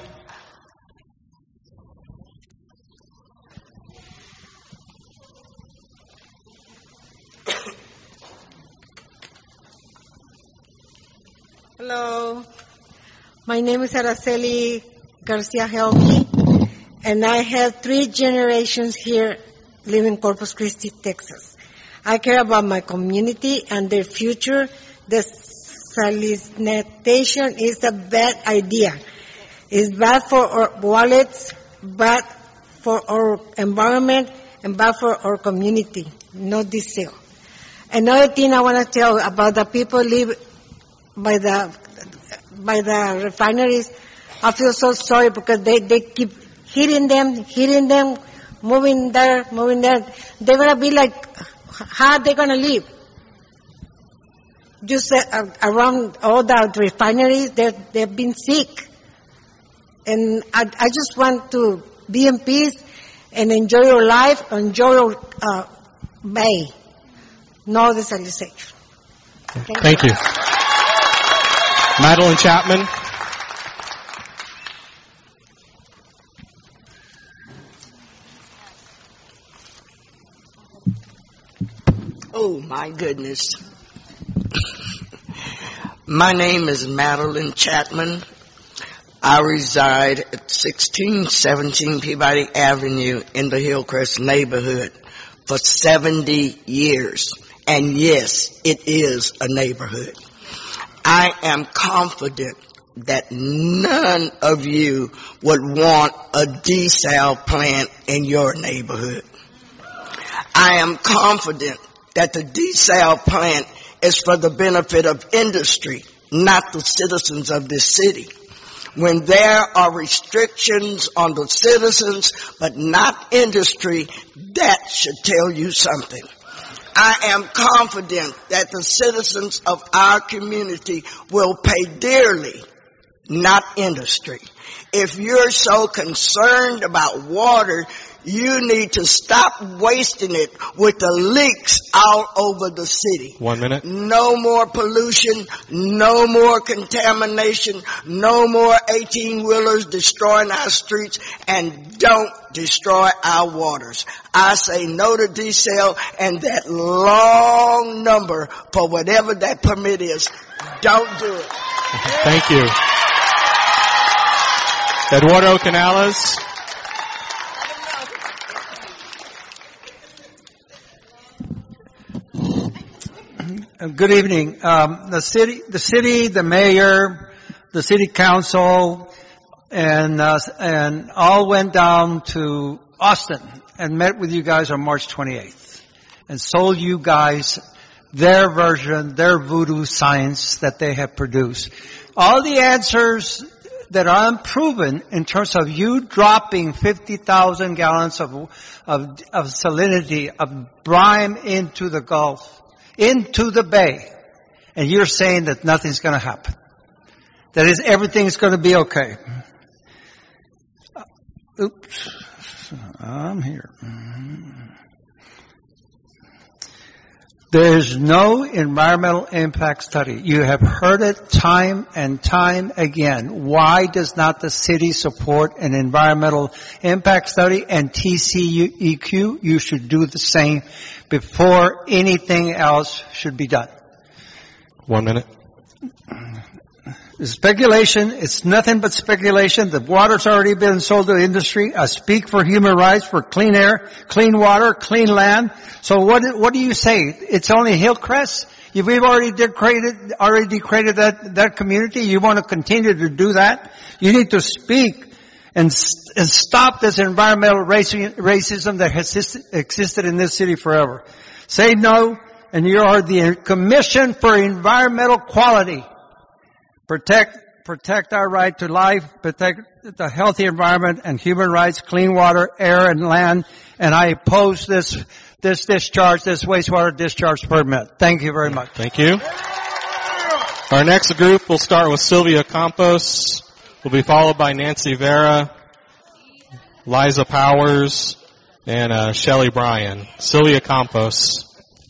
Hello. My name is Araceli Garcia Helke, and I have 3 generations here living in Corpus Christi, Texas. I care about my community and their future. Desalination is a bad idea. It's bad for our wallets, bad for our environment, and bad for our community. No desal. Another thing I want to tell about the people live by the refineries, I feel so sorry because they keep hitting them, moving there. They're going to be like, how are they going to live? Just around all the refineries, they've been sick. And I just want to be in peace and enjoy your life, enjoy your bay. No desalination. Thank you. Madeline Chapman. Oh my goodness. My name is Madeline Chapman I reside at 1617 Peabody Avenue in the Hillcrest neighborhood for 70 years. And yes, it is a neighborhood. I am confident that none of you would want a desal plant in your neighborhood. I am confident that the desal plant is for the benefit of industry, not the citizens of this city. When there are restrictions on the citizens but not industry, that should tell you something. I am confident that the citizens of our community will pay dearly, not industry. If you're so concerned about water, you need to stop wasting it with the leaks all over the city. 1 minute. No more pollution, no more contamination, no more 18-wheelers destroying our streets, and don't destroy our waters. I say no to desal and that long number for whatever that permit is. Don't do it. Thank you. Eduardo Canales. Good evening. The city, the mayor, the city council, and all went down to Austin and met with you guys on March 28th and sold you guys their version, their voodoo science that they have produced. All the answers that are unproven in terms of you dropping 50,000 gallons of salinity, of brine into the Gulf, into the bay, and you're saying that nothing's going to happen. That is, everything's going to be okay. Oops. I'm here. There's no environmental impact study. You have heard it time and time again. Why does not the city support an environmental impact study and TCEQ? You should do the same before anything else should be done. 1 minute. Speculation, it's nothing but speculation. The water's already been sold to industry. I speak for human rights, for clean air, clean water, clean land. So what do you say? It's only Hillcrest? We've already degraded that community. You want to continue to do that? You need to speak and stop this environmental racism that has existed in this city forever. Say no, and you are the Commission for Environmental Quality. Protect our right to life, protect the healthy environment and human rights, clean water, air, and land. And I oppose this wastewater discharge permit. Thank you very much. Thank you. Our next group will start with Sylvia Campos. Will be followed by Nancy Vera, Liza Powers, and Shelley Bryan. Sylvia Campos.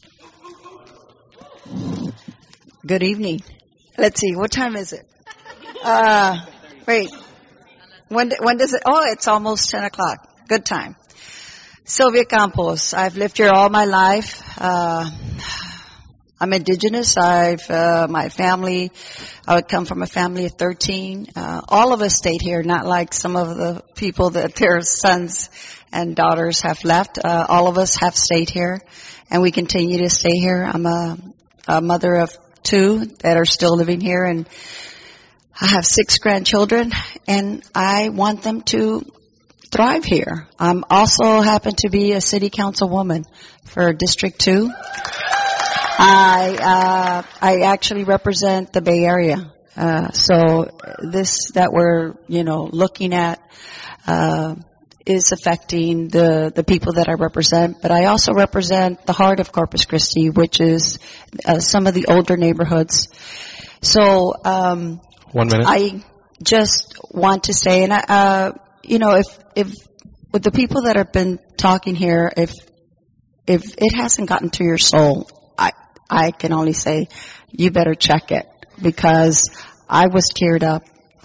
Good evening. Let's see, what time is it? Wait. When does it? Oh, it's almost 10 o'clock. Good time. Sylvia Campos. I've lived here all my life. I'm indigenous. My family, I would come from a family of 13. All of us stayed here, not like some of the people that their sons and daughters have left. All of us have stayed here, and we continue to stay here. I'm a mother of 2 that are still living here, and I have 6 grandchildren, and I want them to thrive here. I'm also happen to be a city councilwoman for District 2. I actually represent the Bay Area. So this that we're, looking at, is affecting the people that I represent, but I also represent the heart of Corpus Christi, which is some of the older neighborhoods. So 1 minute. I just want to say, and if with the people that have been talking here, if it hasn't gotten to your soul, I can only say you better check it, because I was teared up.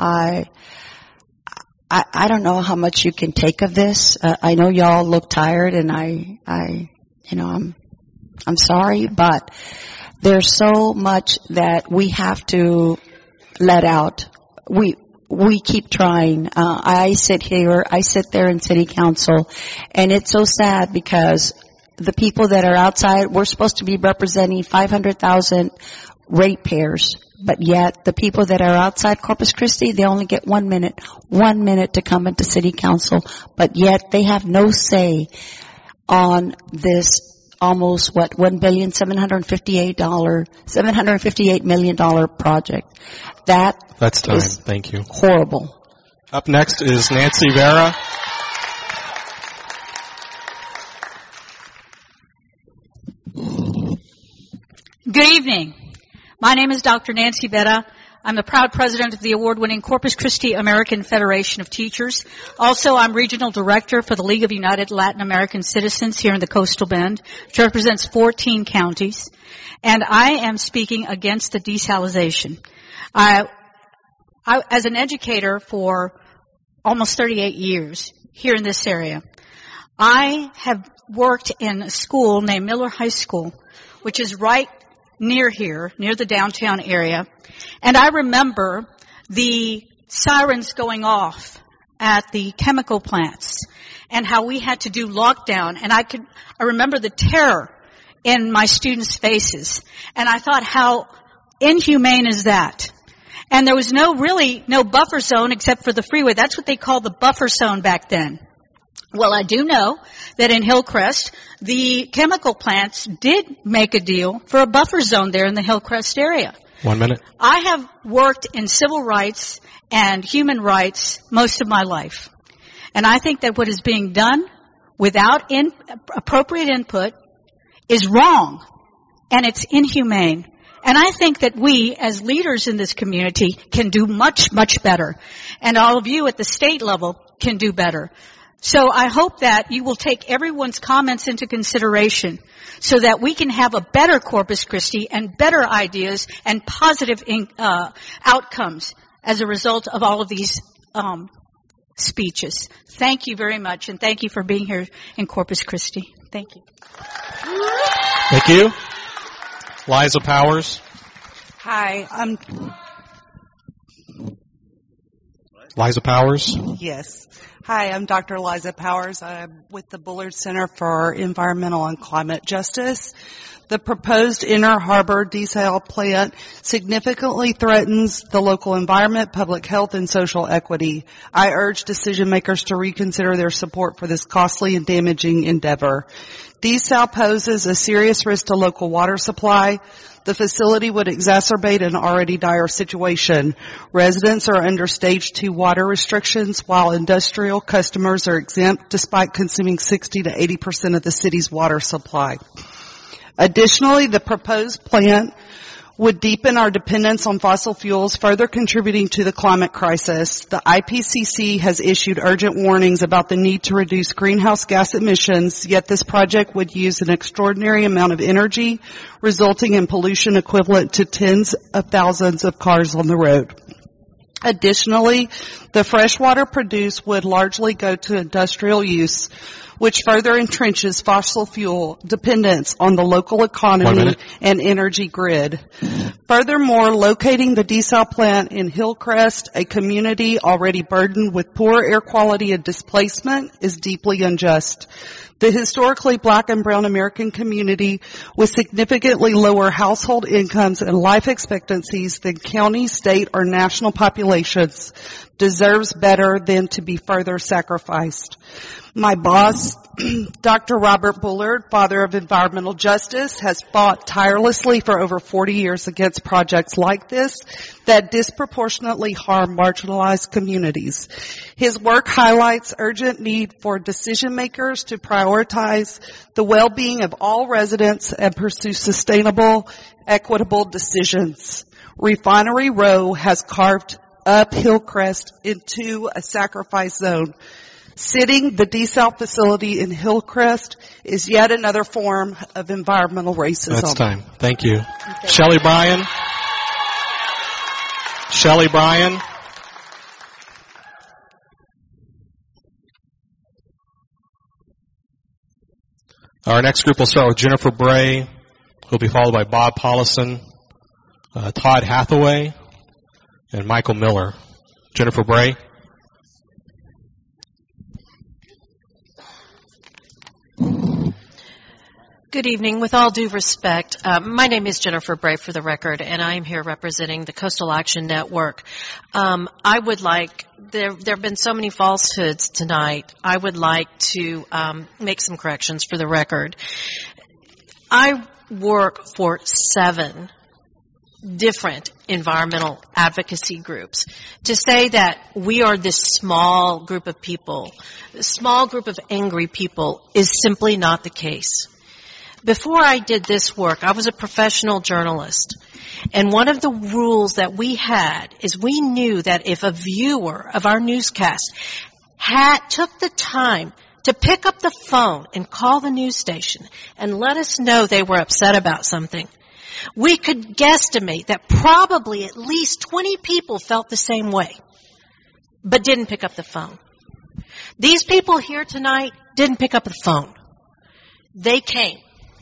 I don't know how much you can take of this. I know y'all look tired, and I'm sorry, but there's so much that we have to let out. we keep trying. I sit there in city council, and it's so sad because the people that are outside, we're supposed to be representing 500,000 ratepayers, but yet the people that are outside Corpus Christi, they only get 1 minute to come into city council, but yet they have no say on this almost $758 million project. That's time. Is Thank you. Horrible. Up next is Nancy Vera. Good evening. My name is Dr. Nancy Vera. I'm the proud president of the award-winning Corpus Christi American Federation of Teachers. Also, I'm regional director for the League of United Latin American Citizens here in the Coastal Bend, which represents 14 counties. And I am speaking against the desalination. I, as an educator for almost 38 years here in this area, I have worked in a school named Miller High School, which is right near here, near the downtown area. And I remember the sirens going off at the chemical plants and how we had to do lockdown. And I remember the terror in my students' faces. And I thought, how inhumane is that? And there was no buffer zone except for the freeway. That's what they called the buffer zone back then. Well, I do know that in Hillcrest, the chemical plants did make a deal for a buffer zone there in the Hillcrest area. 1 minute. I have worked in civil rights and human rights most of my life. And I think that what is being done without appropriate input is wrong. And it's inhumane. And I think that we, as leaders in this community, can do much, much better. And all of you at the state level can do better. So I hope that you will take everyone's comments into consideration so that we can have a better Corpus Christi and better ideas and positive outcomes as a result of all of these speeches. Thank you very much, and thank you for being here in Corpus Christi. Thank you. Thank you. Liza Powers. Hi, Liza Powers. Yes. Hi, I'm Dr. Liza Powers. I'm with the Bullard Center for Environmental and Climate Justice. The proposed Inner Harbor desal plant significantly threatens the local environment, public health, and social equity. I urge decision makers to reconsider their support for this costly and damaging endeavor. Desal poses a serious risk to local water supply. The facility would exacerbate an already dire situation. Residents are under stage 2 water restrictions, while industrial customers are exempt despite consuming 60 to 80% of the city's water supply. Additionally, the proposed plant would deepen our dependence on fossil fuels, further contributing to the climate crisis. The IPCC has issued urgent warnings about the need to reduce greenhouse gas emissions, yet this project would use an extraordinary amount of energy, resulting in pollution equivalent to tens of thousands of cars on the road. Additionally, the fresh water produced would largely go to industrial use, which further entrenches fossil fuel dependence on the local economy and energy grid. Furthermore, locating the desal plant in Hillcrest, a community already burdened with poor air quality and displacement, is deeply unjust. The historically black and brown American community with significantly lower household incomes and life expectancies than county, state, or national populations deserves better than to be further sacrificed. My boss, Dr. Robert Bullard, father of environmental justice, has fought tirelessly for over 40 years against projects like this that disproportionately harm marginalized communities. His work highlights urgent need for decision makers to prioritize the well-being of all residents and pursue sustainable, equitable decisions. Refinery Row has carved up Hillcrest into a sacrifice zone. Sitting the desal facility in Hillcrest is yet another form of environmental racism. That's time. Thank you. Shelley Bryan. Shelley Bryan. Our next group will start with Jennifer Bray, who will be followed by Bob Paulison, Todd Hathaway, and Michael Miller. Jennifer Bray. Good evening. With all due respect, my name is Jennifer Bray for the record, and I am here representing the Coastal Action Network. I would like, there have been so many falsehoods tonight, I would like to make some corrections for the record. I work for 7 different environmental advocacy groups. To say that we are this small group of people, a small group of angry people, is simply not the case. Before I did this work, I was a professional journalist. And one of the rules that we had is we knew that if a viewer of our newscast took the time to pick up the phone and call the news station and let us know they were upset about something, we could guesstimate that probably at least 20 people felt the same way, but didn't pick up the phone. These people here tonight didn't pick up the phone. They came.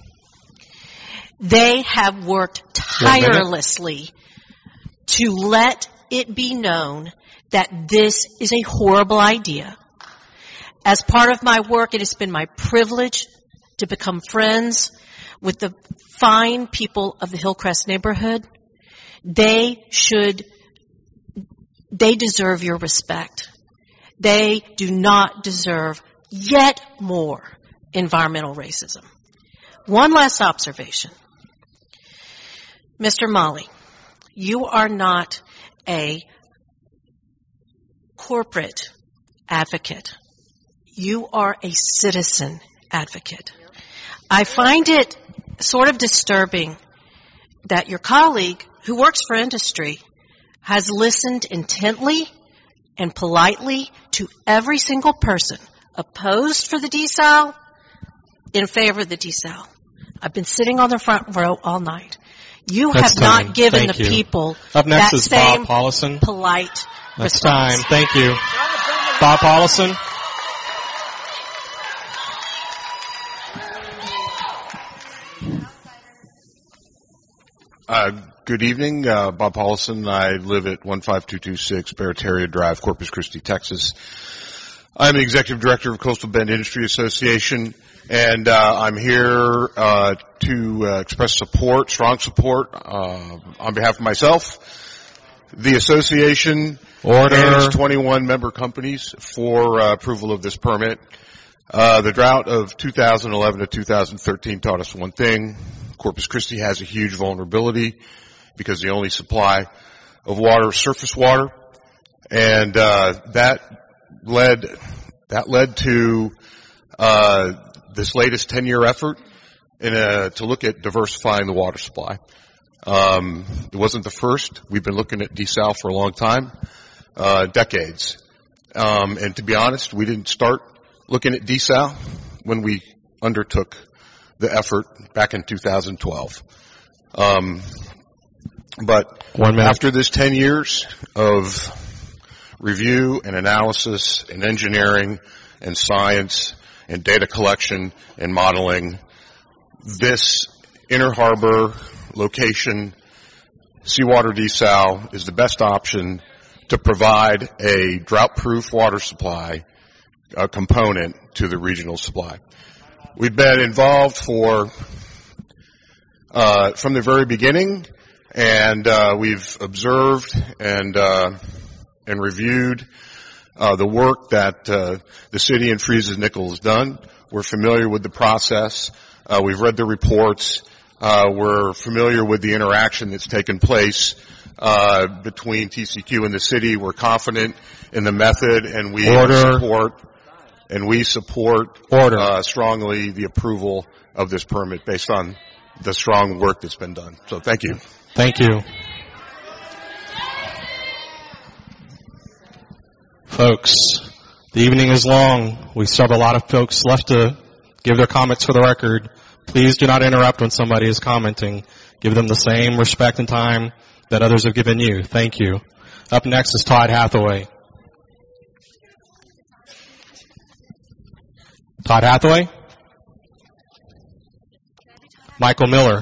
They have worked tirelessly to let it be known that this is a horrible idea. As part of my work, it has been my privilege to become friends with the fine people of the Hillcrest neighborhood. They deserve your respect. They do not deserve yet more environmental racism. One last observation. Mr. Molly, you are not a corporate advocate. You are a citizen advocate. I find it sort of disturbing that your colleague, who works for industry, has listened intently and politely to every single person opposed for the desal, in favor of the desal. I've been sitting on the front row all night. You That's have not time. given Thank the you. people Up next that is same Bob Paulison. polite That's response. time. Thank you. Bob Paulison. Good evening. Bob Paulson. I live at 15226 Barataria Drive, Corpus Christi, Texas. I'm the Executive Director of Coastal Bend Industry Association, and I'm here to express support, strong support, on behalf of myself, the association, and its 21 member companies for approval of this permit. The drought of 2011 to 2013 taught us one thing. Corpus Christi has a huge vulnerability because the only supply of water is surface water, and that led to this latest 10-year effort to look at diversifying the water supply. It wasn't the first. We've been looking at desal for a long time, decades. And to be honest, we didn't start looking at desal when we undertook the effort back in 2012. But after this 10 years of review and analysis and engineering and science and data collection and modeling, this Inner Harbor location seawater desal is the best option to provide a drought-proof water supply component to the regional supply. We've been involved from the very beginning, and we've observed and reviewed the work that the city and Freeses Nickel has done. We're familiar with the process. We've read the reports. We're familiar with the interaction that's taken place between TCQ and the city. We're confident in the method, and we support strongly the approval of this permit based on the strong work that's been done. So thank you. Thank you. Folks, the evening is long. We still have a lot of folks left to give their comments for the record. Please do not interrupt when somebody is commenting. Give them the same respect and time that others have given you. Thank you. Up next is Todd Hathaway. Todd Hathaway. Michael Miller.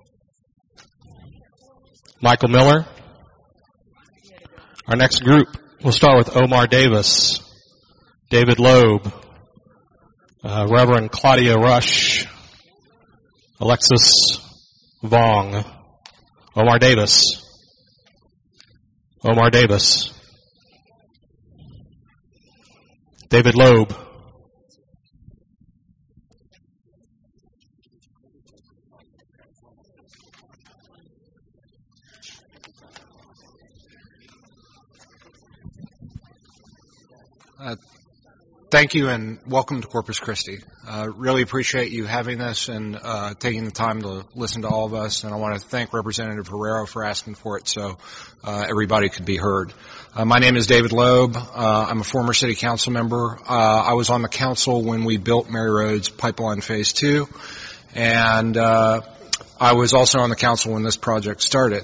Michael Miller. Our next group We'll start with Omar Davis, David Loeb, Reverend Claudia Rush, Alexis Vong, Omar Davis, David Loeb, Thank you and welcome to Corpus Christi. Really appreciate you having this and taking the time to listen to all of us. And I want to thank Representative Herrero for asking for it so everybody could be heard. My name is David Loeb. I'm a former city council member. I was on the council when we built Mary Roads Pipeline Phase 2. And I was also on the council when this project started.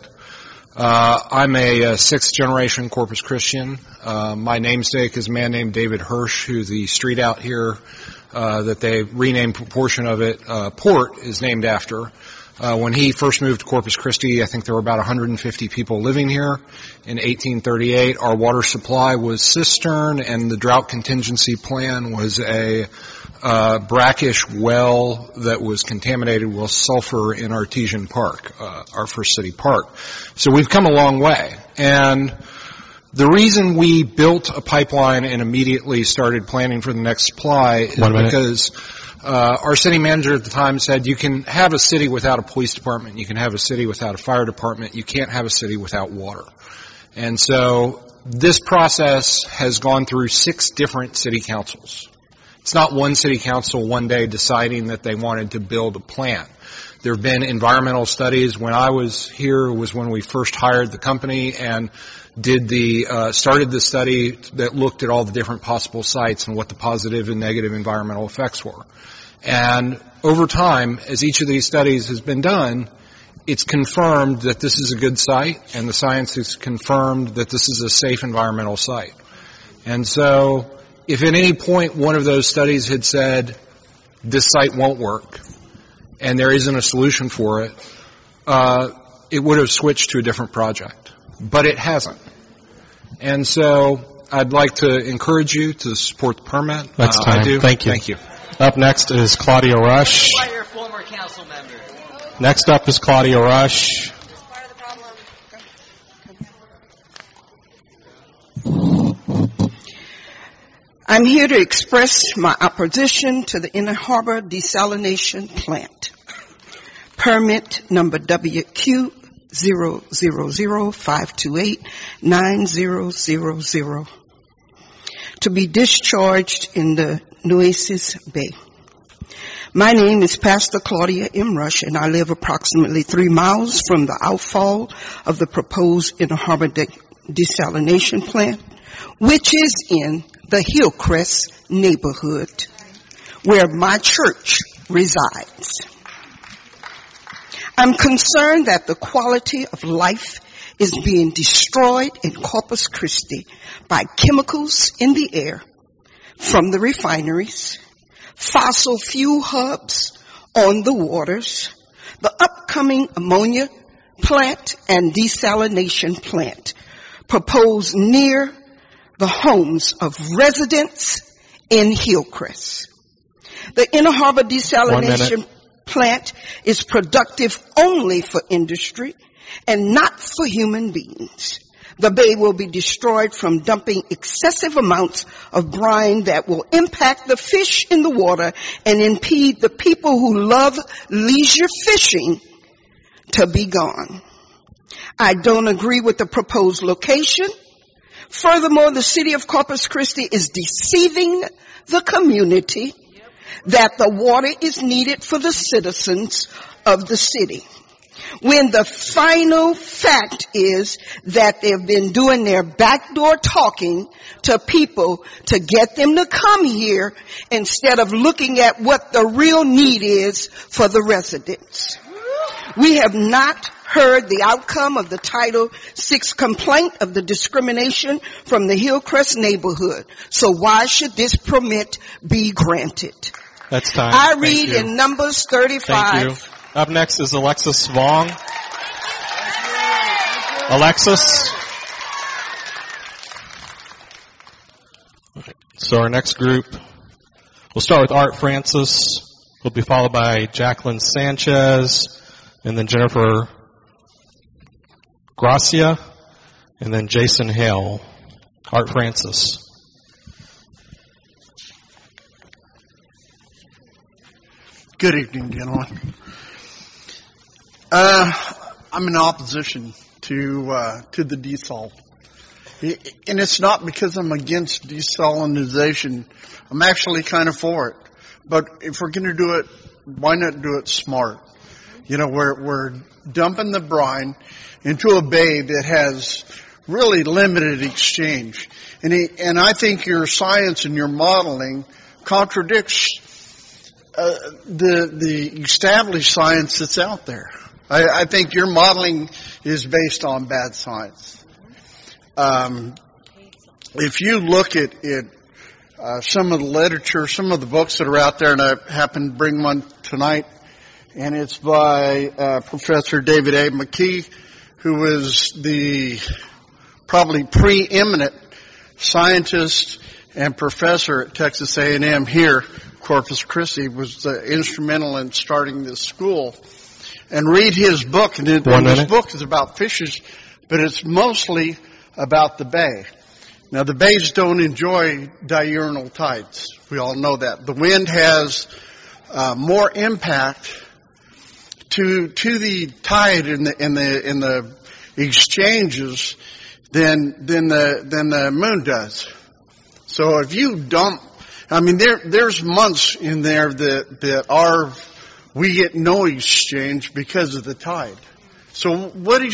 I'm a sixth generation Corpus Christian. My namesake is a man named David Hirsch, who the street out here that they renamed a portion of it, Port, is named after. When he first moved to Corpus Christi, I think there were about 150 people living here. In 1838, our water supply was cistern, and the drought contingency plan was a brackish well that was contaminated with sulfur in Artesian Park, our first city park. So we've come a long way. And the reason we built a pipeline and immediately started planning for the next supply is because our city manager at the time said you can have a city without a police department, you can have a city without a fire department, you can't have a city without water. And so this process has gone through 6 different city councils. It's not one city council one day deciding that they wanted to build a plant. There have been environmental studies. When I was here was when we first hired the company and started the study that looked at all the different possible sites and what the positive and negative environmental effects were. And over time, as each of these studies has been done, it's confirmed that this is a good site, and the science has confirmed that this is a safe environmental site. And so if at any point one of those studies had said, this site won't work, and there isn't a solution for it, it would have switched to a different project. But it hasn't. And so I'd like to encourage you to support the permit. That's time. I do. Thank you. Thank you. Up next is Claudia Rush. Former council member. Next up is Claudia Rush. I'm here to express my opposition to the Inner Harbor Desalination Plant. Permit number WQ000528900 to be discharged in the Nueces Bay. My name is Pastor Claudia M. Rush, and I live approximately 3 miles from the outfall of the proposed Inner Harbor Desalination Plant, which is in the Hillcrest neighborhood where my church resides. I'm concerned that the quality of life is being destroyed in Corpus Christi by chemicals in the air from the refineries, fossil fuel hubs on the waters, the upcoming ammonia plant and desalination plant proposed near the homes of residents in Hillcrest. The Inner Harbor Desalination Plant is productive only for industry and not for human beings. The bay will be destroyed from dumping excessive amounts of brine that will impact the fish in the water and impede the people who love leisure fishing to be gone. I don't agree with the proposed location. Furthermore, the city of Corpus Christi is deceiving the community that the water is needed for the citizens of the city, when the final fact is that they've been doing their backdoor talking to people to get them to come here instead of looking at what the real need is for the residents. We have not heard the outcome of the Title VI complaint of the discrimination from the Hillcrest neighborhood. So why should this permit be granted? That's time. I read in Numbers 35. Thank you. Up next is Alexis Vong. So our next group, we'll start with Art Francis. Will be followed by Jacqueline Sanchez, and then Jennifer Gracia, and then Jason Hale. Art Francis. Good evening, gentlemen. I'm in opposition to the desal. And it's not because I'm against desalinization. I'm actually kind of for it. But if we're going to do it, why not do it smart? You know, we're dumping the brine into a bay that has really limited exchange. And I think your science and your modeling contradicts the established science that's out there. I think your modeling is based on bad science. If you look at some of the literature, some of the books that are out there, and I happen to bring one tonight, and it's by Professor David A. McKee, who is the probably preeminent scientist and professor at Texas A&M here, Corpus Christi, was instrumental in starting this school. And read his book, and his book is about fishes, but it's mostly about the bay. Now, the bays don't enjoy diurnal tides. We all know that. The wind has more impact to the tide in the exchanges than the moon does. So if you dump, I mean, there's months in there that we get no exchange because of the tide. So you're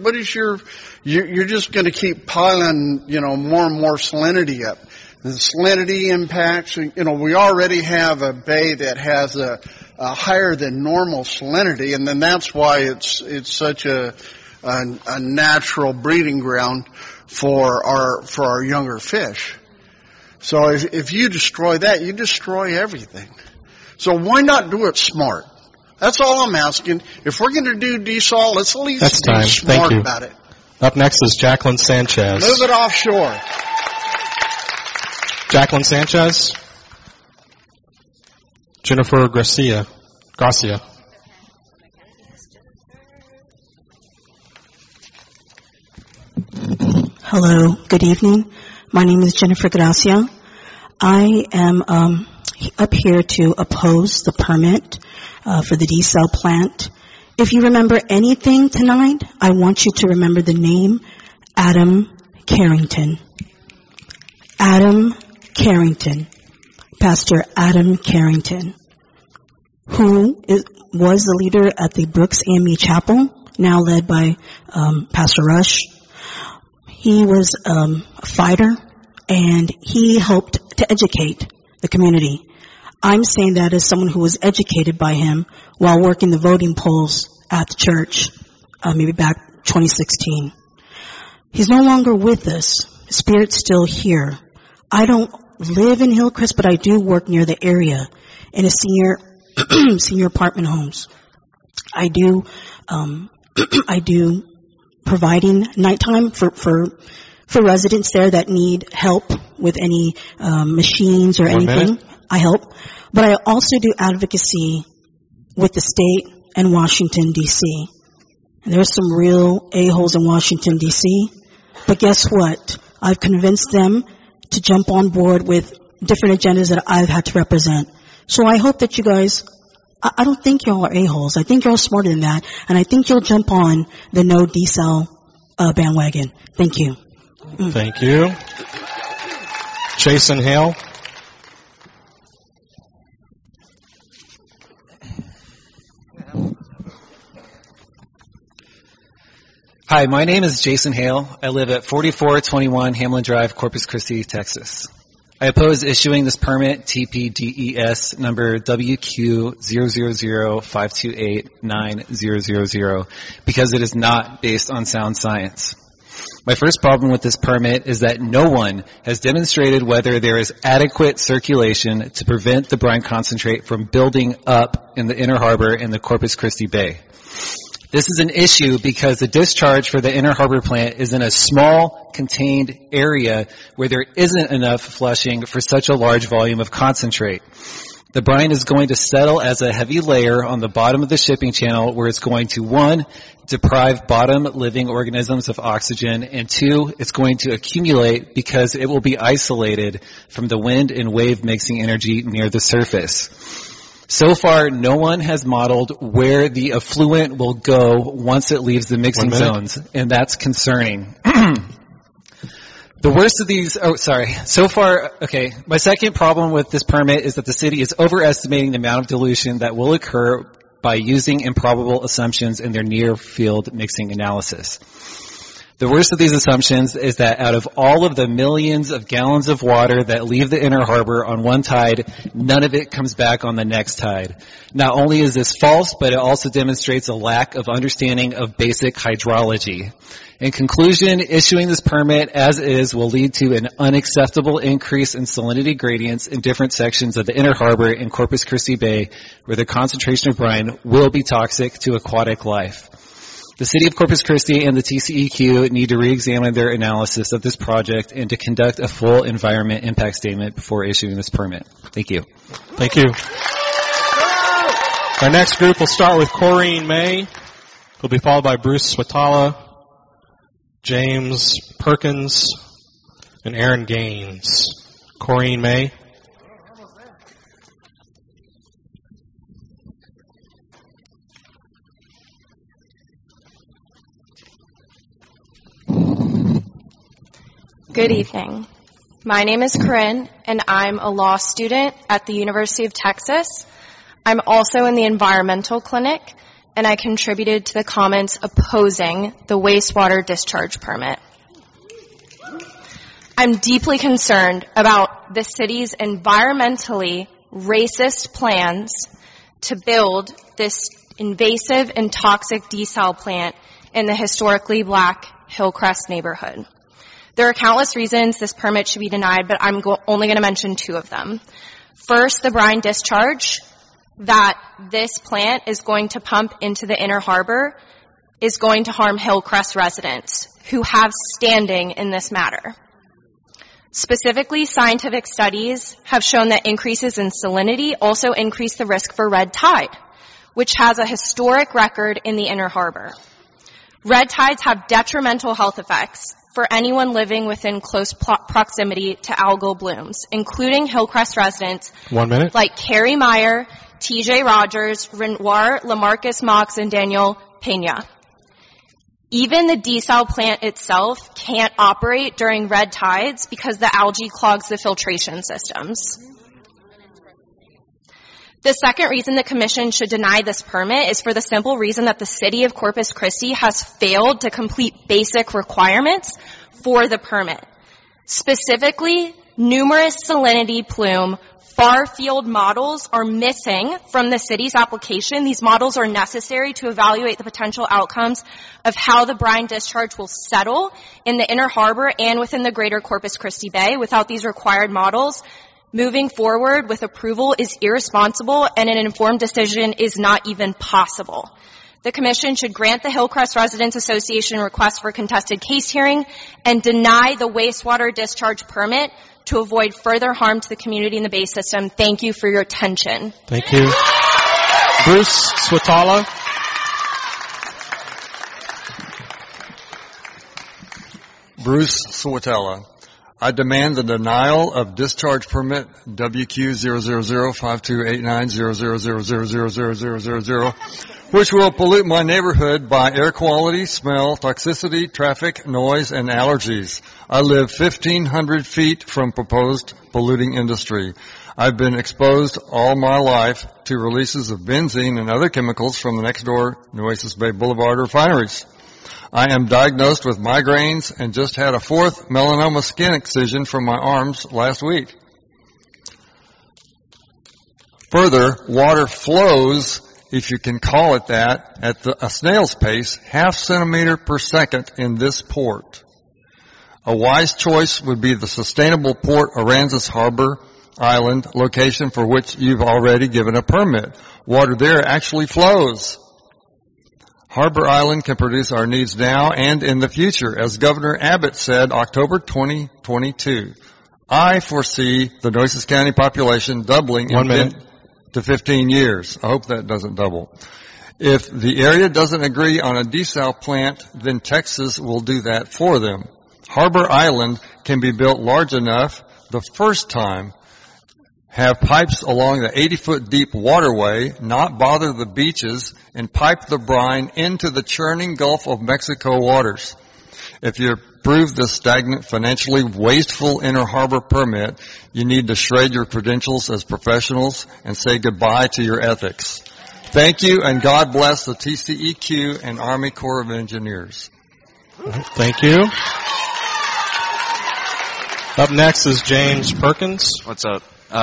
just going to keep piling, more and more salinity up. The salinity impacts, we already have a bay that has a higher than normal salinity, and then that's why it's such a natural breeding ground for our younger fish. So if you destroy that, you destroy everything. So why not do it smart? That's all I'm asking. If we're going to do desal, let's at least be smart about it. Up next is Jacqueline Sanchez. Move it offshore. Jacqueline Sanchez. Jennifer Gracia. Hello, good evening. My name is Jennifer Gracia. I am up here to oppose the permit for the desal plant. If you remember anything tonight, I want you to remember the name Adam Carrington. Adam Carrington. Pastor Adam Carrington, who was the leader at the Brooks AME Chapel, now led by Pastor Rush. He was a fighter, and he helped to educate the community. I'm saying that as someone who was educated by him while working the voting polls at the church, maybe back 2016. He's no longer with us. His spirit's still here. I don't live in Hillcrest, but I do work near the area in a senior apartment homes. I do providing nighttime for residents there that need help with any machines or anything. I help. But I also do advocacy with the state and Washington, D.C. And there's some real a-holes in Washington, D.C. But guess what? I've convinced them to jump on board with different agendas that I've had to represent. So I hope that you guys, I don't think y'all are a-holes. I think y'all smarter than that. And I think you'll jump on the no desal bandwagon. Thank you. Thank you. Jason Hale. Hi, my name is Jason Hale. I live at 4421 Hamlin Drive, Corpus Christi, Texas. I oppose issuing this permit, TPDES number WQ000528900, because it is not based on sound science. My first problem with this permit is that no one has demonstrated whether there is adequate circulation to prevent the brine concentrate from building up in the inner harbor in the Corpus Christi Bay. This is an issue because the discharge for the Inner Harbor plant is in a small, contained area where there isn't enough flushing for such a large volume of concentrate. The brine is going to settle as a heavy layer on the bottom of the shipping channel where it's going to, 1, deprive bottom living organisms of oxygen, and 2, it's going to accumulate because it will be isolated from the wind and wave mixing energy near the surface. So far, no one has modeled where the effluent will go once it leaves the mixing zones, and that's concerning. The worst of these, so far, my second problem with this permit is that the city is overestimating the amount of dilution that will occur by using improbable assumptions in their near-field mixing analysis. The worst of these assumptions is that out of all of the millions of gallons of water that leave the Inner Harbor on one tide, none of it comes back on the next tide. Not only is this false, but it also demonstrates a lack of understanding of basic hydrology. In conclusion, issuing this permit as is will lead to an unacceptable increase in salinity gradients in different sections of the Inner Harbor and Corpus Christi Bay, where the concentration of brine will be toxic to aquatic life. The City of Corpus Christi and the TCEQ need to re-examine their analysis of this project and to conduct a full environment impact statement before issuing this permit. Thank you. Thank you. Our next group will start with Corrine May. He'll be followed by Bruce Swatala, James Perkins, and Aaron Gaines. Corrine May. Good evening. My name is Corinne, and I'm a law student at the University of Texas. I'm also in the environmental clinic, and I contributed to the comments opposing the wastewater discharge permit. I'm deeply concerned about the city's environmentally racist plans to build this invasive and toxic desal plant in the historically black Hillcrest neighborhood. There are countless reasons this permit should be denied, but I'm only going to mention 2 of them. First, the brine discharge that this plant is going to pump into the Inner Harbor is going to harm Hillcrest residents who have standing in this matter. Specifically, scientific studies have shown that increases in salinity also increase the risk for red tide, which has a historic record in the Inner Harbor. Red tides have detrimental health effects for anyone living within close proximity to algal blooms, including Hillcrest residents 1 minute. like Carrie Meyer, T.J. Rogers, Renoir, Lamarcus Mox, and Daniel Pena. Even the desal plant itself can't operate during red tides because the algae clogs the filtration systems. The second reason the Commission should deny this permit is for the simple reason that the City of Corpus Christi has failed to complete basic requirements for the permit. Specifically, numerous salinity plume far-field models are missing from the city's application. These models are necessary to evaluate the potential outcomes of how the brine discharge will settle in the Inner Harbor and within the greater Corpus Christi Bay. Without these required models, moving forward with approval is irresponsible, and an informed decision is not even possible. The Commission should grant the Hillcrest Residents Association request for contested case hearing and deny the wastewater discharge permit to avoid further harm to the community in the Bay system. Thank you for your attention. Thank you. Bruce Swatala. Bruce Swatala. I demand the denial of discharge permit WQ00052890000000000, which will pollute my neighborhood by air quality, smell, toxicity, traffic, noise, and allergies. I live 1,500 feet from proposed polluting industry. I've been exposed all my life to releases of benzene and other chemicals from the next door Nueces Bay Boulevard refineries. I am diagnosed with migraines and just had a 4th melanoma skin excision from my arms last week. Further, water flows, if you can call it that, at a snail's pace, 0.5 centimeter per second in this port. A wise choice would be the sustainable Port Aransas Harbor Island location, for which you've already given a permit. Water there actually flows. Harbor Island can produce our needs now and in the future, as Governor Abbott said October 2022. I foresee the Nueces County population doubling in 10 to 15 years. I hope that doesn't double. If the area doesn't agree on a desal plant, then Texas will do that for them. Harbor Island can be built large enough the first time, have pipes along the 80-foot deep waterway, not bother the beaches, and pipe the brine into the churning Gulf of Mexico waters. If you approve this stagnant, financially wasteful Inner Harbor permit, you need to shred your credentials as professionals and say goodbye to your ethics. Thank you, and God bless the TCEQ and Army Corps of Engineers. Thank you. Up next is James Perkins. What's up?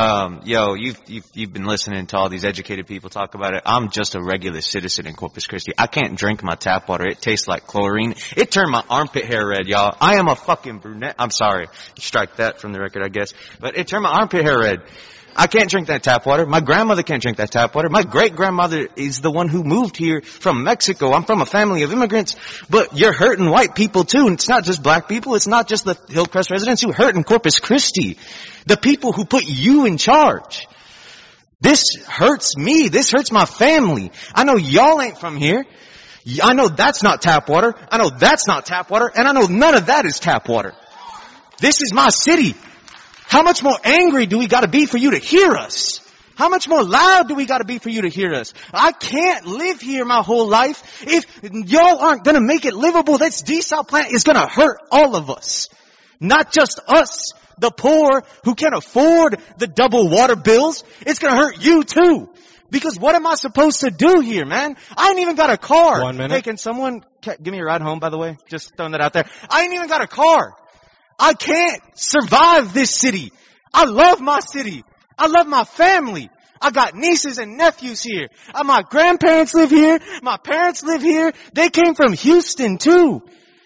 You've been listening to all these educated people talk about it. I'm just a regular citizen in Corpus Christi. I can't drink my tap water. It tastes like chlorine. It turned my armpit hair red, y'all. I am a fucking brunette. I'm sorry. Strike that from the record, I guess. But it turned my armpit hair red. I can't drink that tap water. My grandmother can't drink that tap water. My great-grandmother is the one who moved here from Mexico. I'm from a family of immigrants. But you're hurting white people, too. And it's not just black people. It's not just the Hillcrest residents who hurt in Corpus Christi. The people who put you in charge. This hurts me. This hurts my family. I know y'all ain't from here. I know that's not tap water. I know that's not tap water. And I know none of that is tap water. This is my city. How much more angry do we gotta be for you to hear us? How much more loud do we gotta be for you to hear us? I can't live here my whole life. If y'all aren't gonna make it livable, this desal plant is gonna hurt all of us. Not just us, the poor who can't afford the double water bills. It's gonna hurt you too. Because what am I supposed to do here, man? I ain't even got a car. 1 minute. Hey, can someone give me a ride home, by the way? Just throwing that out there. I ain't even got a car. I can't survive this city. I love my city. I love my family. I got nieces and nephews here. My grandparents live here. My parents live here. They came from Houston too.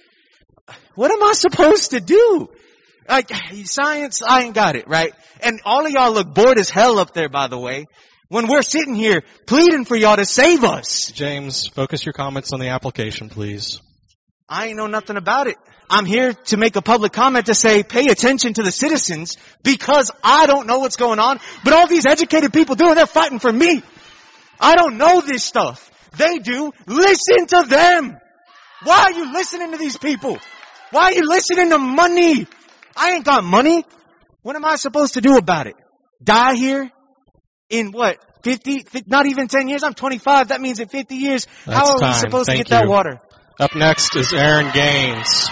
What am I supposed to do? Science, I ain't got it, right? And all of y'all look bored as hell up there, by the way, when we're sitting here pleading for y'all to save us. James, focus your comments on the application, please. I ain't know nothing about it. I'm here to make a public comment to say pay attention to the citizens because I don't know what's going on, but all these educated people do, and they're fighting for me. I don't know this stuff. They do. Listen to them. Why are you listening to these people? Why are you listening to money? I ain't got money. What am I supposed to do about it? Die here? In what? 50? Not even 10 years? I'm 25. That means in 50 years, how are we supposed to get that water? Up next is Aaron Gaines.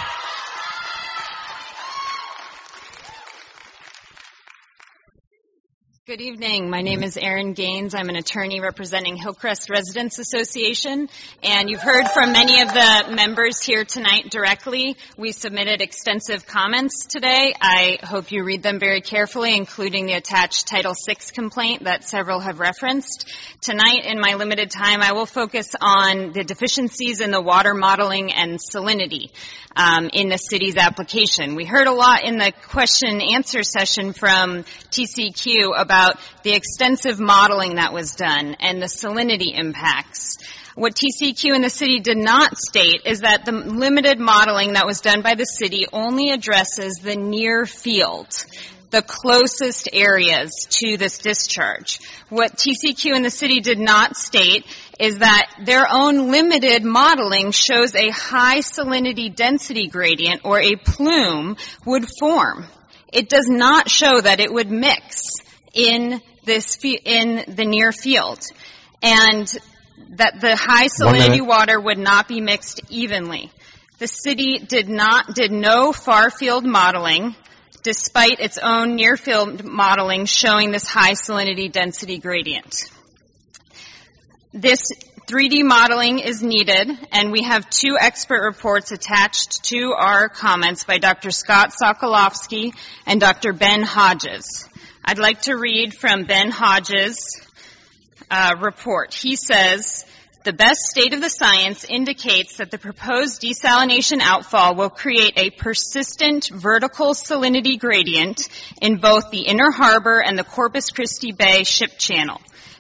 Good evening. My name is Erin Gaines. I'm an attorney representing Hillcrest Residents Association, and you've heard from many of the members here tonight directly. We submitted extensive comments today. I hope you read them very carefully, including the attached Title VI complaint that several have referenced. Tonight, in my limited time, I will focus on the deficiencies in the water modeling and salinity in the city's application. We heard a lot in the question and answer session from TCEQ about the extensive modeling that was done and the salinity impacts. What TCEQ and the city did not state is that the limited modeling that was done by the city only addresses the near field, the closest areas to this discharge. What TCEQ and the city did not state is that their own limited modeling shows a high salinity density gradient, or a plume, would form. It does not show that it would mix in the near field, and that the high salinity water would not be mixed evenly. The city did no far field modeling, despite its own near field modeling showing this high salinity density gradient. This 3D modeling is needed, and we have two expert reports attached to our comments by Dr. Scott Sokolowski and Dr. Ben Hodges. I'd like to read from Ben Hodges' report. He says, the best state of the science indicates that the proposed desalination outfall will create a persistent vertical salinity gradient in both the Inner Harbor and the Corpus Christi Bay ship channel.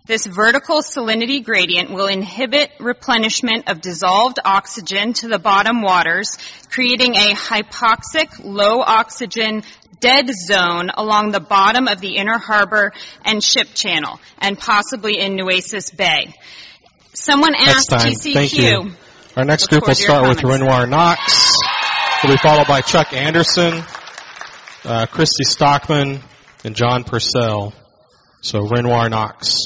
This vertical salinity gradient will inhibit replenishment of dissolved oxygen to the bottom waters, creating a hypoxic, low oxygen, dead zone along the bottom of the Inner Harbor and ship channel, and possibly in Nueces Bay. Someone asked TCQ. Thank you. Our next group will start with Renoir Knox. Will be followed by Chuck Anderson, Christy Stockman, and John Purcell. So Renoir Knox.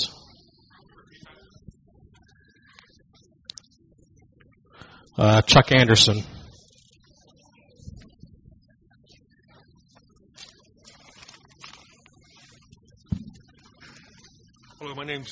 Chuck Anderson. Hello, my name's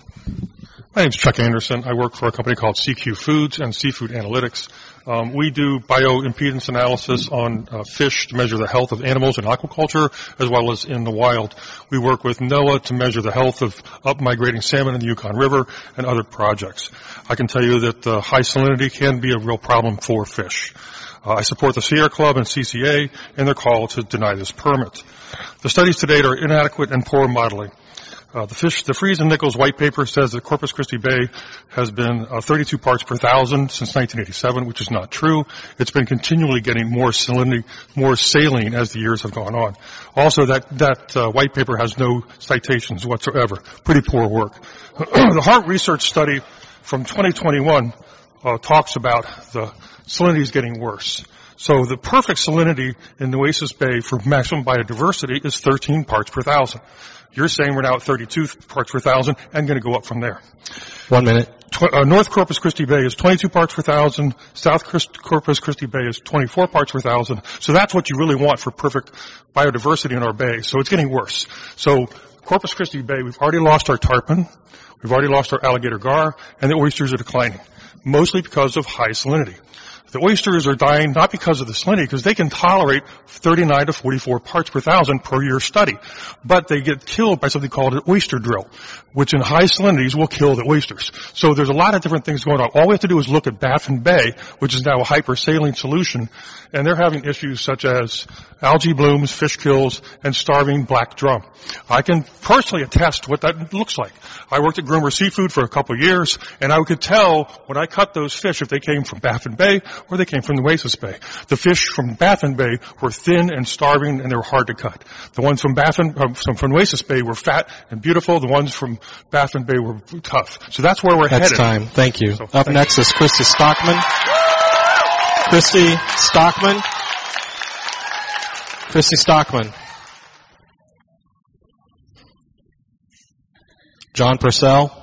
Chuck Anderson. I work for a company called CQ Foods and Seafood Analytics. We do bioimpedance analysis on fish to measure the health of animals in aquaculture as well as in the wild. We work with NOAA to measure the health of up-migrating salmon in the Yukon River and other projects. I can tell you that high salinity can be a real problem for fish. I support the Sierra Club and CCA in their call to deny this permit. The studies to date are inadequate and poor modeling. The Freeze and Nichols white paper says that Corpus Christi Bay has been 32 parts per thousand since 1987, which is not true. It's been continually getting more salinity, more saline as the years have gone on. Also, that white paper has no citations whatsoever. Pretty poor work. The Hart Research study from 2021 talks about the salinity is getting worse. So the perfect salinity in Nueces Bay for maximum biodiversity is 13 parts per thousand. You're saying we're now at 32 parts per thousand and going to go up from there. 1 minute. North Corpus Christi Bay is 22 parts per thousand. South Corpus Christi Bay is 24 parts per thousand. So that's what you really want for perfect biodiversity in our bay. So it's getting worse. So Corpus Christi Bay, we've already lost our tarpon. We've already lost our alligator gar, and the oysters are declining, mostly because of high salinity. The oysters are dying not because of the salinity, because they can tolerate 39 to 44 parts per thousand per year study. But they get killed by something called an oyster drill, which in high salinities will kill the oysters. So there's a lot of different things going on. All we have to do is look at Baffin Bay, which is now a hypersaline solution, and they're having issues such as algae blooms, fish kills, and starving black drum. I can personally attest what that looks like. I worked at Groomer Seafood for a couple of years, and I could tell when I cut those fish if they came from Baffin Bay or they came from Nueces Bay. The fish from Baffin Bay were thin and starving, and they were hard to cut. The ones from from Nueces Bay were fat and beautiful. The ones from Baffin Bay were tough. So that's where we're headed. That's time. Thank you. Up next is Christy Stockman. Christy Stockman. Christy Stockman. John Purcell.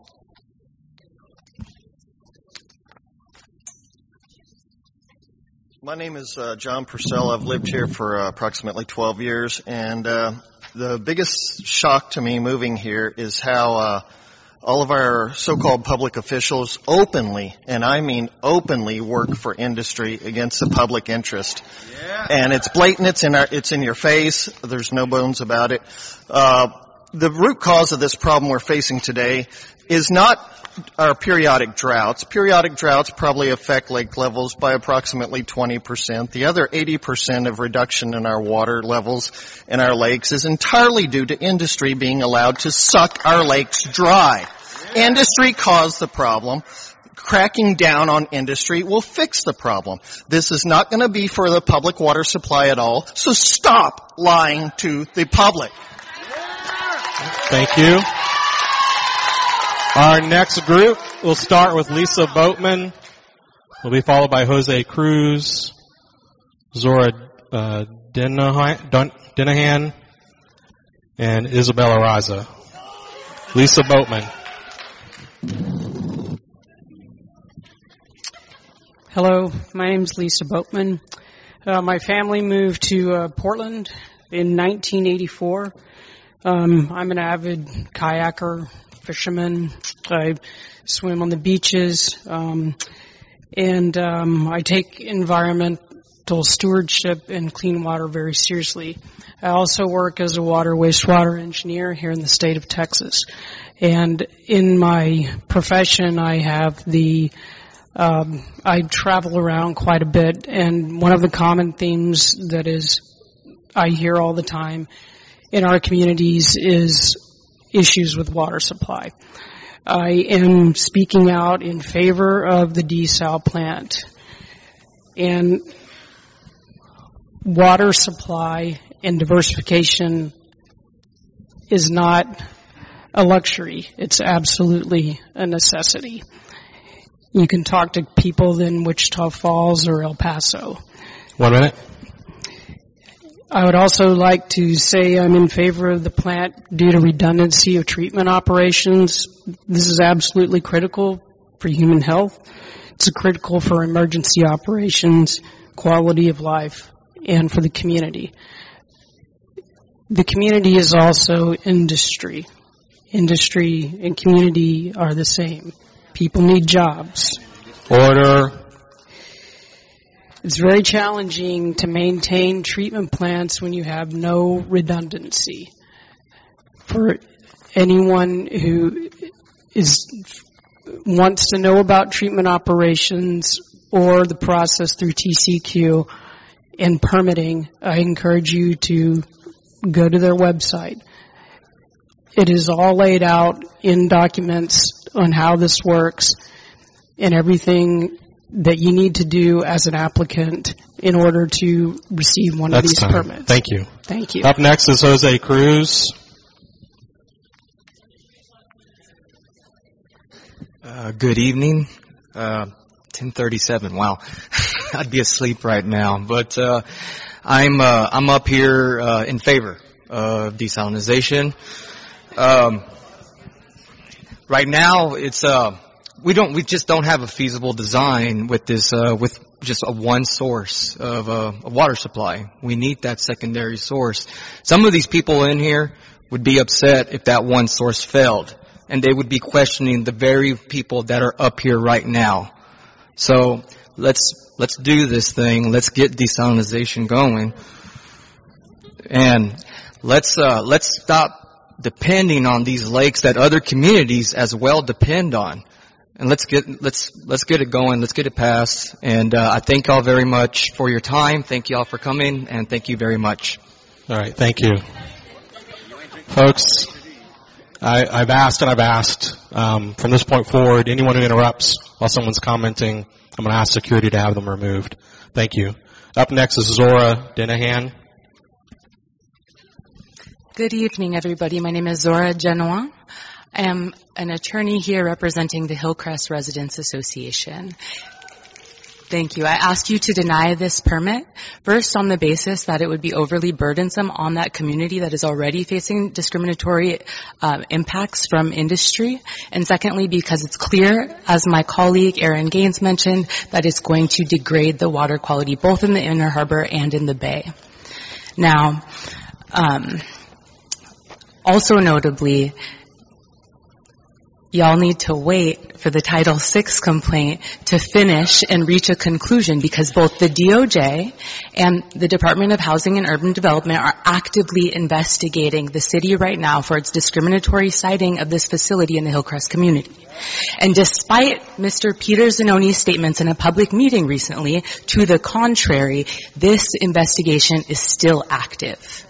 My name is John Purcell. I've lived here for approximately 12 years, and the biggest shock to me moving here is how all of our so-called public officials openly, and I mean openly, work for industry against the public interest. Yeah. And it's blatant, it's in your face, there's no bones about it. The root cause of this problem we're facing today is not our periodic droughts. Periodic droughts probably affect lake levels by approximately 20%. The other 80% of reduction in our water levels in our lakes is entirely due to industry being allowed to suck our lakes dry. Yeah. Industry caused the problem. Cracking down on industry will fix the problem. This is not going to be for the public water supply at all, so stop lying to the public. Thank you. Our next group will start with Lisa Boatman. Will be followed by Jose Cruz, Zora Dinahan, and Isabella Raza. Lisa Boatman. Hello, my name's Lisa Boatman. My family moved to Portland in 1984. I'm an avid kayaker, fisherman. I swim on the beaches, and I take environmental stewardship and clean water very seriously. I also work as a water wastewater engineer here in the state of Texas. And in my profession, I have I travel around quite a bit, and one of the common themes that I hear all the time in our communities is issues with water supply. I am speaking out in favor of the desal plant. And water supply and diversification is not a luxury. It's absolutely a necessity. You can talk to people in Wichita Falls or El Paso. 1 minute. I would also like to say I'm in favor of the plant due to redundancy of treatment operations. This is absolutely critical for human health. It's critical for emergency operations, quality of life, and for the community. The community is also industry. Industry and community are the same. People need jobs. Order. It's very challenging to maintain treatment plants when you have no redundancy. For anyone who wants to know about treatment operations or the process through TCQ and permitting, I encourage you to go to their website. It is all laid out in documents on how this works and everything that you need to do as an applicant in order to receive one of these permits. Thank you. Thank you. Up next is Jose Cruz. Good evening. 10:37. Wow. I'd be asleep right now. But I'm up here in favor of desalinization. Right now it's we just don't have a feasible design with this with just a one source of a water supply. We need that secondary source. Some of these people in here would be upset if that one source failed, and they would be questioning the very people that are up here right now. So let's do this thing. Let's get desalinization going, and let's stop depending on these lakes that other communities as well depend on. And let's get it going. Let's get it passed. And I thank y'all very much for your time. Thank y'all for coming, and thank you very much. All right, thank you, folks. I've asked. From this point forward, anyone who interrupts while someone's commenting, I'm going to ask security to have them removed. Thank you. Up next is Zora Dinahan. Good evening, everybody. My name is Zora Genoa. I am an attorney here representing the Hillcrest Residents Association. Thank you. I ask you to deny this permit, first on the basis that it would be overly burdensome on that community that is already facing discriminatory impacts from industry, and secondly because it's clear, as my colleague Aaron Gaines mentioned, that it's going to degrade the water quality both in the Inner Harbor and in the Bay. Now, also notably, y'all need to wait for the Title VI complaint to finish and reach a conclusion, because both the DOJ and the Department of Housing and Urban Development are actively investigating the city right now for its discriminatory citing of this facility in the Hillcrest community. And despite Mr. Peter Zanoni's statements in a public meeting recently, to the contrary, this investigation is still active.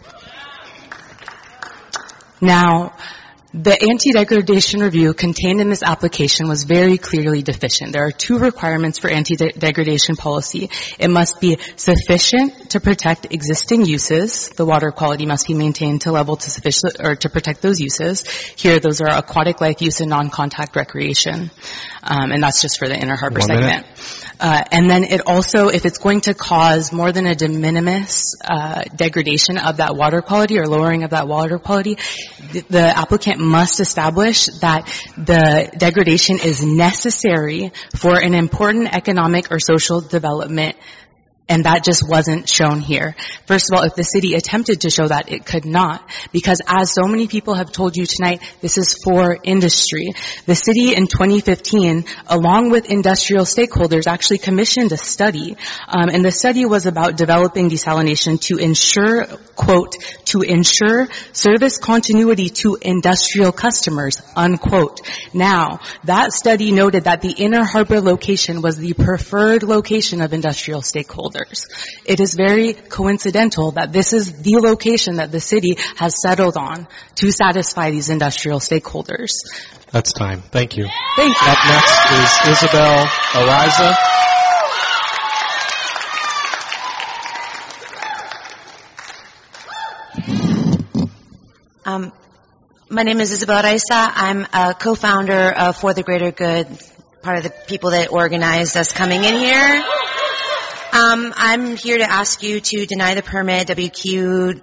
Now, the anti-degradation review contained in this application was very clearly deficient. There are two requirements for anti-degradation policy. It must be sufficient to protect existing uses. The water quality must be maintained to level to sufficient or to protect those uses. Here, those are aquatic life use and non-contact recreation. And that's just for the Inner Harbor segment. And then it also, if it's going to cause more than a de minimis degradation of that water quality or lowering of that water quality, the applicant must establish that the degradation is necessary for an important economic or social development, and that just wasn't shown here. First of all, if the city attempted to show that, it could not, because as so many people have told you tonight, this is for industry. The city in 2015, along with industrial stakeholders, actually commissioned a study, and the study was about developing desalination to ensure, quote, to ensure service continuity to industrial customers, unquote. Now, that study noted that the Inner Harbor location was the preferred location of industrial stakeholders. stakeholders. It is very coincidental that this is the location that the city has settled on to satisfy these industrial stakeholders. That's time. Thank you. Thank you. Up next is Isabel Ariza. My name is Isabel Ariza. I'm a co-founder of For the Greater Good, part of the people that organized us coming in here. I'm here to ask you to deny the permit WQ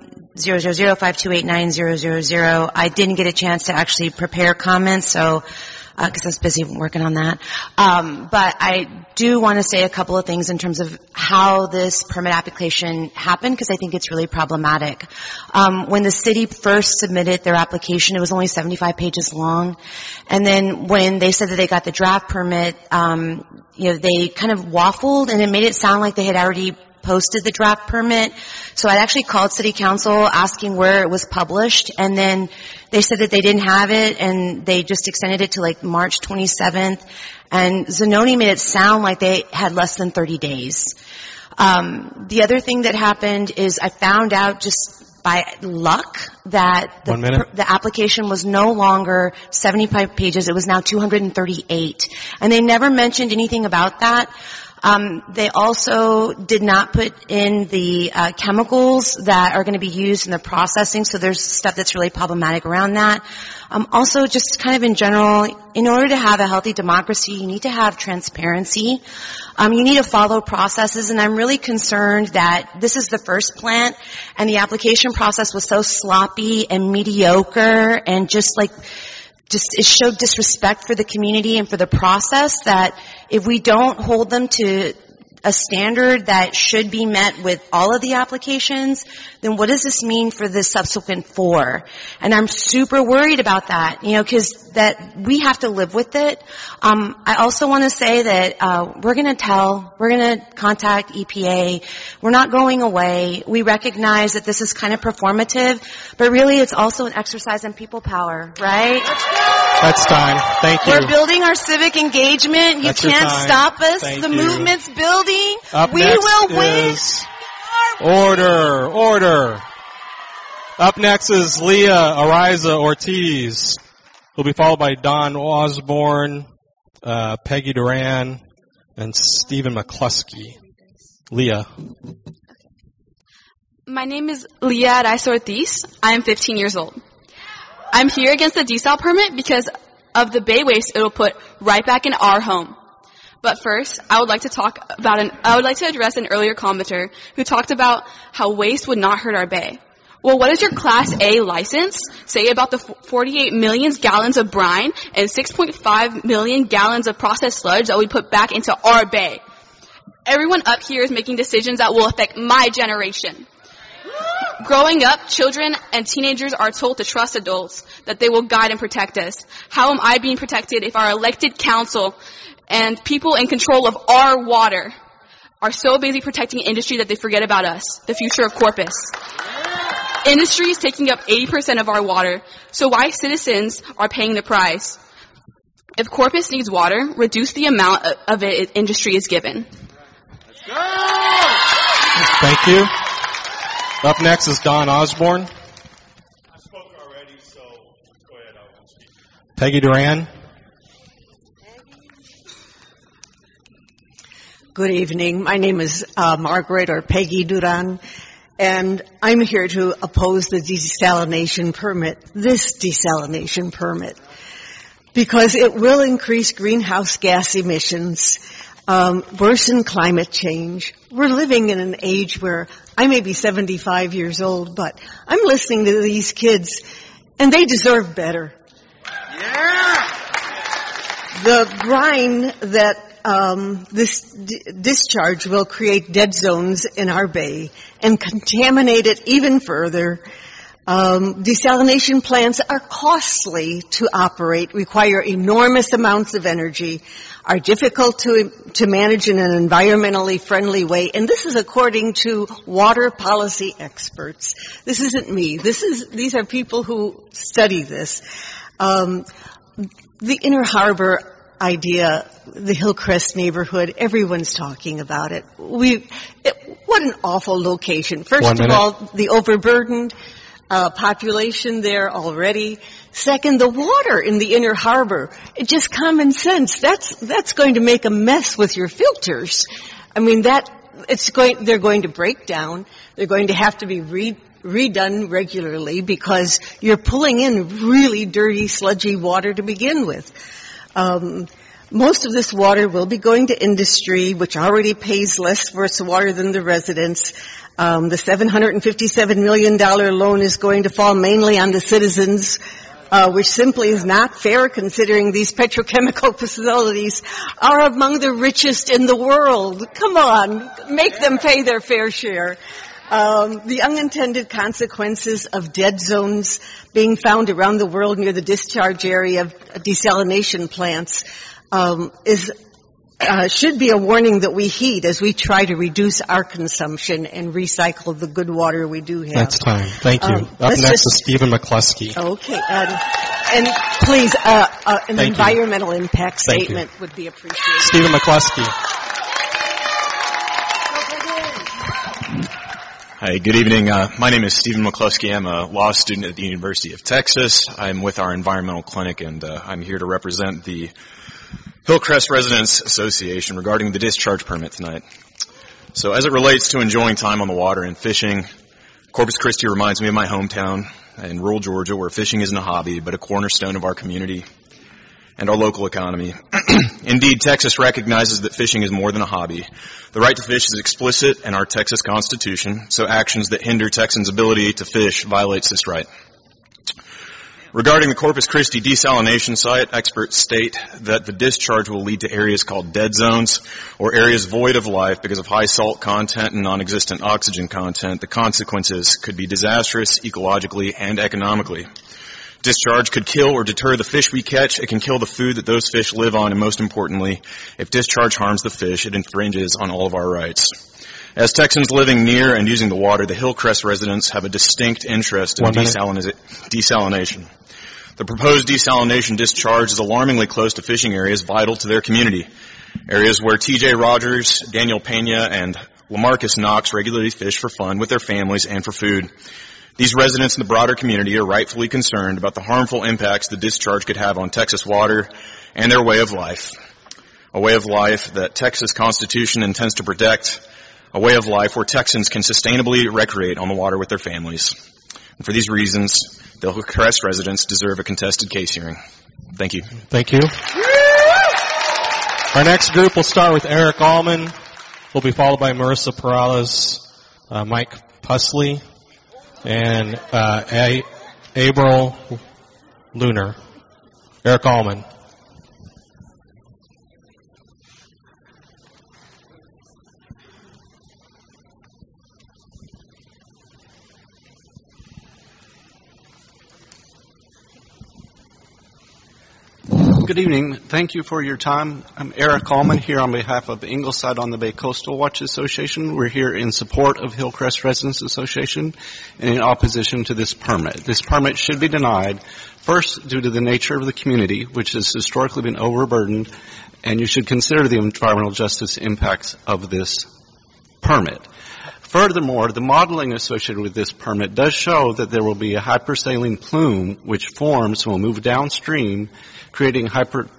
000528900. I didn't get a chance to actually prepare comments, so because I was busy working on that. But I do want to say a couple of things in terms of how this permit application happened, because I think it's really problematic. When the city first submitted their application, it was only 75 pages long. And then when they said that they got the draft permit, they kind of waffled, and it made it sound like they had already posted the draft permit. So I actually called City Council asking where it was published, and then they said that they didn't have it, and they just extended it to like March 27th. And Zanoni made it sound like they had less than 30 days. The other thing that happened is I found out just by luck that the application was no longer 75 pages. It was now 238. And they never mentioned anything about that. They also did not put in the chemicals that are going to be used in the processing, so there's stuff that's really problematic around that. Also, just kind of in general, in order to have a healthy democracy, you need to have transparency. You need to follow processes, and I'm really concerned that this is the first plant, and the application process was so sloppy and mediocre, and it showed disrespect for the community and for the process, that if we don't hold them to a standard that should be met with all of the applications, then what does this mean for the subsequent 4? And I'm super worried about that, because that we have to live with it. I also want to say that we're going to contact EPA. We're not going away. We recognize that this is kind of performative, but really it's also an exercise in people power, right? That's time. Thank you. We're building our civic engagement. You can't stop us. Thank the you. movement's building. Up We next will win. is Order. Up next is Leah Ariza Ortiz. Will be followed by Don Osborne, Peggy Duran, and Stephen McCluskey. Leah. My name is Leah Ariza Ortiz. I am 15 years old. I'm here against the desal permit because of the bay waste it will put right back in our home. But first, I would like to address an earlier commenter who talked about how waste would not hurt our bay. Well, what does your Class A license say about the 48 million gallons of brine and 6.5 million gallons of processed sludge that we put back into our bay? Everyone up here is making decisions that will affect my generation. Growing up, children and teenagers are told to trust adults, that they will guide and protect us. How am I being protected if our elected council and people in control of our water are so busy protecting industry that they forget about us, the future of Corpus? Industry is taking up 80% of our water, so why citizens are paying the price? If Corpus needs water, reduce the amount of it industry is given. Thank you. Up next is Don Osborne. I spoke already, so go ahead. I won't speak. Peggy Duran. Good evening. My name is Margaret or Peggy Duran, and I'm here to oppose the desalination permit, this desalination permit, because it will increase greenhouse gas emissions, worsen climate change. We're living in an age where I may be 75 years old, but I'm listening to these kids, and they deserve better. Yeah! The brine that this discharge will create dead zones in our bay and contaminate it even further. Desalination plants are costly to operate, require enormous amounts of energy, are difficult to manage in an environmentally friendly way, and this is according to water policy experts. This isn't me. These are people who study this. The Inner Harbor idea, the Hillcrest neighborhood, everyone's talking about it. What an awful location. First 1 of minute. all, the overburdened population there already. Second, the water in the inner harbor. It's just common sense. That's going to make a mess with your filters. I mean, they're going to break down. They're going to have to be redone regularly because you're pulling in really dirty, sludgy water to begin with. Most of this water will be going to industry, which already pays less for its water than the residents. The $757 million loan is going to fall mainly on the citizens, which simply is not fair considering these petrochemical facilities are among the richest in the world. Come on, make them pay their fair share. The unintended consequences of dead zones being found around the world near the discharge area of desalination plants should be a warning that we heed as we try to reduce our consumption and recycle the good water we do have. That's time. Thank you. Up next is Stephen McCluskey. Okay. And please, an Thank environmental impact Thank statement would be appreciated. Stephen McCluskey. Hi, good evening. My name is Stephen McCluskey. I'm a law student at the University of Texas. I'm with our environmental clinic, and I'm here to represent the Hillcrest Residents Association regarding the discharge permit tonight. So as it relates to enjoying time on the water and fishing, Corpus Christi reminds me of my hometown in rural Georgia, where fishing isn't a hobby, but a cornerstone of our community and our local economy. Indeed, Texas recognizes that fishing is more than a hobby. The right to fish is explicit in our Texas Constitution, so actions that hinder Texans' ability to fish violates this right. Regarding the Corpus Christi desalination site, experts state that the discharge will lead to areas called dead zones, or areas void of life because of high salt content and non-existent oxygen content. The consequences could be disastrous ecologically and economically. Discharge could kill or deter the fish we catch. It can kill the food that those fish live on, and most importantly, if discharge harms the fish, it infringes on all of our rights. As Texans living near and using the water, the Hillcrest residents have a distinct interest in desalination. The proposed desalination discharge is alarmingly close to fishing areas vital to their community, areas where T.J. Rogers, Daniel Pena, and LaMarcus Knox regularly fish for fun with their families and for food. These residents in the broader community are rightfully concerned about the harmful impacts the discharge could have on Texas water and their way of life, a way of life that Texas Constitution intends to protect, a way of life where Texans can sustainably recreate on the water with their families. And for these reasons, the Hillcrest residents deserve a contested case hearing. Thank you. Thank you. Our next group will start with Eric Allman. Will be followed by Marissa Perales, Mike Pusley, and April Lunar. Eric Allman. Good evening. Thank you for your time. I'm Eric Allman here on behalf of Ingleside on the Bay Coastal Watch Association. We're here in support of Hillcrest Residents Association and in opposition to this permit. This permit should be denied, first due to the nature of the community, which has historically been overburdened, and you should consider the environmental justice impacts of this permit. Furthermore, the modeling associated with this permit does show that there will be a hypersaline plume which forms and will move downstream, creating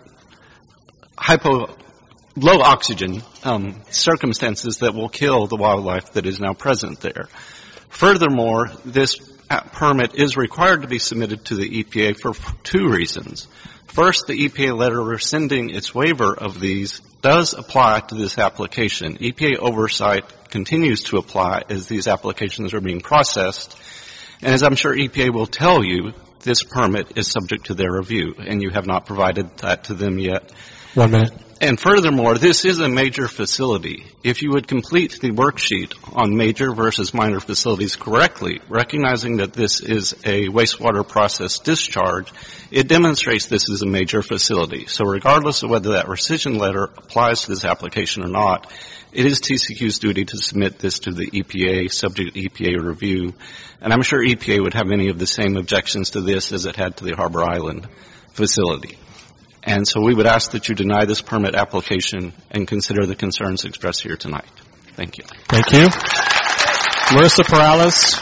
low oxygen circumstances that will kill the wildlife that is now present there. Furthermore, this permit is required to be submitted to the EPA for two reasons. First, the EPA letter rescinding its waiver of these does apply to this application. EPA oversight continues to apply as these applications are being processed. And as I'm sure EPA will tell you, this permit is subject to their review, and you have not provided that to them yet. 1 minute. And furthermore, this is a major facility. If you would complete the worksheet on major versus minor facilities correctly, recognizing that this is a wastewater process discharge, it demonstrates this is a major facility. So regardless of whether that rescission letter applies to this application or not, it is TCQ's duty to submit this to the EPA, subject to EPA review. And I'm sure EPA would have many of the same objections to this as it had to the Harbor Island facility. And so we would ask that you deny this permit application and consider the concerns expressed here tonight. Thank you. Thank you. Marissa Perales.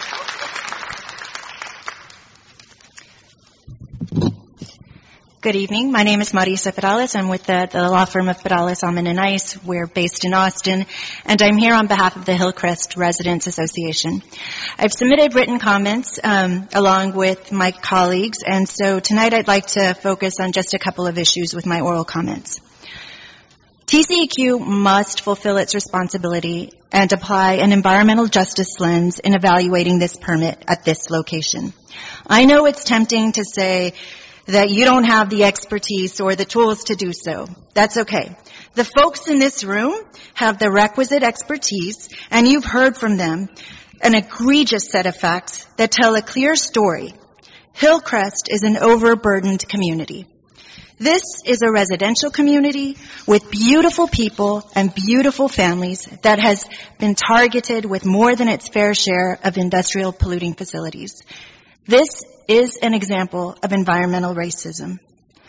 Good evening. My name is Marisa Perales. I'm with the law firm of Perales, Alman & Ice. We're based in Austin, and I'm here on behalf of the Hillcrest Residents Association. I've submitted written comments along with my colleagues, and so tonight I'd like to focus on just a couple of issues with my oral comments. TCEQ must fulfill its responsibility and apply an environmental justice lens in evaluating this permit at this location. I know it's tempting to say that you don't have the expertise or the tools to do so. That's okay. The folks in this room have the requisite expertise, and you've heard from them an egregious set of facts that tell a clear story. Hillcrest is an overburdened community. This is a residential community with beautiful people and beautiful families that has been targeted with more than its fair share of industrial polluting facilities. This is an example of environmental racism.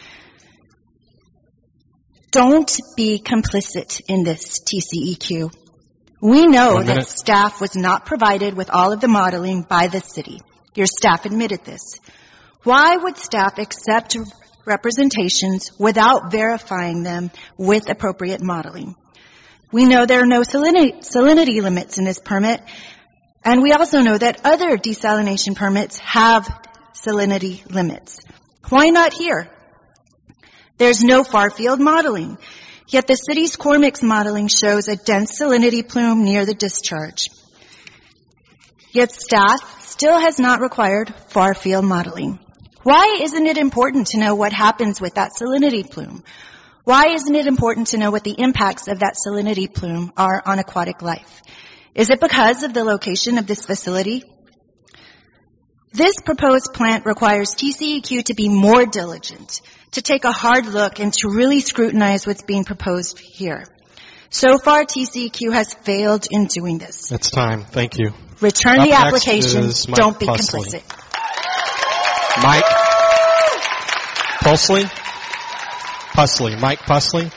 Don't be complicit in this, TCEQ. We know that staff was not provided with all of the modeling by the city. Your staff admitted this. Why would staff accept representations without verifying them with appropriate modeling? We know there are no salinity limits in this permit, and we also know that other desalination permits have salinity limits. Why not here? There's no far-field modeling, yet the city's core mix modeling shows a dense salinity plume near the discharge. Yet staff still has not required far-field modeling. Why isn't it important to know what happens with that salinity plume? Why isn't it important to know what the impacts of that salinity plume are on aquatic life? Is it because of the location of this facility? This proposed plant requires TCEQ to be more diligent, to take a hard look and to really scrutinize what's being proposed here. So far, TCEQ has failed in doing this. It's time. Thank you. Return the application. Don't be Pusley. complicit. Mike Pusley? Pusley. Mike Pusley?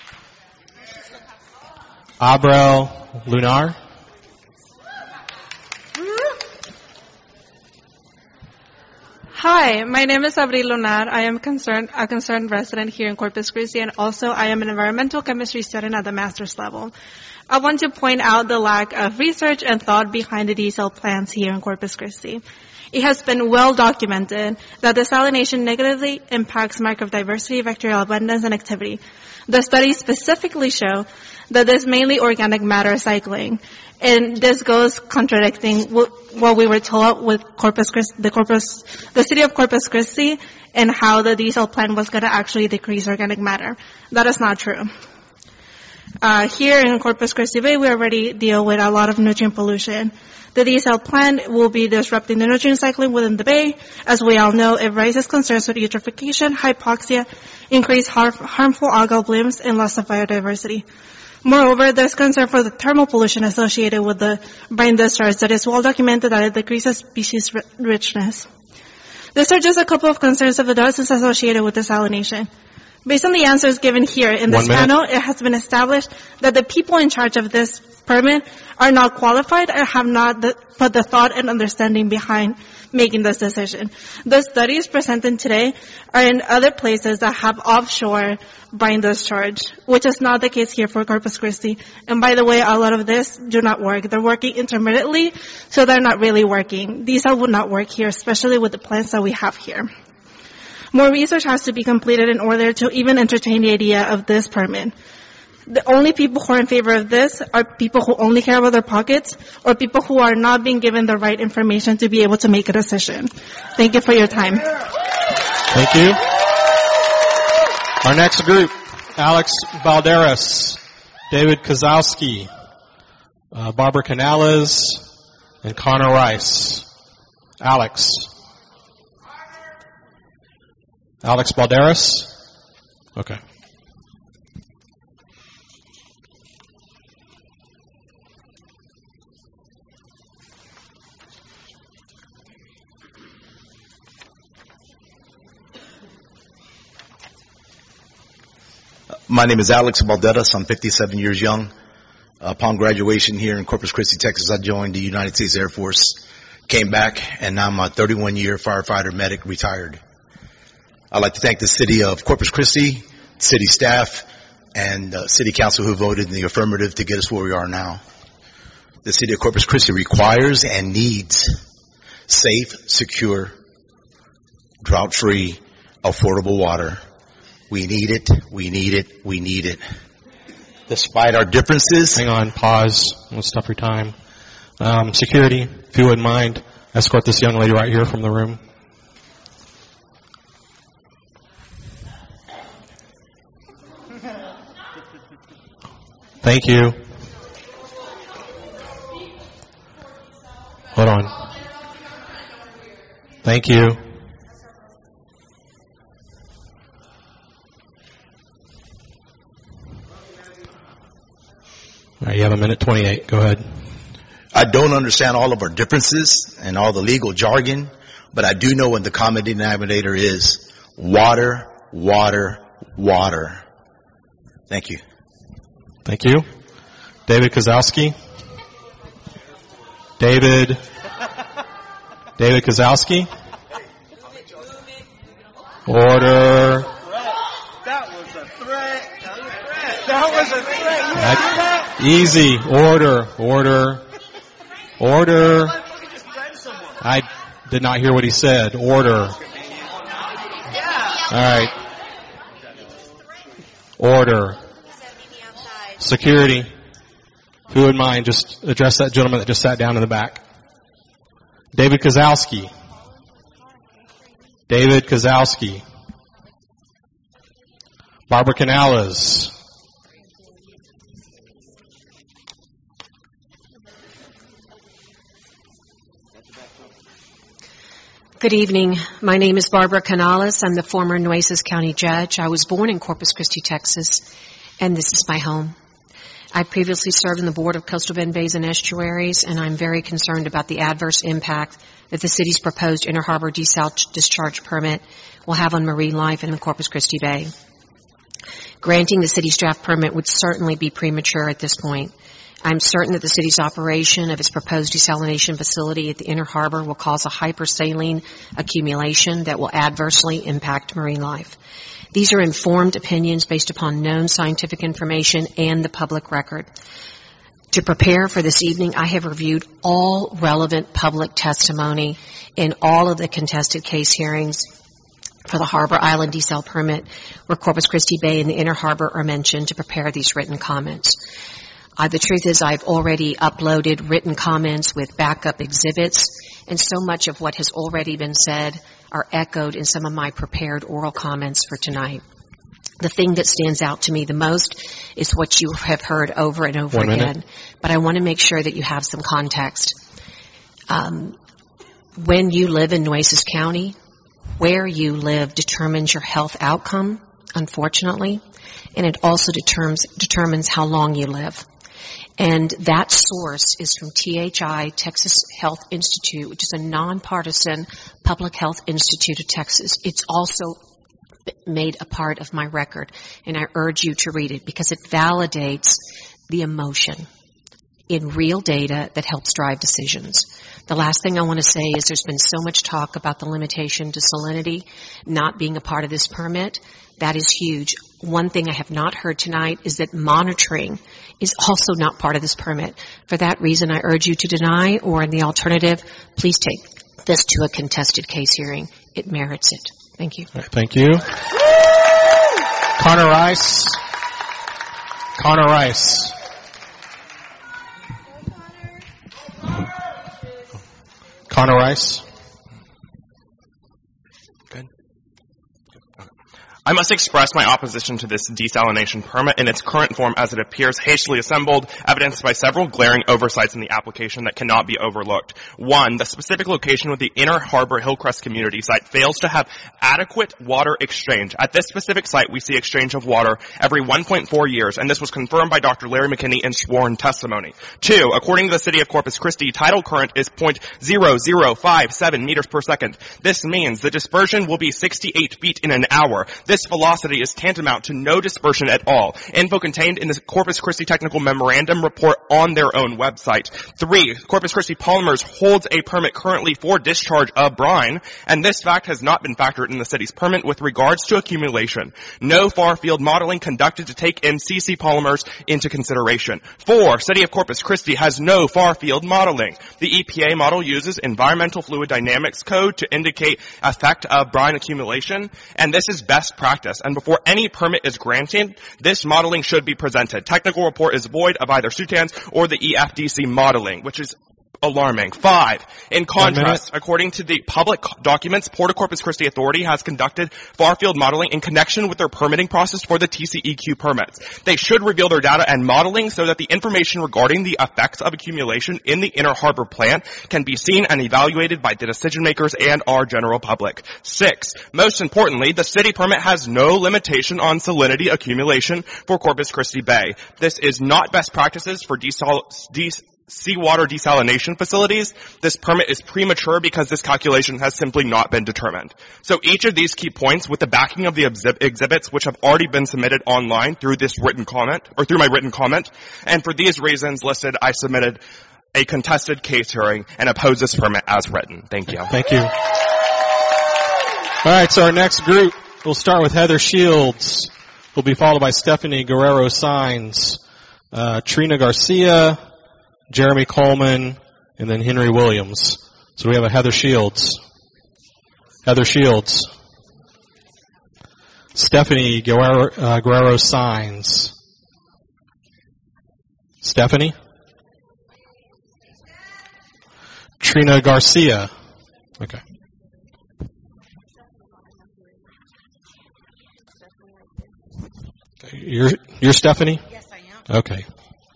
Abrel Lunar? Hi, my name is Abril Lunar. I am a concerned resident here in Corpus Christi, and also I am an environmental chemistry student at the master's level. I want to point out the lack of research and thought behind the desal plants here in Corpus Christi. It has been well documented that desalination negatively impacts microdiversity, bacterial abundance, and activity. The studies specifically show that there's mainly organic matter cycling, and this goes contradicting what we were told with the city of Corpus Christi, and how the desal plant was going to actually decrease organic matter. That is not true. Here in Corpus Christi Bay, we already deal with a lot of nutrient pollution. The desal plant will be disrupting the nutrient cycling within the bay. As we all know, it raises concerns with eutrophication, hypoxia, increased harmful algal blooms, and loss of biodiversity. Moreover, there's concern for the thermal pollution associated with the brine discharge that is well documented that it decreases species richness. These are just a couple of concerns of the dozens associated with desalination. Based on the answers given here in this panel, it has been established that the people in charge of this permit are not qualified and have not put the thought and understanding behind making this decision. The studies presented today are in other places that have offshore brine discharge, which is not the case here for Corpus Christi. And by the way, a lot of this do not work. They're working intermittently, so they're not really working. These would not work here, especially with the plants that we have here. More research has to be completed in order to even entertain the idea of this permit. The only people who are in favor of this are people who only care about their pockets, or people who are not being given the right information to be able to make a decision. Thank you for your time. Thank you. Our next group, Alex Balderas, David Kozlowski, Barbara Canales, and Connor Rice. Alex Balderas? Okay. My name is Alex Balderas. I'm 57 years young. Upon graduation here in Corpus Christi, Texas, I joined the United States Air Force, came back, and now I'm a 31-year firefighter medic, retired. I'd like to thank the city of Corpus Christi, city staff, and city council who voted in the affirmative to get us where we are now. The city of Corpus Christi requires and needs safe, secure, drought-free, affordable water. We need it, we need it, we need it. Despite our differences. Hang on, pause. Let's stop your time. Security, if you wouldn't mind, escort this young lady right here from the room. Thank you. Hold on. Thank you. All right, you have a minute 28. Go ahead. I don't understand all of our differences and all the legal jargon, but I do know what the common denominator is. Water, water, water. Thank you. Thank you. David Kozlowski. David Kozlowski. Order. That was a threat. That was a threat. Easy. Order. I did not hear what he said. Order. All right. Order. Security. Who would mind just address that gentleman that just sat down in the back? David Kozlowski. David Kozlowski. Barbara Canales. Good evening. My name is Barbara Canales. I'm the former Nueces County judge. I was born in Corpus Christi, Texas, and this is my home. I previously served on the board of Coastal Bend Bays and Estuaries, and I'm very concerned about the adverse impact that the city's proposed Inner Harbor desal discharge permit will have on marine life in the Corpus Christi Bay. Granting the city's draft permit would certainly be premature at this point. I'm certain that the city's operation of its proposed desalination facility at the Inner Harbor will cause a hypersaline accumulation that will adversely impact marine life. These are informed opinions based upon known scientific information and the public record. To prepare for this evening, I have reviewed all relevant public testimony in all of the contested case hearings for the Harbor Island desal permit where Corpus Christi Bay and the Inner Harbor are mentioned to prepare these written comments. The truth is I've already uploaded written comments with backup exhibits, and so much of what has already been said are echoed in some of my prepared oral comments for tonight. The thing that stands out to me the most is what you have heard over and over again, but I want to make sure that you have some context. When you live in Nueces County, where you live determines your health outcome, unfortunately, and it also determines how long you live. And that source is from THI, Texas Health Institute, which is a nonpartisan public health institute of Texas. It's also made a part of my record, and I urge you to read it because it validates the emotion in real data that helps drive decisions. The last thing I want to say is there's been so much talk about the limitation to salinity not being a part of this permit. That is huge. One thing I have not heard tonight is that monitoring is also not part of this permit. For that reason, I urge you to deny, or in the alternative, please take this to a contested case hearing. It merits it. Thank you. Right, thank you. Connor Rice. Connor Rice. I must express my opposition to this desalination permit in its current form as it appears hastily assembled, evidenced by several glaring oversights in the application that cannot be overlooked. One, the specific location of the Inner Harbor Hillcrest community site fails to have adequate water exchange. At this specific site, we see exchange of water every 1.4 years, and this was confirmed by Dr. Larry McKinney in sworn testimony. Two, according to the city of Corpus Christi, tidal current is 0.0057 meters per second. This means the dispersion will be 68 feet in an hour. This velocity is tantamount to no dispersion at all. Info contained in the Corpus Christi Technical Memorandum report on their own website. 3, Corpus Christi Polymers holds a permit currently for discharge of brine, and this fact has not been factored in the city's permit with regards to accumulation. No far-field modeling conducted to take MCC Polymers into consideration. 4, City of Corpus Christi has no far-field modeling. The EPA model uses Environmental Fluid Dynamics Code to indicate effect of brine accumulation, and this is best practice. And before any permit is granted, this modeling should be presented. Technical report is void of either SUTAN's or the EFDC modeling, which is alarming. 5, in contrast, according to the public documents, Port of Corpus Christi Authority has conducted far-field modeling in connection with their permitting process for the TCEQ permits. They should reveal their data and modeling so that the information regarding the effects of accumulation in the Inner Harbor plant can be seen and evaluated by the decision makers and our general public. 6, most importantly, the city permit has no limitation on salinity accumulation for Corpus Christi Bay. This is not best practices for seawater desalination facilities. This permit is premature because this calculation has simply not been determined. So each of these key points, with the backing of the exhibits which have already been submitted online through this written comment, or through my written comment, and for these reasons listed, I submitted a contested case hearing and oppose this permit as written. Thank you. Thank you. All right, so our next group, we'll start with Heather Shields. Will be followed by Stephanie Guerrero Signs, Trina Garcia, Jeremy Coleman, and then Henry Williams. So we have a Heather Shields. Heather Shields. Stephanie Guerrero Signs. Stephanie. Trina Garcia. Okay. You're Stephanie? Yes, I am. Okay.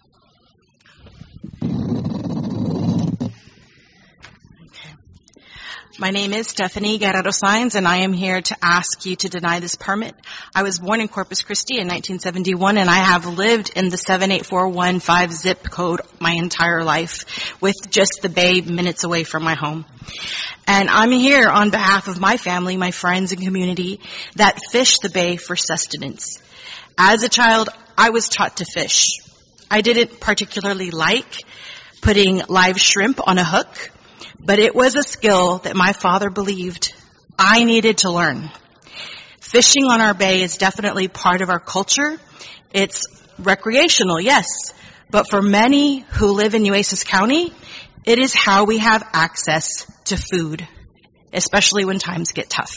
My name is Stephanie Guerrero Signs, and I am here to ask you to deny this permit. I was born in Corpus Christi in 1971, and I have lived in the 78415 zip code my entire life, with just the bay minutes away from my home. And I'm here on behalf of my family, my friends, and community that fish the bay for sustenance. As a child, I was taught to fish. I didn't particularly like putting live shrimp on a hook, but it was a skill that my father believed I needed to learn. Fishing on our bay is definitely part of our culture. It's recreational, yes, but for many who live in Nueces County, it is how we have access to food, especially when times get tough.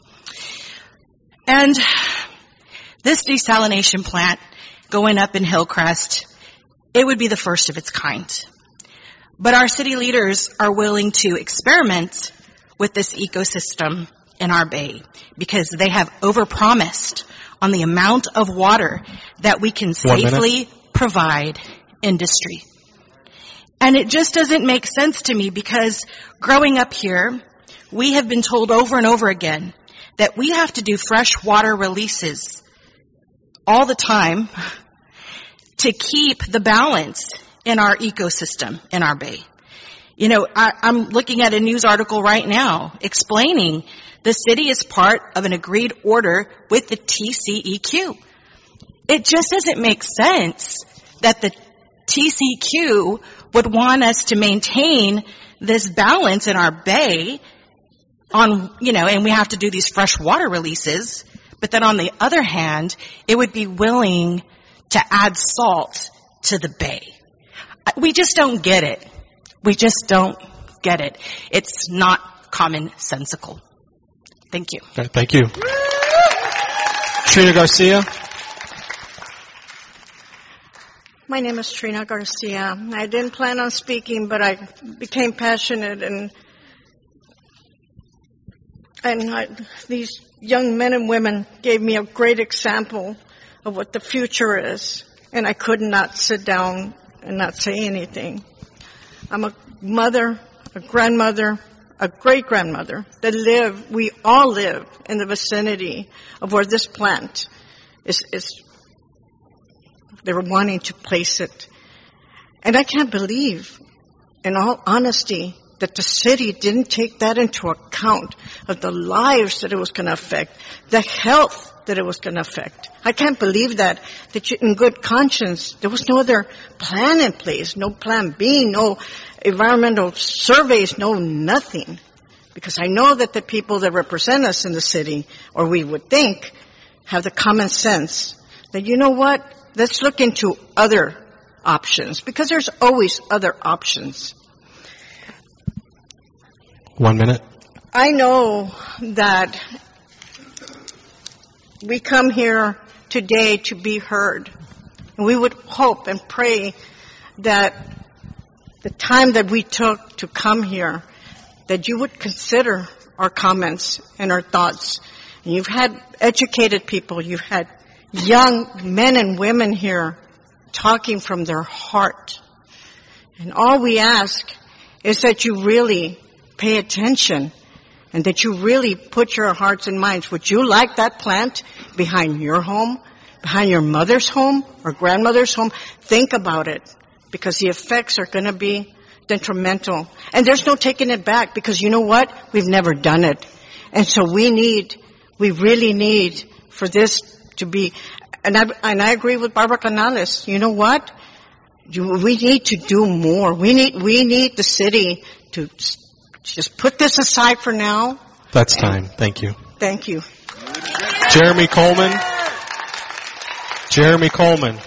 And this desalination plant going up in Hillcrest, it would be the first of its kind. But our city leaders are willing to experiment with this ecosystem in our bay because they have overpromised on the amount of water that we can safely provide industry. And it just doesn't make sense to me because growing up here, we have been told over and over again that we have to do fresh water releases all the time to keep the balance in our ecosystem, in our bay. You know, I'm looking at a news article right now explaining the city is part of an agreed order with the TCEQ. It just doesn't make sense that the TCEQ would want us to maintain this balance in our bay on, you know, and we have to do these fresh water releases, but then on the other hand, it would be willing to add salt to the bay. We just don't get it. We just don't get it. It's not commonsensical. Thank you. Okay, thank you. Trina Garcia. My name is Trina Garcia. I didn't plan on speaking, but I became passionate, and these young men and women gave me a great example of what the future is, and I could not sit down and not say anything. I'm a mother, a grandmother, a great-grandmother we all live in the vicinity of where this plant is they were wanting to place it. And I can't believe, in all honesty, that the city didn't take that into account of the lives that it was going to affect, the health that it was going to affect. I can't believe that you, in good conscience, there was no other plan in place, no plan B, no environmental surveys, no nothing. Because I know that the people that represent us in the city, or we would think, have the common sense that, you know what, let's look into other options, because there's always other options. 1 minute. I know that we come here today to be heard. And we would hope and pray that the time that we took to come here, that you would consider our comments and our thoughts. And you've had educated people, you've had young men and women here talking from their heart. And all we ask is that you really pay attention and that you really put your hearts and minds. Would you like that plant behind your home, behind your mother's home or grandmother's home? Think about it, because the effects are going to be detrimental. And there's no taking it back, because you know what? We've never done it. And so we really need for this to be, and I agree with Barbara Canales. You know what? We need to do more. We need the city to just put this aside for now. That's time. Thank you. Thank you. Jeremy Coleman. Jeremy Coleman.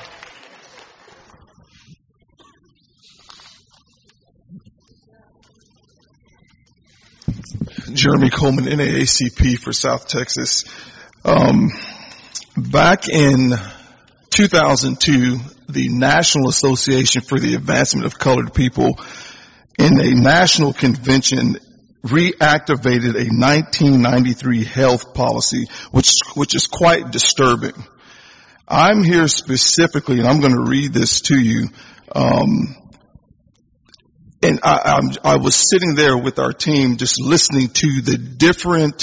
Jeremy Coleman, NAACP for South Texas. Back in 2002, the National Association for the Advancement of Colored People, in a national convention, reactivated a 1993 health policy, which is quite disturbing. I'm here specifically, and I'm going to read this to you. And I was sitting there with our team just listening to the different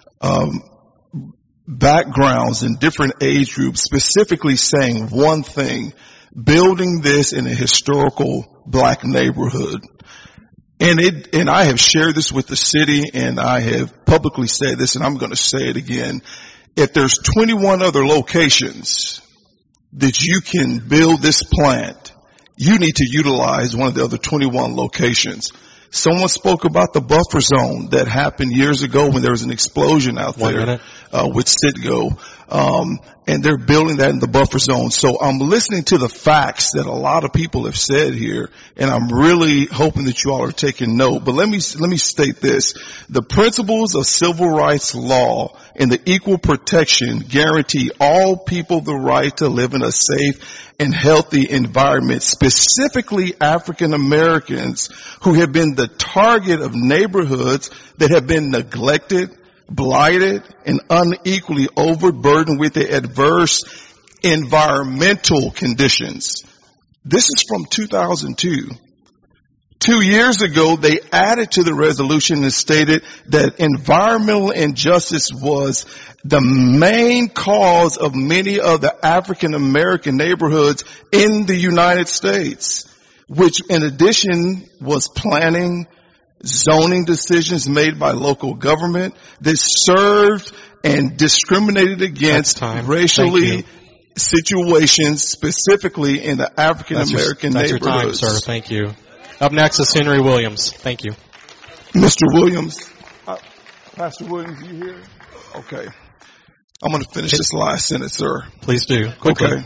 backgrounds and different age groups specifically saying one thing: building this in a historical black neighborhood. And I have shared this with the city, and I have publicly said this, and I'm going to say it again. If there's 21 other locations that you can build this plant, you need to utilize one of the other 21 locations. Someone spoke about the buffer zone that happened years ago when there was an explosion out there with Citgo. And they're building that in the buffer zone. So I'm listening to the facts that a lot of people have said here, and I'm really hoping that you all are taking note. But let me state this. The principles of civil rights law and the equal protection guarantee all people the right to live in a safe and healthy environment, specifically African Americans who have been the target of neighborhoods that have been neglected, blighted, and unequally overburdened with the adverse environmental conditions. This is from 2002. 2 years ago, they added to the resolution and stated that environmental injustice was the main cause of many of the African American neighborhoods in the United States, which in addition was planning, zoning decisions made by local government that served and discriminated against racially situations, specifically in the African American neighborhoods. That's your time, sir. Thank you. Up next is Henry Williams. Thank you. Mr. Williams. Pastor Williams, you here? Okay. I'm going to finish this last sentence, sir. Please do. Quickly. Okay.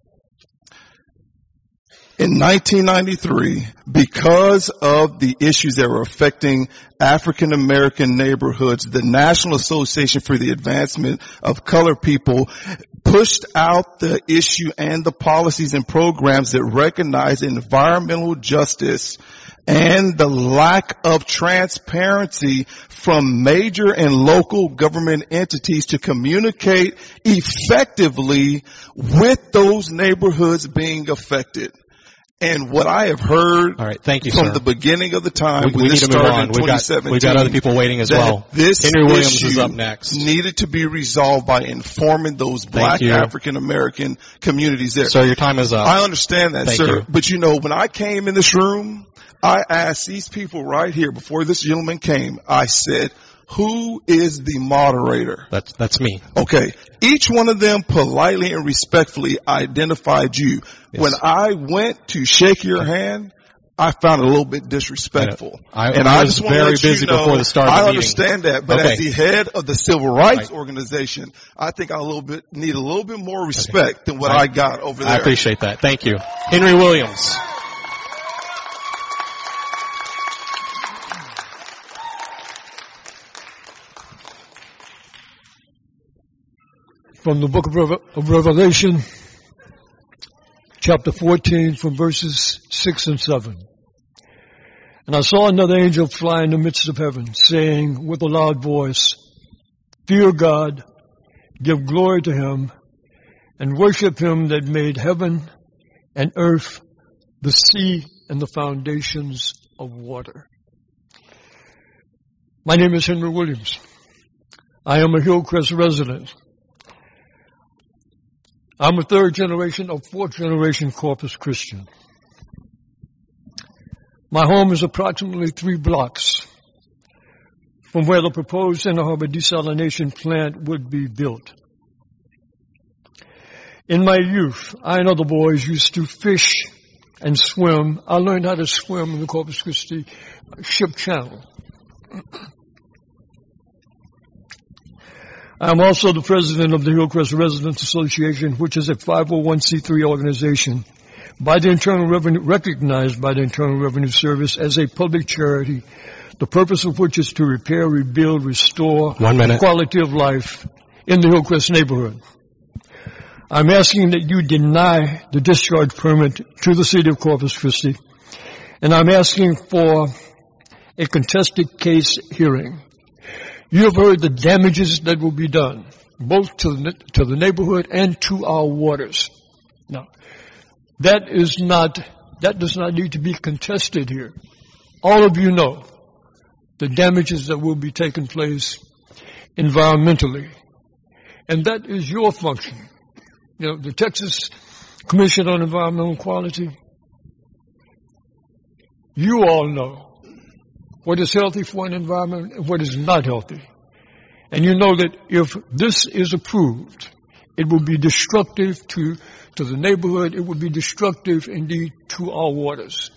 In 1993, because of the issues that were affecting African American neighborhoods, the National Association for the Advancement of Colored People pushed out the issue and the policies and programs that recognize environmental justice and the lack of transparency from major and local government entities to communicate effectively with those neighborhoods being affected. And what I have heard from the beginning of the time when this started in 2017, we've got other people waiting as well. This Henry Williams is up next. Needed to be resolved by informing those black African American communities there. Sir, your time is up. I understand that, sir. But you know, when I came in this room, I asked these people right here before this gentleman came, I said, Who is the moderator? That's me. Okay. Each one of them politely and respectfully identified you. Yes. When I went to shake your hand, I found it a little bit disrespectful. I was just want to very let you busy know, before the start of the I meeting. understand that, but Okay. as the head of the civil rights organization, I think I need a little bit more respect than what I got over there. I appreciate that. Thank you. Henry Williams. From the book of Revelation, chapter 14, from verses 6 and 7. And I saw another angel fly in the midst of heaven, saying with a loud voice, Fear God, give glory to him, and worship him that made heaven and earth, the sea, and the foundations of water. My name is Henry Williams. I am a Hillcrest resident. I'm a third generation or fourth generation Corpus Christian. My home is approximately 3 blocks from where the proposed Inner Harbor desalination plant would be built. In my youth, I and other boys used to fish and swim. I learned how to swim in the Corpus Christi ship channel. I'm also the president of the Hillcrest Residents Association, which is a 501c3 organization by the Internal Revenue, recognized by the Internal Revenue Service as a public charity, the purpose of which is to repair, rebuild, restore quality of life in the Hillcrest neighborhood. I'm asking that you deny the discharge permit to the city of Corpus Christi, and I'm asking for a contested case hearing. You have heard the damages that will be done, both to the neighborhood and to our waters. Now, that does not need to be contested here. All of you know the damages that will be taking place environmentally. And that is your function. You know, the Texas Commission on Environmental Quality, you all know what is healthy for an environment and what is not healthy. And you know that if this is approved, it will be destructive to the neighborhood. It will be destructive indeed to our waters.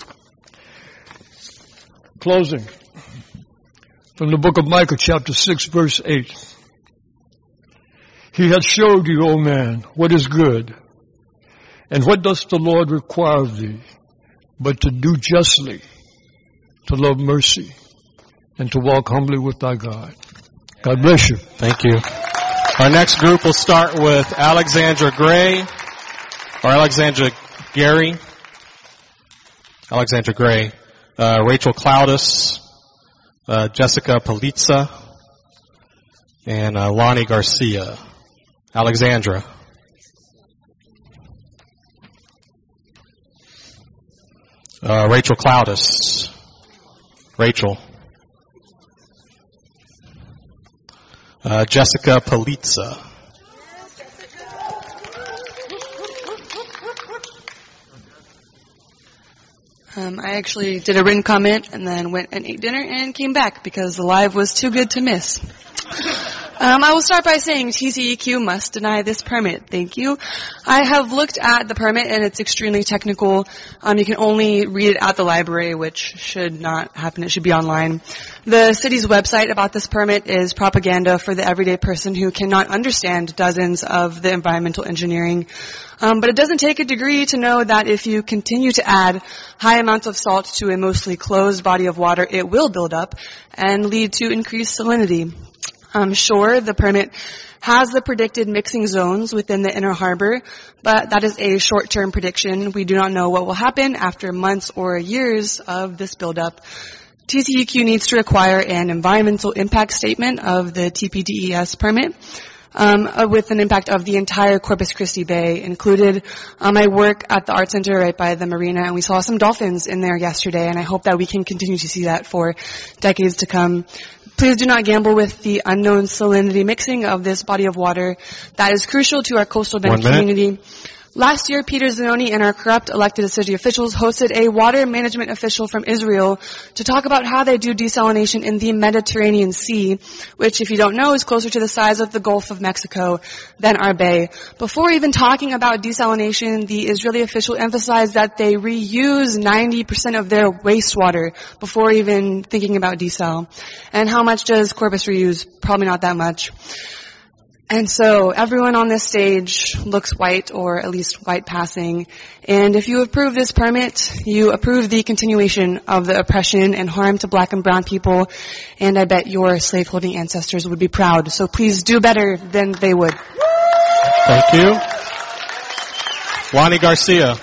Closing. From the book of Micah, chapter 6, verse 8. He hath showed you, O man, what is good. And what does the Lord require of thee? But to do justly, to love mercy, and to walk humbly with thy God. God bless you. Thank you. Our next group will start with Alexandra Gray, or Alexandra Gary. Alexandra Gray. Rachel Cloudis, Jessica Palitza, and Lonnie Garcia. Alexandra. Rachel Cloudis. Rachel. Jessica Palitza. I actually did a written comment and then went and ate dinner and came back because the live was too good to miss. I will start by saying TCEQ must deny this permit. Thank you. I have looked at the permit and it's extremely technical. You can only read it at the library, which should not happen. It should be online. The city's website about this permit is propaganda for the everyday person who cannot understand dozens of the environmental engineering. But it doesn't take a degree to know that if you continue to add high amounts of salt to a mostly closed body of water, it will build up and lead to increased salinity. Sure, the permit has the predicted mixing zones within the Inner Harbor, but that is a short-term prediction. We do not know what will happen after months or years of this buildup. TCEQ needs to require an environmental impact statement of the TPDES permit with an impact of the entire Corpus Christi Bay included. I work at the Art Center right by the marina, and we saw some dolphins in there yesterday, and I hope that we can continue to see that for decades to come. Please do not gamble with the unknown salinity mixing of this body of water that is crucial to our coastal bend community. Last year, Peter Zanoni and our corrupt elected city officials hosted a water management official from Israel to talk about how they do desalination in the Mediterranean Sea, which, if you don't know, is closer to the size of the Gulf of Mexico than our bay. Before even talking about desalination, the Israeli official emphasized that they reuse 90% of their wastewater before even thinking about desal. And how much does Corpus reuse? Probably not that much. And so everyone on this stage looks white, or at least white passing. And if you approve this permit, you approve the continuation of the oppression and harm to black and brown people. And I bet your slaveholding ancestors would be proud. So please do better than they would. Thank you. Juani Garcia.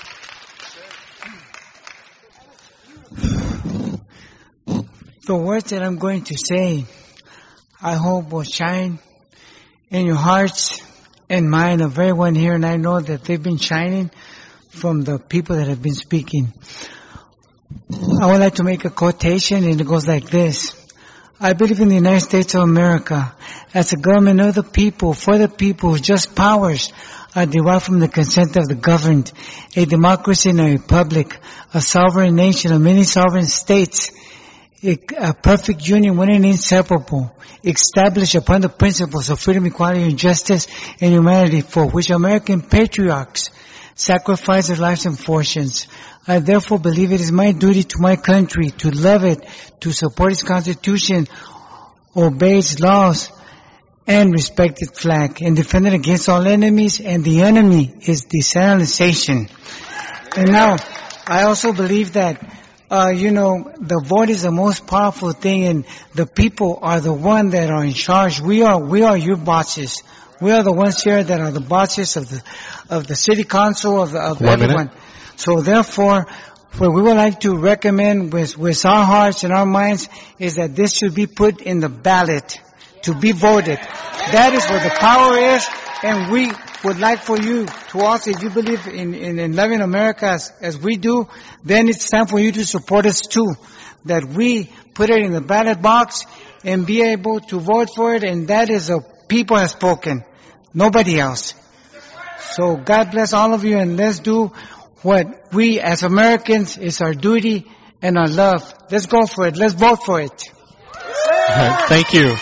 The words that I'm going to say, I hope will shine in your hearts and mine of everyone here, and I know that they've been shining from the people that have been speaking. I would like to make a quotation, and it goes like this. I believe in the United States of America as a government of the people, for the people, whose just powers are derived from the consent of the governed, a democracy and a republic, a sovereign nation of many sovereign states, a perfect union, one and inseparable, established upon the principles of freedom, equality, and justice and humanity, for which American patriarchs sacrificed their lives and fortunes. I therefore believe it is my duty to my country to love it, to support its Constitution, obey its laws, and respect its flag, and defend it against all enemies, and the enemy is desalination. And now, I also believe that the vote is the most powerful thing, and the people are the one that are in charge. We are your bosses. We are the ones here that are the bosses of the city council, of everyone. So therefore, what we would like to recommend with our hearts and our minds is that this should be put in the ballot to be voted. That is where the power is, and we would like for you to also, if you believe in loving America as we do, then it's time for you to support us too. That we put it in the ballot box and be able to vote for it, and that is a people have spoken, nobody else. So God bless all of you, and let's do what we as Americans is our duty and our love. Let's go for it. Let's vote for it. Thank you.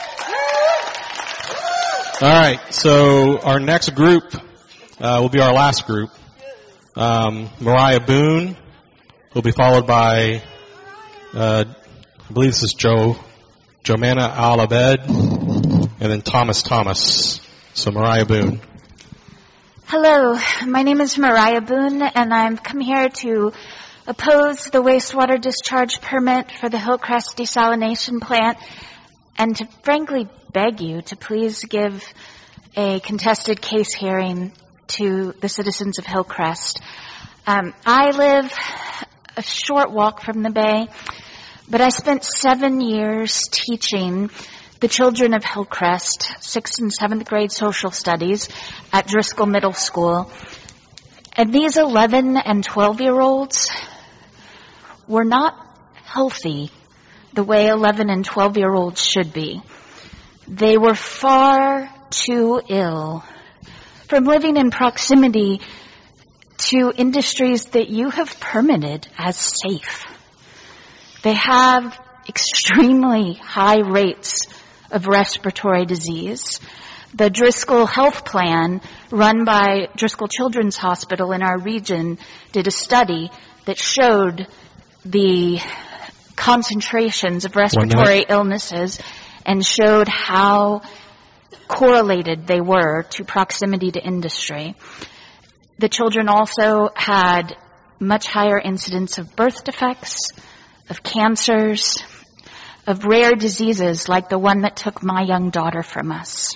All right, so our next group will be our last group. Mariah Boone will be followed by, I believe this is Jomana Al-Abed, and then Thomas. So Mariah Boone. Hello, my name is Mariah Boone, and I've come here to oppose the wastewater discharge permit for the Hillcrest desalination plant, and to frankly beg you to please give a contested case hearing to the citizens of Hillcrest. I live a short walk from the Bay, but I spent 7 years teaching the children of Hillcrest 6th and 7th grade social studies at Driscoll Middle School. And these 11 and 12-year-olds were not healthy the way 11 and 12-year-olds should be. They were far too ill from living in proximity to industries that you have permitted as safe. They have extremely high rates of respiratory disease. The Driscoll Health Plan, run by Driscoll Children's Hospital in our region, did a study that showed the concentrations of respiratory illnesses and showed how correlated they were to proximity to industry. The children also had much higher incidence of birth defects, of cancers, of rare diseases like the one that took my young daughter from us.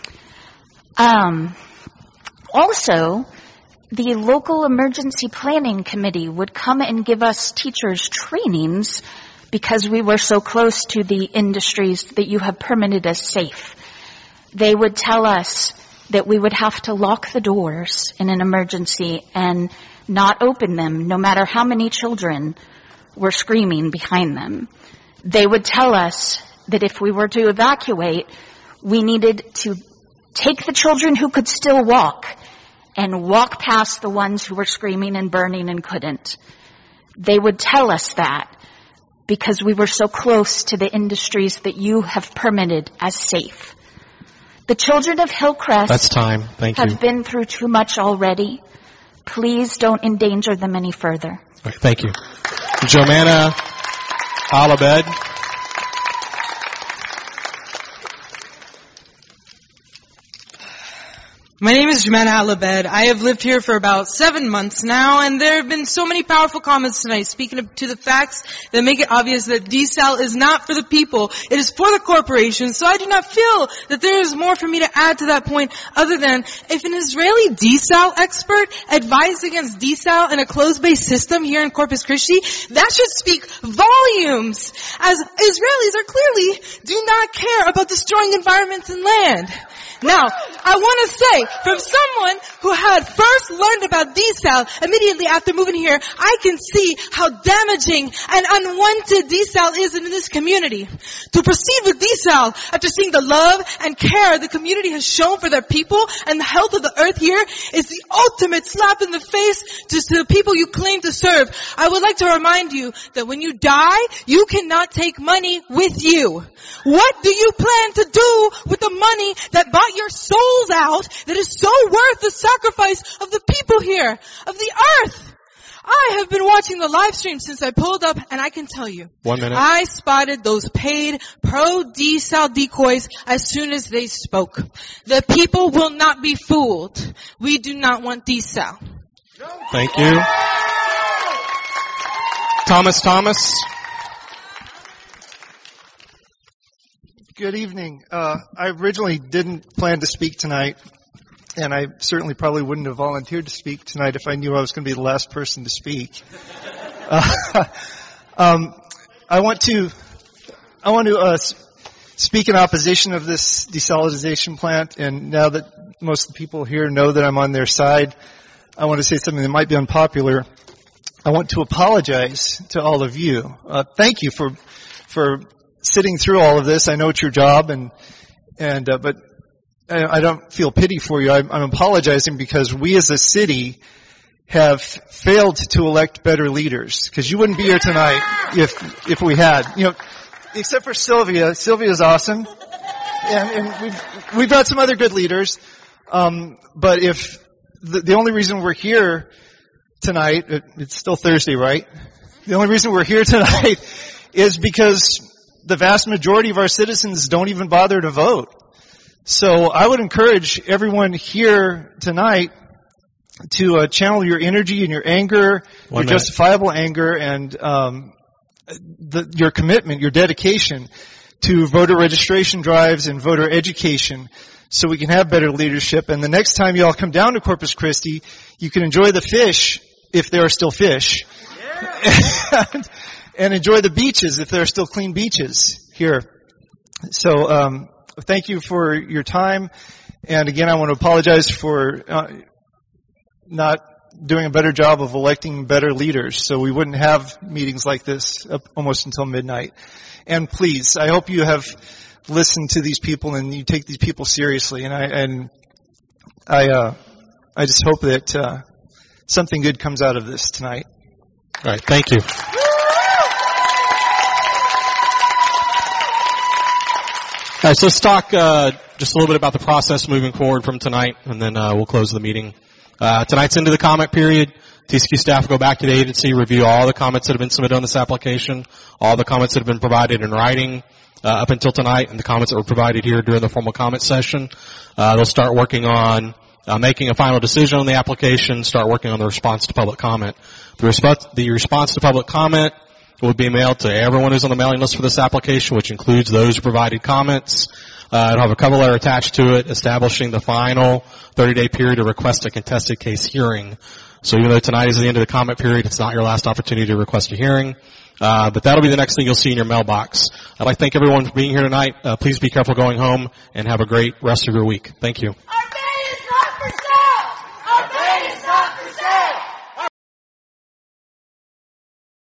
Also, the local emergency planning committee would come and give us teachers trainings because we were so close to the industries that you have permitted as safe. They would tell us that we would have to lock the doors in an emergency and not open them, no matter how many children were screaming behind them. They would tell us that if we were to evacuate, we needed to take the children who could still walk and walk past the ones who were screaming and burning and couldn't. They would tell us that because we were so close to the industries that you have permitted as safe. The children of Hillcrest That's time. Thank you. have been through too much already. Please don't endanger them any further. Right, thank you. Jomana Alabed. My name is Jomana Alabed. I have lived here for about 7 months now, and there have been so many powerful comments tonight speaking to the facts that make it obvious that DSAL is not for the people. It is for the corporations. So I do not feel that there is more for me to add to that point other than if an Israeli DSAL expert advised against DSAL in a closed-based system here in Corpus Christi, that should speak volumes, as Israelis are clearly do not care about destroying environments and land. Now, I want to say, from someone who had first learned about DSAL immediately after moving here, I can see how damaging and unwanted DSAL is in this community. To proceed with DSAL after seeing the love and care the community has shown for their people and the health of the earth here is the ultimate slap in the face to the people you claim to serve. I would like to remind you that when you die, you cannot take money with you. What do you plan to do with the money that bought your souls out that is so worth the sacrifice of the people here, of the earth? I have been watching the live stream since I pulled up, and I can tell you, 1 minute. I spotted those paid pro-DSAL decoys as soon as they spoke. The people will not be fooled. We do not want DSAL. Thank you. Thomas. Good evening. I originally didn't plan to speak tonight, and I certainly probably wouldn't have volunteered to speak tonight if I knew I was going to be the last person to speak. I want to speak in opposition of this desalination plant, and now that most of the people here know that I'm on their side, I want to say something that might be unpopular. I want to apologize to all of you. Thank you for sitting through all of this. I know it's your job, but I don't feel pity for you. I'm apologizing because we as a city have failed to elect better leaders. Because you wouldn't be here tonight if we had. You know, except for Sylvia. Sylvia's awesome, and we've got some other good leaders. But if the only reason we're here tonight, it's still Thursday, right? The only reason we're here tonight is because the vast majority of our citizens don't even bother to vote. So I would encourage everyone here tonight to channel your energy and your anger, your justifiable anger, and your commitment, your dedication to voter registration drives and voter education so we can have better leadership. And the next time you all come down to Corpus Christi, you can enjoy the fish, if there are still fish. Yeah. And enjoy the beaches if there are still clean beaches here. So thank you for your time. And again, I want to apologize for not doing a better job of electing better leaders so we wouldn't have meetings like this up almost until midnight. And please, I hope you have listened to these people and you take these people seriously. And I just hope that something good comes out of this tonight. All right. Thank you. All right, so let's talk just a little bit about the process moving forward from tonight, and then we'll close the meeting. Tonight's into the comment period. TCEQ staff will go back to the agency, review all the comments that have been submitted on this application, all the comments that have been provided in writing up until tonight, and the comments that were provided here during the formal comment session. They'll start working on making a final decision on the application, start working on the response to public comment. The response to public comment will be mailed to everyone who's on the mailing list for this application, which includes those who provided comments. It'll have a cover letter attached to it establishing the final 30-day period to request a contested case hearing. So even though tonight is the end of the comment period, it's not your last opportunity to request a hearing. But that'll be the next thing you'll see in your mailbox. I'd like to thank everyone for being here tonight. Please be careful going home and have a great rest of your week. Thank you.